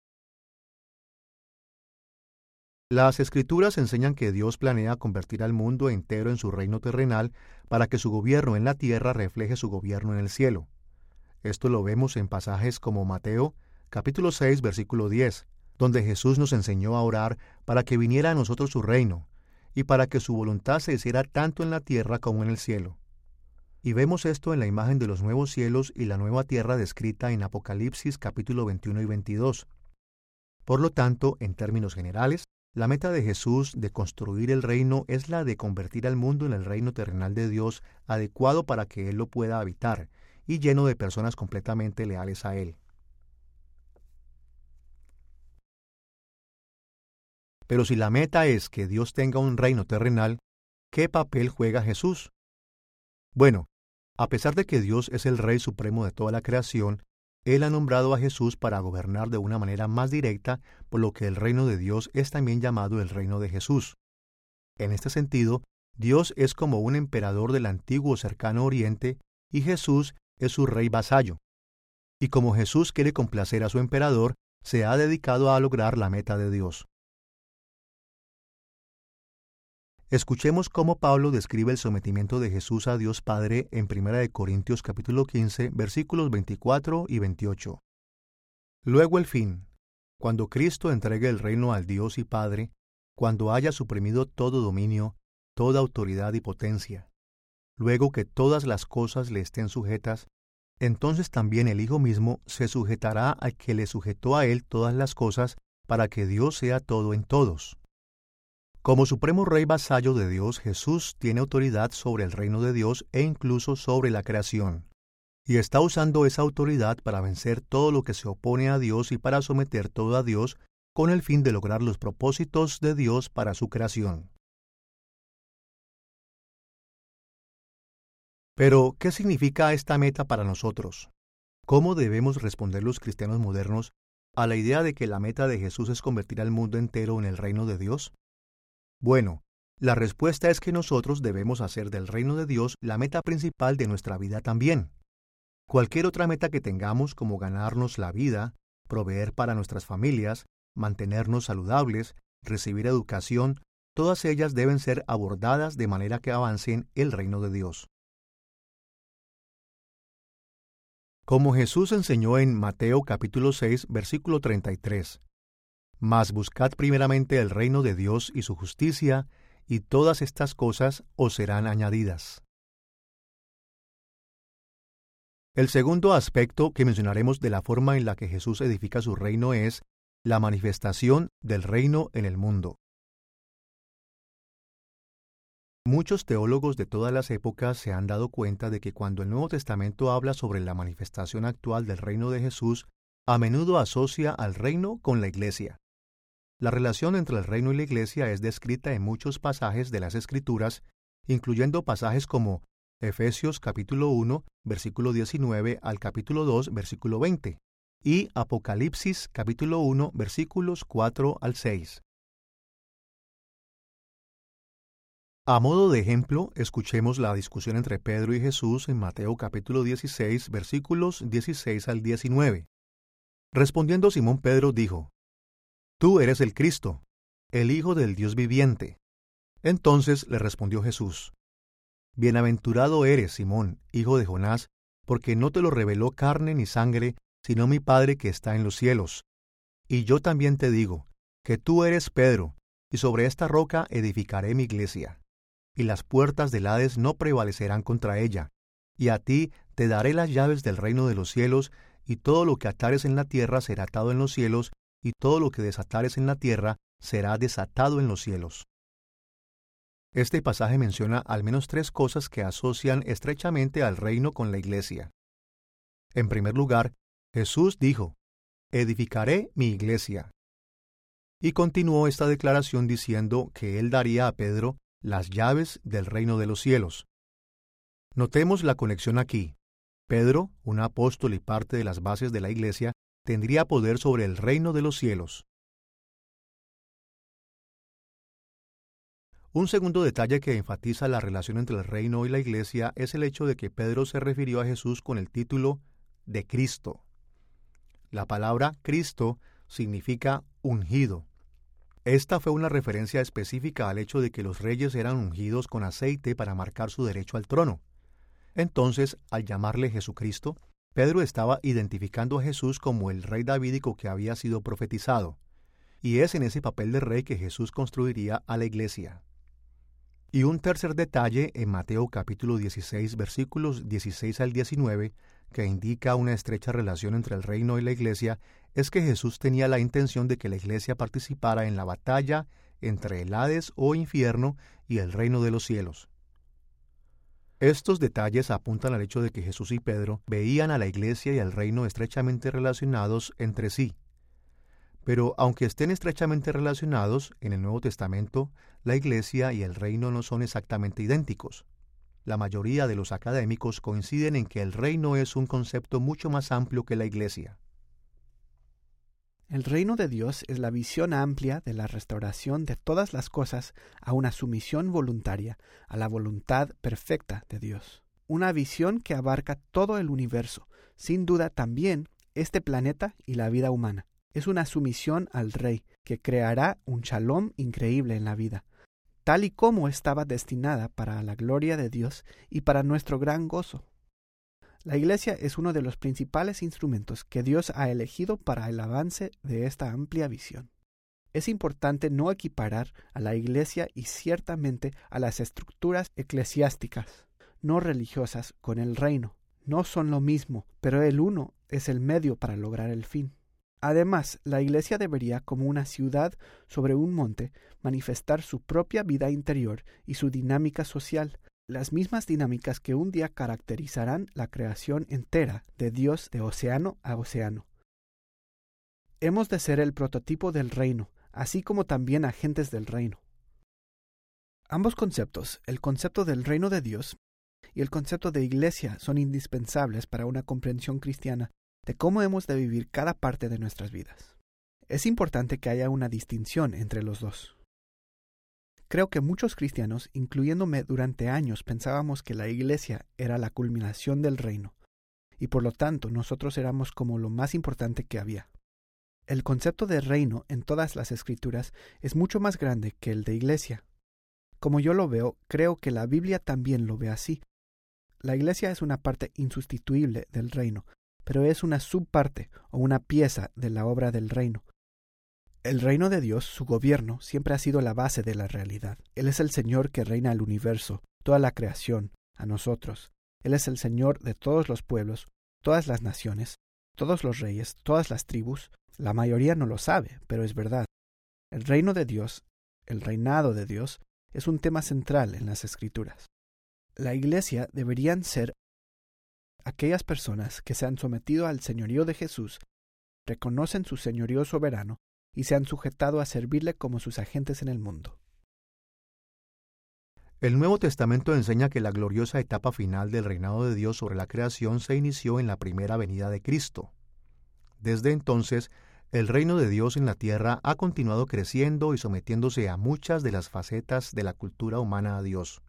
Las Escrituras enseñan que Dios planea convertir al mundo entero en su reino terrenal para que su gobierno en la tierra refleje su gobierno en el cielo. Esto lo vemos en pasajes como Mateo, capítulo seis, versículo diez, donde Jesús nos enseñó a orar para que viniera a nosotros su reino, y para que su voluntad se hiciera tanto en la tierra como en el cielo. Y vemos esto en la imagen de los nuevos cielos y la nueva tierra descrita en Apocalipsis capítulo veintiuno y veintidós. Por lo tanto, en términos generales, la meta de Jesús de construir el reino es la de convertir al mundo en el reino terrenal de Dios adecuado para que Él lo pueda habitar, y lleno de personas completamente leales a Él. Pero si la meta es que Dios tenga un reino terrenal, ¿qué papel juega Jesús? Bueno, a pesar de que Dios es el Rey Supremo de toda la creación, Él ha nombrado a Jesús para gobernar de una manera más directa, por lo que el reino de Dios es también llamado el reino de Jesús. En este sentido, Dios es como un emperador del antiguo cercano Oriente y Jesús es su rey vasallo. Y como Jesús quiere complacer a su emperador, se ha dedicado a lograr la meta de Dios. Escuchemos cómo Pablo describe el sometimiento de Jesús a Dios Padre en primera de Corintios capítulo quince, versículos veinticuatro y veintiocho. Luego el fin, cuando Cristo entregue el reino al Dios y Padre, cuando haya suprimido todo dominio, toda autoridad y potencia. Luego que todas las cosas le estén sujetas, entonces también el Hijo mismo se sujetará al que le sujetó a él todas las cosas, para que Dios sea todo en todos. Como supremo rey vasallo de Dios, Jesús tiene autoridad sobre el reino de Dios e incluso sobre la creación. Y está usando esa autoridad para vencer todo lo que se opone a Dios y para someter todo a Dios, con el fin de lograr los propósitos de Dios para su creación. Pero, ¿qué significa esta meta para nosotros? ¿Cómo debemos responder los cristianos modernos a la idea de que la meta de Jesús es convertir al mundo entero en el reino de Dios? Bueno, la respuesta es que nosotros debemos hacer del reino de Dios la meta principal de nuestra vida también. Cualquier otra meta que tengamos, como ganarnos la vida, proveer para nuestras familias, mantenernos saludables, recibir educación, todas ellas deben ser abordadas de manera que avancen el reino de Dios. Como Jesús enseñó en Mateo capítulo seis, versículo treinta y tres, Mas buscad primeramente el reino de Dios y su justicia, y todas estas cosas os serán añadidas. El segundo aspecto que mencionaremos de la forma en la que Jesús edifica su reino es la manifestación del reino en el mundo. Muchos teólogos de todas las épocas se han dado cuenta de que cuando el Nuevo Testamento habla sobre la manifestación actual del reino de Jesús, a menudo asocia al reino con la iglesia. La relación entre el reino y la iglesia es descrita en muchos pasajes de las Escrituras, incluyendo pasajes como Efesios capítulo uno, versículo diecinueve al capítulo dos, versículo veinte, y Apocalipsis capítulo uno, versículos cuatro al seis. A modo de ejemplo, escuchemos la discusión entre Pedro y Jesús en Mateo capítulo dieciséis, versículos dieciséis al diecinueve. Respondiendo Simón Pedro dijo: Tú eres el Cristo, el Hijo del Dios viviente. Entonces le respondió Jesús: Bienaventurado eres, Simón, hijo de Jonás, porque no te lo reveló carne ni sangre, sino mi Padre que está en los cielos. Y yo también te digo, que tú eres Pedro, y sobre esta roca edificaré mi iglesia. Y las puertas del Hades no prevalecerán contra ella. Y a ti te daré las llaves del reino de los cielos, y todo lo que atares en la tierra será atado en los cielos, y todo lo que desatares en la tierra será desatado en los cielos. Este pasaje menciona al menos tres cosas que asocian estrechamente al reino con la iglesia. En primer lugar, Jesús dijo: Edificaré mi iglesia. Y continuó esta declaración diciendo que él daría a Pedro las llaves del reino de los cielos. Notemos la conexión aquí. Pedro, un apóstol y parte de las bases de la iglesia, tendría poder sobre el reino de los cielos. Un segundo detalle que enfatiza la relación entre el reino y la iglesia es el hecho de que Pedro se refirió a Jesús con el título de Cristo. La palabra Cristo significa ungido. Esta fue una referencia específica al hecho de que los reyes eran ungidos con aceite para marcar su derecho al trono. Entonces, al llamarle Jesucristo, Pedro estaba identificando a Jesús como el rey davídico que había sido profetizado, y es en ese papel de rey que Jesús construiría a la iglesia. Y un tercer detalle en Mateo capítulo dieciséis, versículos dieciséis al diecinueve, que indica una estrecha relación entre el reino y la iglesia, es que Jesús tenía la intención de que la iglesia participara en la batalla entre el Hades o infierno y el reino de los cielos. Estos detalles apuntan al hecho de que Jesús y Pedro veían a la iglesia y al reino estrechamente relacionados entre sí. Pero aunque estén estrechamente relacionados, en el Nuevo Testamento, la Iglesia y el reino no son exactamente idénticos. La mayoría de los académicos coinciden en que el reino es un concepto mucho más amplio que la Iglesia.
El reino de Dios es la visión amplia de la restauración de todas las cosas a una sumisión voluntaria a la voluntad perfecta de Dios. Una visión que abarca todo el universo, sin duda también este planeta y la vida humana. Es una sumisión al Rey que creará un shalom increíble en la vida, tal y como estaba destinada para la gloria de Dios y para nuestro gran gozo. La Iglesia es uno de los principales instrumentos que Dios ha elegido para el avance de esta amplia visión. Es importante no equiparar a la Iglesia y ciertamente a las estructuras eclesiásticas, no religiosas, con el reino. No son lo mismo, pero el uno es el medio para lograr el fin. Además, la Iglesia debería, como una ciudad sobre un monte, manifestar su propia vida interior y su dinámica social, las mismas dinámicas que un día caracterizarán la creación entera de Dios de océano a océano. Hemos de ser el prototipo del reino, así como también agentes del reino. Ambos conceptos, el concepto del reino de Dios y el concepto de iglesia, son indispensables para una comprensión cristiana de cómo hemos de vivir cada parte de nuestras vidas. Es importante que haya una distinción entre los dos. Creo que muchos cristianos, incluyéndome durante años, pensábamos que la iglesia era la culminación del reino, y por lo tanto nosotros éramos como lo más importante que había. El concepto de reino en todas las escrituras es mucho más grande que el de iglesia. Como yo lo veo, creo que la Biblia también lo ve así. La iglesia es una parte insustituible del reino, pero es una subparte o una pieza de la obra del reino. El reino de Dios, su gobierno, siempre ha sido la base de la realidad. Él es el Señor que reina el universo, toda la creación, a nosotros. Él es el Señor de todos los pueblos, todas las naciones, todos los reyes, todas las tribus. La mayoría no lo sabe, pero es verdad. El reino de Dios, el reinado de Dios, es un tema central en las Escrituras. La iglesia deberían ser aquellas personas que se han sometido al señorío de Jesús, reconocen su señorío soberano y se han sujetado a servirle como sus agentes en el mundo.
El Nuevo Testamento enseña que la gloriosa etapa final del reinado de Dios sobre la creación se inició en la primera venida de Cristo. Desde entonces, el reino de Dios en la tierra ha continuado creciendo y sometiéndose a muchas de las facetas de la cultura humana a Dios.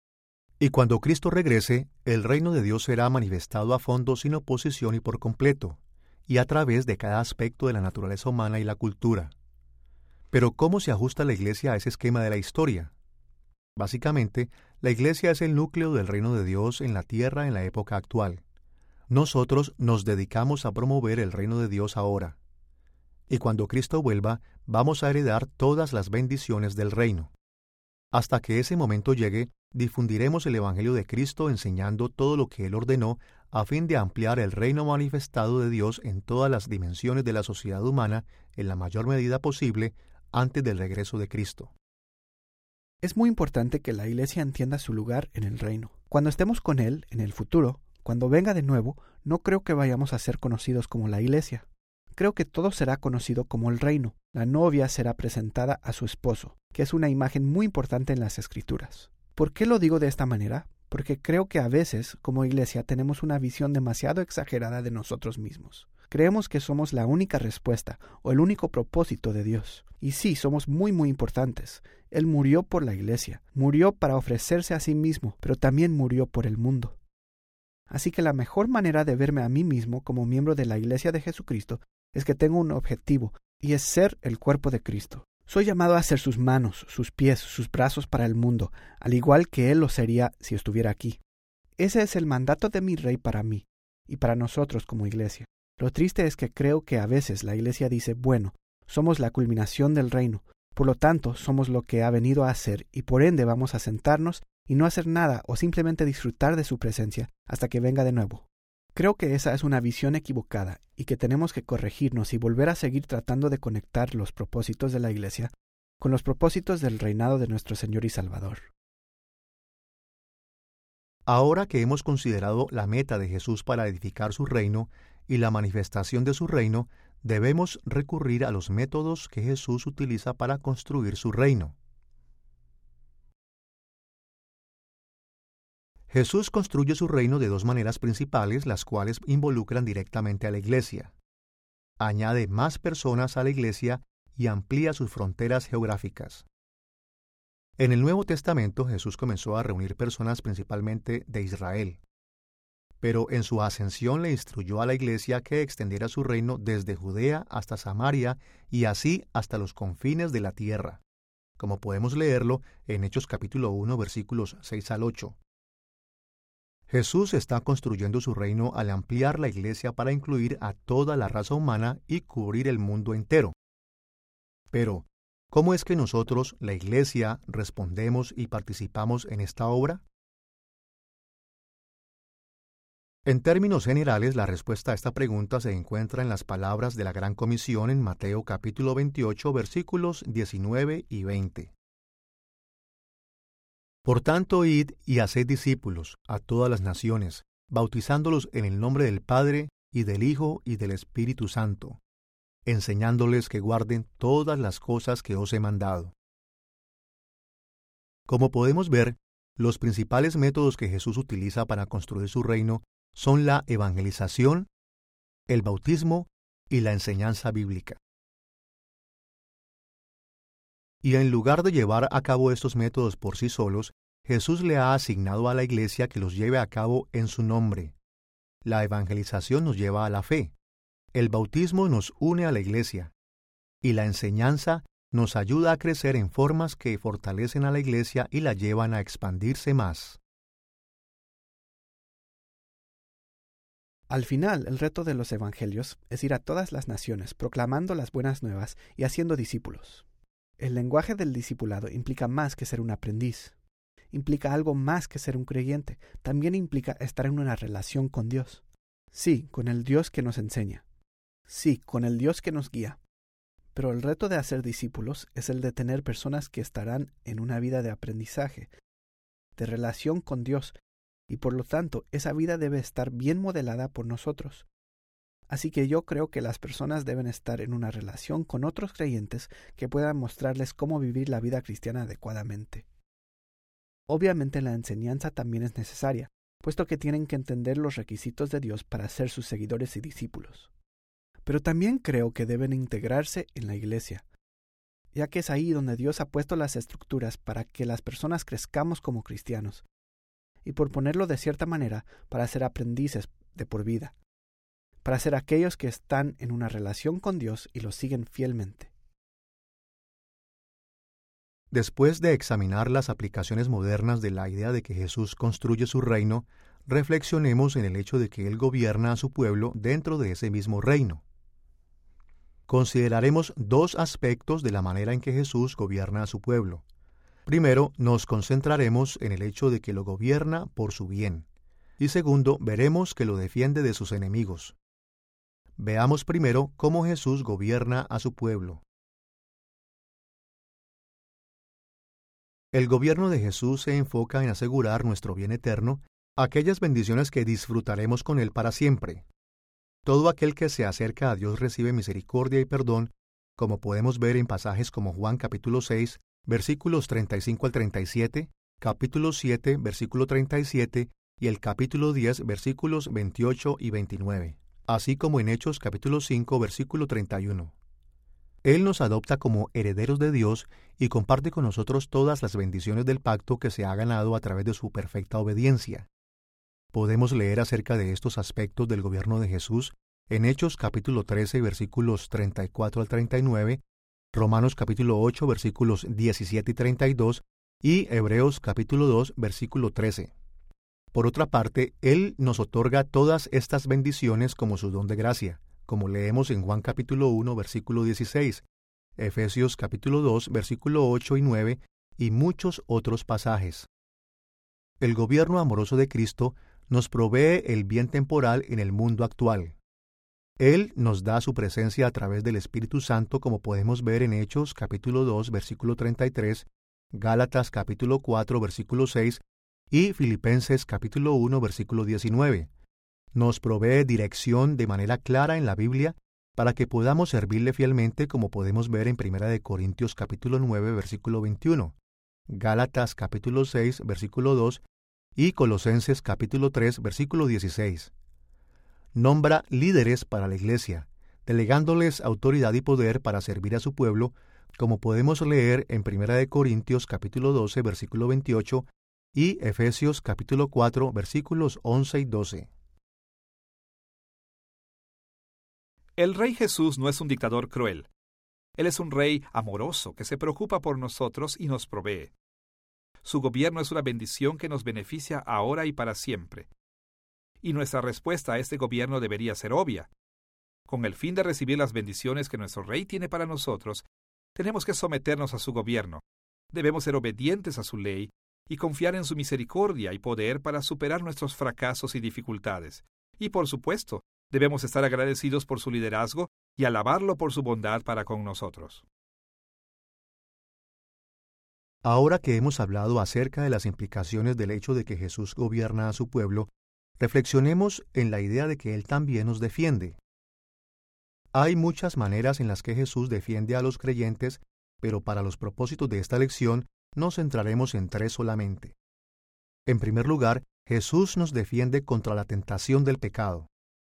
Y cuando Cristo regrese, el reino de Dios será manifestado a fondo sin oposición y por completo, y a través de cada aspecto de la naturaleza humana y la cultura. Pero ¿cómo se ajusta la Iglesia a ese esquema de la historia? Básicamente, la Iglesia es el núcleo del reino de Dios en la tierra en la época actual. Nosotros nos dedicamos a promover el reino de Dios ahora. Y cuando Cristo vuelva, vamos a heredar todas las bendiciones del reino. Hasta que ese momento llegue, difundiremos el Evangelio de Cristo enseñando todo lo que Él ordenó a fin de ampliar el reino manifestado de Dios en todas las dimensiones de la sociedad humana en la mayor medida posible antes del regreso de Cristo.
Es muy importante que la Iglesia entienda su lugar en el reino. Cuando estemos con Él, en el futuro, cuando venga de nuevo, no creo que vayamos a ser conocidos como la Iglesia. Creo que todo será conocido como el reino. La novia será presentada a su esposo, que es una imagen muy importante en las Escrituras. ¿Por qué lo digo de esta manera? Porque creo que a veces, como iglesia, tenemos una visión demasiado exagerada de nosotros mismos. Creemos que somos la única respuesta o el único propósito de Dios. Y sí, somos muy muy importantes. Él murió por la iglesia, murió para ofrecerse a sí mismo, pero también murió por el mundo. Así que la mejor manera de verme a mí mismo como miembro de la Iglesia de Jesucristo es que tengo un objetivo, y es ser el cuerpo de Cristo. Soy llamado a ser sus manos, sus pies, sus brazos para el mundo, al igual que Él lo sería si estuviera aquí. Ese es el mandato de mi Rey para mí, y para nosotros como iglesia. Lo triste es que creo que a veces la iglesia dice, bueno, somos la culminación del reino, por lo tanto somos lo que ha venido a hacer, y por ende vamos a sentarnos y no hacer nada o simplemente disfrutar de su presencia hasta que venga de nuevo. Creo que esa es una visión equivocada y que tenemos que corregirnos y volver a seguir tratando de conectar los propósitos de la Iglesia con los propósitos del reinado de nuestro Señor y Salvador.
Ahora que hemos considerado la meta de Jesús para edificar su reino y la manifestación de su reino, debemos recurrir a los métodos que Jesús utiliza para construir su reino. Jesús construye su reino de dos maneras principales, las cuales involucran directamente a la Iglesia. Añade más personas a la Iglesia y amplía sus fronteras geográficas. En el Nuevo Testamento Jesús comenzó a reunir personas principalmente de Israel, pero en su ascensión le instruyó a la Iglesia que extendiera su reino desde Judea hasta Samaria y así hasta los confines de la tierra, como podemos leerlo en Hechos capítulo uno versículos seis al ocho. Jesús está construyendo su reino al ampliar la Iglesia para incluir a toda la raza humana y cubrir el mundo entero. Pero, ¿cómo es que nosotros, la Iglesia, respondemos y participamos en esta obra? En términos generales, la respuesta a esta pregunta se encuentra en las palabras de la Gran Comisión en Mateo capítulo veintiocho, versículos diecinueve y veinte. Por tanto, id y haced discípulos a todas las naciones, bautizándolos en el nombre del Padre, y del Hijo, y del Espíritu Santo, enseñándoles que guarden todas las cosas que os he mandado. Como podemos ver, los principales métodos que Jesús utiliza para construir su reino son la evangelización, el bautismo y la enseñanza bíblica. Y en lugar de llevar a cabo estos métodos por sí solos, Jesús le ha asignado a la Iglesia que los lleve a cabo en su nombre. La evangelización nos lleva a la fe, el bautismo nos une a la Iglesia, y la enseñanza nos ayuda a crecer en formas que fortalecen a la Iglesia y la llevan a expandirse más.
Al final, el reto de los evangelios es ir a todas las naciones, proclamando las buenas nuevas y haciendo discípulos. El lenguaje del discipulado implica más que ser un aprendiz. Implica algo más que ser un creyente. También implica estar en una relación con Dios. Sí, con el Dios que nos enseña. Sí, con el Dios que nos guía. Pero el reto de hacer discípulos es el de tener personas que estarán en una vida de aprendizaje, de relación con Dios, y por lo tanto esa vida debe estar bien modelada por nosotros. Así que yo creo que las personas deben estar en una relación con otros creyentes que puedan mostrarles cómo vivir la vida cristiana adecuadamente. Obviamente la enseñanza también es necesaria, puesto que tienen que entender los requisitos de Dios para ser sus seguidores y discípulos. Pero también creo que deben integrarse en la Iglesia, ya que es ahí donde Dios ha puesto las estructuras para que las personas crezcamos como cristianos, y por ponerlo de cierta manera, para ser aprendices de por vida, para ser aquellos que están en una relación con Dios y lo siguen fielmente.
Después de examinar las aplicaciones modernas de la idea de que Jesús construye su reino, reflexionemos en el hecho de que Él gobierna a su pueblo dentro de ese mismo reino. Consideraremos dos aspectos de la manera en que Jesús gobierna a su pueblo. Primero, nos concentraremos en el hecho de que lo gobierna por su bien. Y segundo, veremos que lo defiende de sus enemigos. Veamos primero cómo Jesús gobierna a su pueblo. El gobierno de Jesús se enfoca en asegurar nuestro bien eterno, aquellas bendiciones que disfrutaremos con Él para siempre. Todo aquel que se acerca a Dios recibe misericordia y perdón, como podemos ver en pasajes como Juan capítulo seis, versículos treinta y cinco al treinta y siete, capítulo siete, versículo treinta y siete, y el capítulo diez, versículos veintiocho y veintinueve, así como en Hechos capítulo cinco, versículo treinta y uno. Él nos adopta como herederos de Dios y comparte con nosotros todas las bendiciones del pacto que se ha ganado a través de su perfecta obediencia. Podemos leer acerca de estos aspectos del gobierno de Jesús en Hechos capítulo trece, versículos treinta y cuatro al treinta y nueve, Romanos capítulo ocho, versículos diecisiete y treinta y dos, y Hebreos capítulo dos, versículo trece. Por otra parte, Él nos otorga todas estas bendiciones como su don de gracia, como leemos en Juan capítulo uno, versículo dieciséis, Efesios capítulo dos, versículo ocho y nueve, y muchos otros pasajes. El gobierno amoroso de Cristo nos provee el bien temporal en el mundo actual. Él nos da su presencia a través del Espíritu Santo, como podemos ver en Hechos capítulo dos, versículo treinta y tres, Gálatas capítulo cuatro, versículo seis, y Filipenses capítulo uno, versículo diecinueve. Nos provee dirección de manera clara en la Biblia para que podamos servirle fielmente, como podemos ver en Primera de Corintios capítulo nueve, versículo veintiuno, Gálatas capítulo seis, versículo dos y Colosenses capítulo tres, versículo dieciséis. Nombra líderes para la iglesia, delegándoles autoridad y poder para servir a su pueblo, como podemos leer en Primera de Corintios capítulo doce, versículo veintiocho y Efesios capítulo cuatro, versículos once y doce.
El Rey Jesús no es un dictador cruel. Él es un Rey amoroso que se preocupa por nosotros y nos provee. Su gobierno es una bendición que nos beneficia ahora y para siempre. Y nuestra respuesta a este gobierno debería ser obvia. Con el fin de recibir las bendiciones que nuestro Rey tiene para nosotros, tenemos que someternos a su gobierno. Debemos ser obedientes a su ley y confiar en su misericordia y poder para superar nuestros fracasos y dificultades. Y por supuesto, debemos estar agradecidos por su liderazgo y alabarlo por su bondad para con nosotros.
Ahora que hemos hablado acerca de las implicaciones del hecho de que Jesús gobierna a su pueblo, reflexionemos en la idea de que Él también nos defiende. Hay muchas maneras en las que Jesús defiende a los creyentes, pero para los propósitos de esta lección nos centraremos en tres solamente. En primer lugar, Jesús nos defiende contra la tentación del pecado.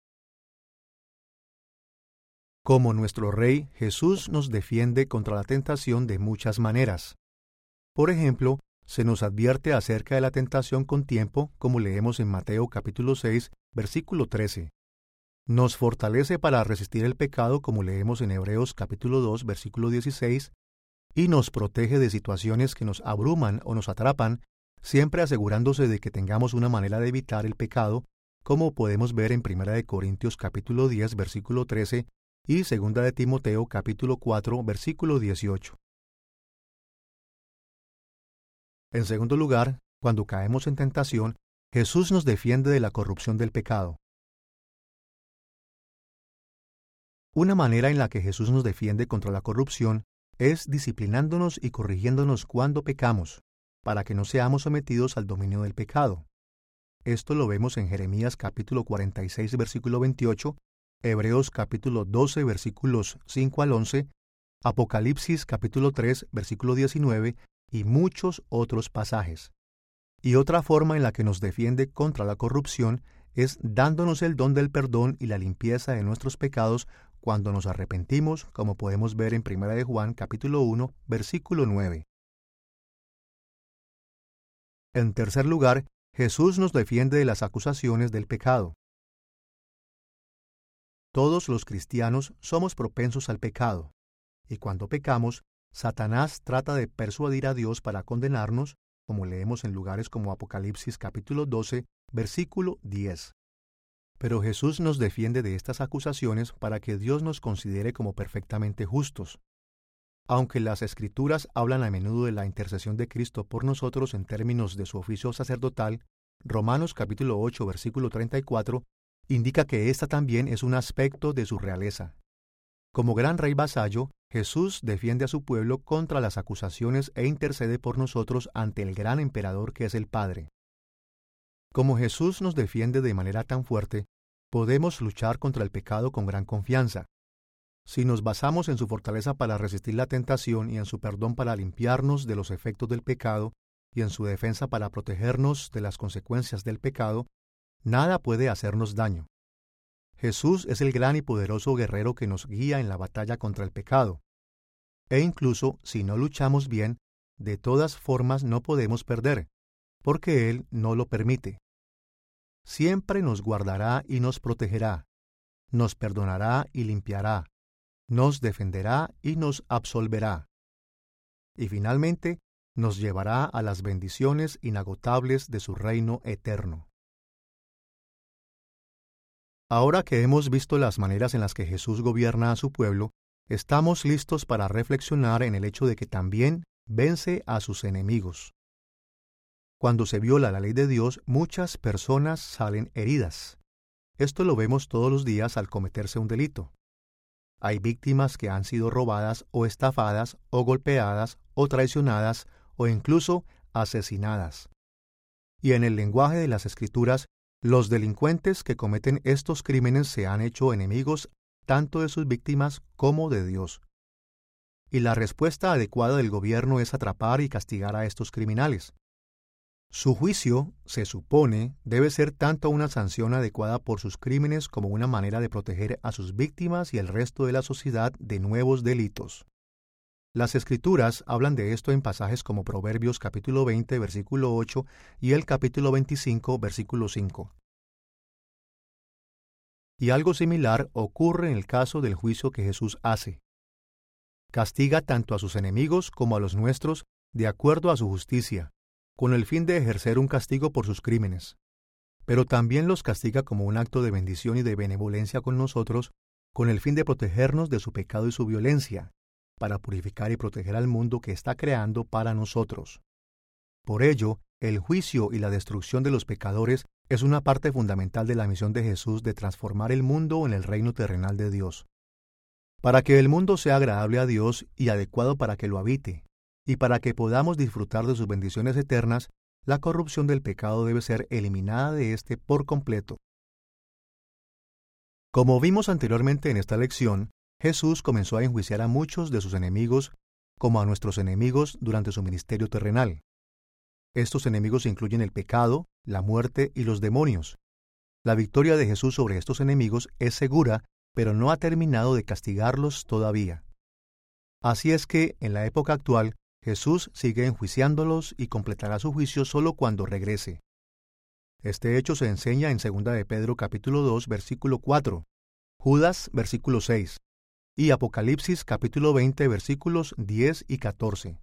Como nuestro Rey, Jesús nos defiende contra la tentación de muchas maneras. Por ejemplo, se nos advierte acerca de la tentación con tiempo, como leemos en Mateo capítulo seis, versículo trece. Nos fortalece para resistir el pecado, como leemos en Hebreos capítulo dos, versículo dieciséis, y nos protege de situaciones que nos abruman o nos atrapan, siempre asegurándose de que tengamos una manera de evitar el pecado, como podemos ver en Primera de Corintios capítulo diez, versículo trece, y Segunda de Timoteo capítulo cuatro, versículo dieciocho. En segundo lugar, cuando caemos en tentación, Jesús nos defiende de la corrupción del pecado. Una manera en la que Jesús nos defiende contra la corrupción es disciplinándonos y corrigiéndonos cuando pecamos, para que no seamos sometidos al dominio del pecado. Esto lo vemos en Jeremías capítulo cuarenta y seis, versículo veintiocho, Hebreos capítulo doce, versículos cinco al once, Apocalipsis capítulo tres, versículo diecinueve, y muchos otros pasajes. Y otra forma en la que nos defiende contra la corrupción es dándonos el don del perdón y la limpieza de nuestros pecados cuando nos arrepentimos, como podemos ver en Primera de Juan capítulo uno, versículo nueve. En tercer lugar, Jesús nos defiende de las acusaciones del pecado. Todos los cristianos somos propensos al pecado, y cuando pecamos, Satanás trata de persuadir a Dios para condenarnos, como leemos en lugares como Apocalipsis capítulo doce, versículo diez. Pero Jesús nos defiende de estas acusaciones para que Dios nos considere como perfectamente justos. Aunque las Escrituras hablan a menudo de la intercesión de Cristo por nosotros en términos de su oficio sacerdotal, Romanos capítulo ocho, versículo treinta y cuatro, indica que ésta también es un aspecto de su realeza. Como gran rey vasallo, Jesús defiende a su pueblo contra las acusaciones e intercede por nosotros ante el gran emperador que es el Padre. Como Jesús nos defiende de manera tan fuerte, podemos luchar contra el pecado con gran confianza. Si nos basamos en su fortaleza para resistir la tentación y en su perdón para limpiarnos de los efectos del pecado y en su defensa para protegernos de las consecuencias del pecado, nada puede hacernos daño. Jesús es el gran y poderoso guerrero que nos guía en la batalla contra el pecado. E incluso si no luchamos bien, de todas formas no podemos perder, porque Él no lo permite. Siempre nos guardará y nos protegerá, nos perdonará y limpiará, nos defenderá y nos absolverá. Y finalmente, nos llevará a las bendiciones inagotables de su reino eterno. Ahora que hemos visto las maneras en las que Jesús gobierna a su pueblo, estamos listos para reflexionar en el hecho de que también vence a sus enemigos. Cuando se viola la ley de Dios, muchas personas salen heridas. Esto lo vemos todos los días al cometerse un delito. Hay víctimas que han sido robadas o estafadas o golpeadas o traicionadas o incluso asesinadas. Y en el lenguaje de las Escrituras, los delincuentes que cometen estos crímenes se han hecho enemigos tanto de sus víctimas como de Dios. Y la respuesta adecuada del gobierno es atrapar y castigar a estos criminales. Su juicio, se supone, debe ser tanto una sanción adecuada por sus crímenes como una manera de proteger a sus víctimas y el resto de la sociedad de nuevos delitos. Las Escrituras hablan de esto en pasajes como Proverbios capítulo veinte, versículo ocho y el capítulo veinticinco, versículo cinco. Y algo similar ocurre en el caso del juicio que Jesús hace. Castiga tanto a sus enemigos como a los nuestros de acuerdo a su justicia, con el fin de ejercer un castigo por sus crímenes. Pero también los castiga como un acto de bendición y de benevolencia con nosotros, con el fin de protegernos de su pecado y su violencia, para purificar y proteger al mundo que está creando para nosotros. Por ello, el juicio y la destrucción de los pecadores es una parte fundamental de la misión de Jesús de transformar el mundo en el reino terrenal de Dios. Para que el mundo sea agradable a Dios y adecuado para que lo habite, y para que podamos disfrutar de sus bendiciones eternas, la corrupción del pecado debe ser eliminada de éste por completo. Como vimos anteriormente en esta lección, Jesús comenzó a enjuiciar a muchos de sus enemigos como a nuestros enemigos durante su ministerio terrenal. Estos enemigos incluyen el pecado, la muerte y los demonios. La victoria de Jesús sobre estos enemigos es segura, pero no ha terminado de castigarlos todavía. Así es que, en la época actual, Jesús sigue enjuiciándolos y completará su juicio solo cuando regrese. Este hecho se enseña en segunda de Pedro capítulo dos, versículo cuatro, Judas versículo seis, y Apocalipsis capítulo veinte, versículos diez y catorce.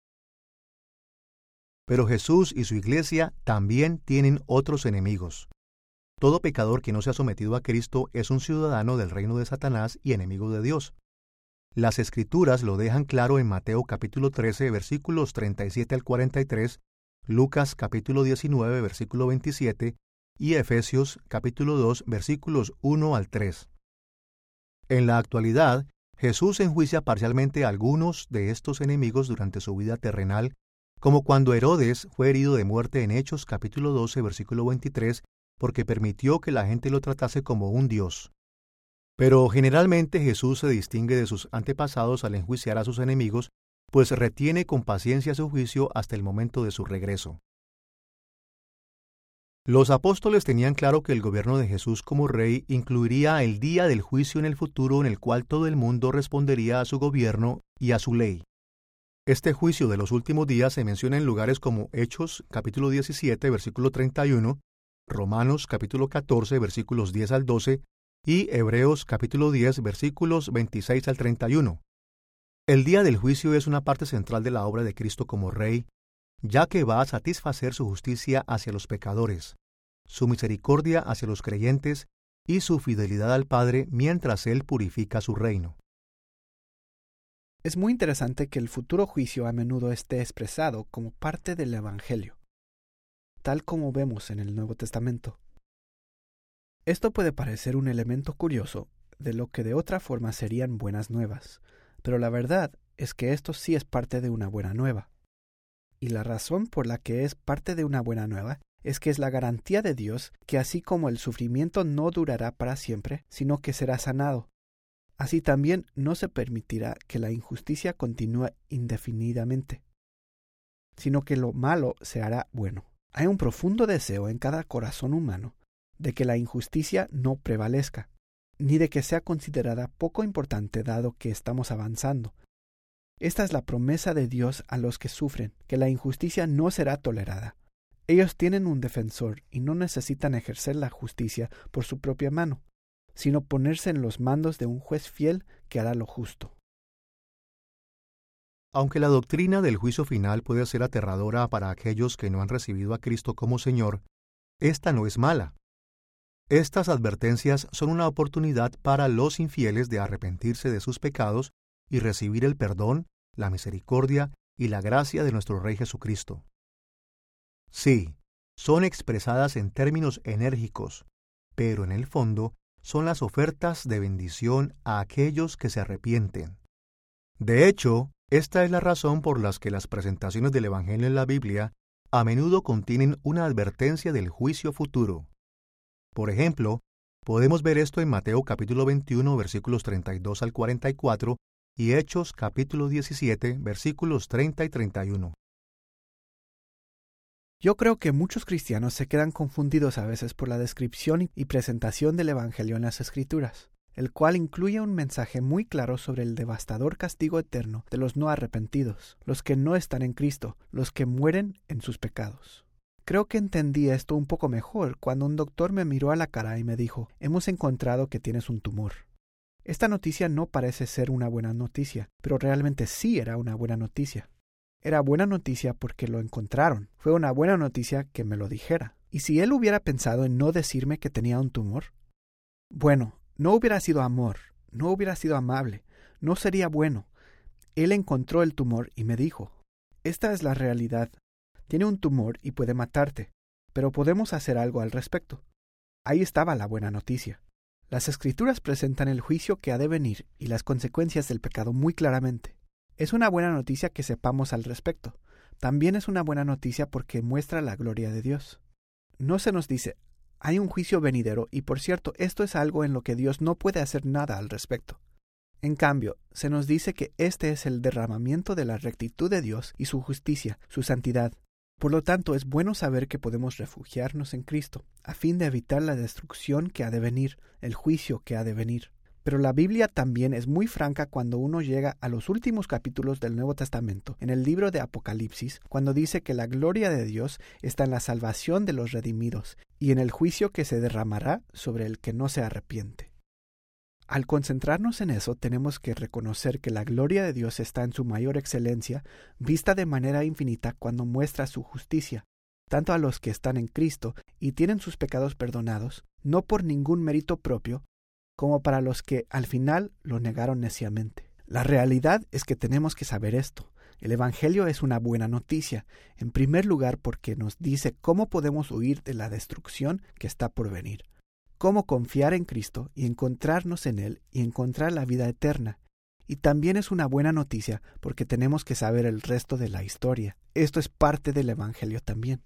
Pero Jesús y su iglesia también tienen otros enemigos. Todo pecador que no se ha sometido a Cristo es un ciudadano del reino de Satanás y enemigo de Dios. Las Escrituras lo dejan claro en Mateo capítulo trece, versículos treinta y siete al cuarenta y tres, Lucas capítulo diecinueve, versículo veintisiete, y Efesios capítulo dos, versículos uno al tres. En la actualidad, Jesús enjuicia parcialmente a algunos de estos enemigos durante su vida terrenal, como cuando Herodes fue herido de muerte en Hechos capítulo doce, versículo veintitrés, porque permitió que la gente lo tratase como un dios. Pero generalmente Jesús se distingue de sus antepasados al enjuiciar a sus enemigos, pues retiene con paciencia su juicio hasta el momento de su regreso. Los apóstoles tenían claro que el gobierno de Jesús como rey incluiría el día del juicio en el futuro en el cual todo el mundo respondería a su gobierno y a su ley. Este juicio de los últimos días se menciona en lugares como Hechos capítulo diecisiete, versículo treinta y uno, Romanos capítulo catorce, versículos diez al doce, y Hebreos capítulo diez, versículos veintiséis al treinta y uno. El día del juicio es una parte central de la obra de Cristo como Rey, ya que va a satisfacer su justicia hacia los pecadores, su misericordia hacia los creyentes y su fidelidad al Padre mientras Él purifica su reino.
Es muy interesante que el futuro juicio a menudo esté expresado como parte del Evangelio, tal como vemos en el Nuevo Testamento. Esto puede parecer un elemento curioso de lo que de otra forma serían buenas nuevas, pero la verdad es que esto sí es parte de una buena nueva. Y la razón por la que es parte de una buena nueva es que es la garantía de Dios que así como el sufrimiento no durará para siempre, sino que será sanado, así también no se permitirá que la injusticia continúe indefinidamente, sino que lo malo se hará bueno. Hay un profundo deseo en cada corazón humano de que la injusticia no prevalezca, ni de que sea considerada poco importante dado que estamos avanzando. Esta es la promesa de Dios a los que sufren, que la injusticia no será tolerada. Ellos tienen un defensor y no necesitan ejercer la justicia por su propia mano, sino ponerse en los mandos de un juez fiel que hará lo justo.
Aunque la doctrina del juicio final puede ser aterradora para aquellos que no han recibido a Cristo como Señor, esta no es mala. Estas advertencias son una oportunidad para los infieles de arrepentirse de sus pecados y recibir el perdón, la misericordia y la gracia de nuestro Rey Jesucristo. Sí, son expresadas en términos enérgicos, pero en el fondo son las ofertas de bendición a aquellos que se arrepienten. De hecho, esta es la razón por la que las presentaciones del Evangelio en la Biblia a menudo contienen una advertencia del juicio futuro. Por ejemplo, Podemos ver esto en Mateo capítulo veintiuno, versículos treinta y dos al cuarenta y cuatro, y Hechos capítulo diecisiete, versículos treinta y treinta y uno.
Yo creo que muchos cristianos se quedan confundidos a veces por la descripción y presentación del Evangelio en las Escrituras, el cual incluye un mensaje muy claro sobre el devastador castigo eterno de los no arrepentidos, los que no están en Cristo, los que mueren en sus pecados. Creo que entendí esto un poco mejor cuando un doctor me miró a la cara y me dijo: hemos encontrado que tienes un tumor. Esta noticia no parece ser una buena noticia, pero realmente sí era una buena noticia. Era buena noticia porque lo encontraron. Fue una buena noticia que me lo dijera. ¿Y si él hubiera pensado en no decirme que tenía un tumor? Bueno, no hubiera sido amor, no hubiera sido amable, no sería bueno. Él encontró el tumor y me dijo: esta es la realidad. Tiene un tumor y puede matarte, pero podemos hacer algo al respecto. Ahí estaba la buena noticia. Las Escrituras presentan el juicio que ha de venir y las consecuencias del pecado muy claramente. Es una buena noticia que sepamos al respecto. También es una buena noticia porque muestra la gloria de Dios. No se nos dice: hay un juicio venidero y, por cierto, esto es algo en lo que Dios no puede hacer nada al respecto. En cambio, se nos dice que este es el derramamiento de la rectitud de Dios y su justicia, su santidad. Por lo tanto, es bueno saber que podemos refugiarnos en Cristo, a fin de evitar la destrucción que ha de venir, el juicio que ha de venir. Pero la Biblia también es muy franca cuando uno llega a los últimos capítulos del Nuevo Testamento, en el libro de Apocalipsis, cuando dice que la gloria de Dios está en la salvación de los redimidos y en el juicio que se derramará sobre el que no se arrepiente. Al concentrarnos en eso, tenemos que reconocer que la gloria de Dios está en su mayor excelencia, vista de manera infinita cuando muestra su justicia, tanto a los que están en Cristo y tienen sus pecados perdonados, no por ningún mérito propio, como para los que al final lo negaron neciamente. La realidad es que tenemos que saber esto. El Evangelio es una buena noticia, en primer lugar porque nos dice cómo podemos huir de la destrucción que está por venir, cómo confiar en Cristo y encontrarnos en Él y encontrar la vida eterna. Y también es una buena noticia porque tenemos que saber el resto de la historia. Esto es parte del Evangelio también.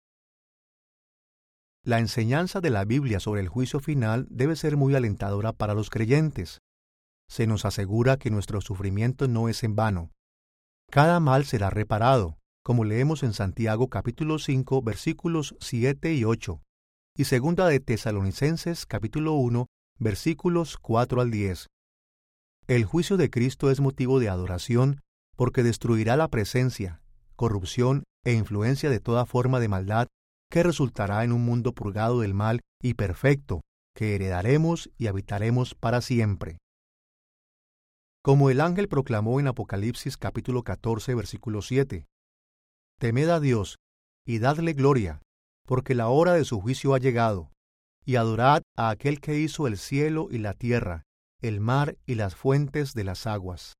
La enseñanza de la Biblia sobre el juicio final debe ser muy alentadora para los creyentes. Se nos asegura que nuestro sufrimiento no es en vano. Cada mal será reparado, como leemos en Santiago capítulo cinco, versículos siete y ocho, y segunda de Tesalonicenses capítulo uno, versículos cuatro al diez. El juicio de Cristo es motivo de adoración porque destruirá la presencia, corrupción e influencia de toda forma de maldad que resultará en un mundo purgado del mal y perfecto, que heredaremos y habitaremos para siempre. Como el ángel proclamó en Apocalipsis capítulo catorce, versículo siete, temed a Dios y dadle gloria, porque la hora de su juicio ha llegado, y adorad a aquel que hizo el cielo y la tierra, el mar y las fuentes de las aguas.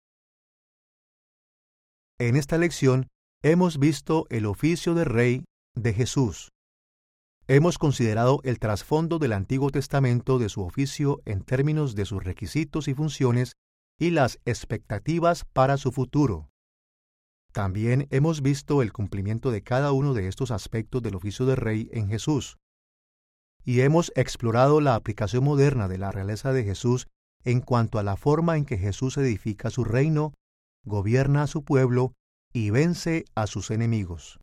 En esta lección hemos visto el oficio de rey de Jesús. Hemos considerado el trasfondo del Antiguo Testamento de su oficio en términos de sus requisitos y funciones y las expectativas para su futuro. También hemos visto el cumplimiento de cada uno de estos aspectos del oficio de rey en Jesús. Y hemos explorado la aplicación moderna de la realeza de Jesús en cuanto a la forma en que Jesús edifica su reino, gobierna a su pueblo y vence a sus enemigos.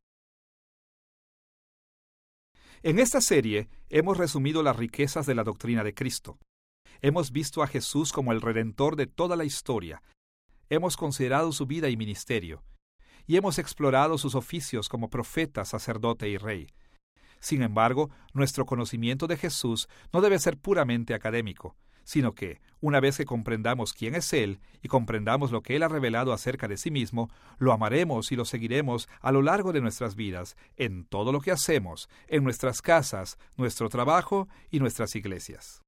En esta serie hemos resumido las riquezas de la doctrina de Cristo. Hemos visto a Jesús como el Redentor de toda la historia. Hemos considerado su vida y ministerio. Y hemos explorado sus oficios como profeta, sacerdote y rey. Sin embargo, nuestro conocimiento de Jesús no debe ser puramente académico, sino que, una vez que comprendamos quién es Él y comprendamos lo que Él ha revelado acerca de sí mismo, lo amaremos y lo seguiremos a lo largo de nuestras vidas, en todo lo que hacemos, en nuestras casas, nuestro trabajo y nuestras iglesias.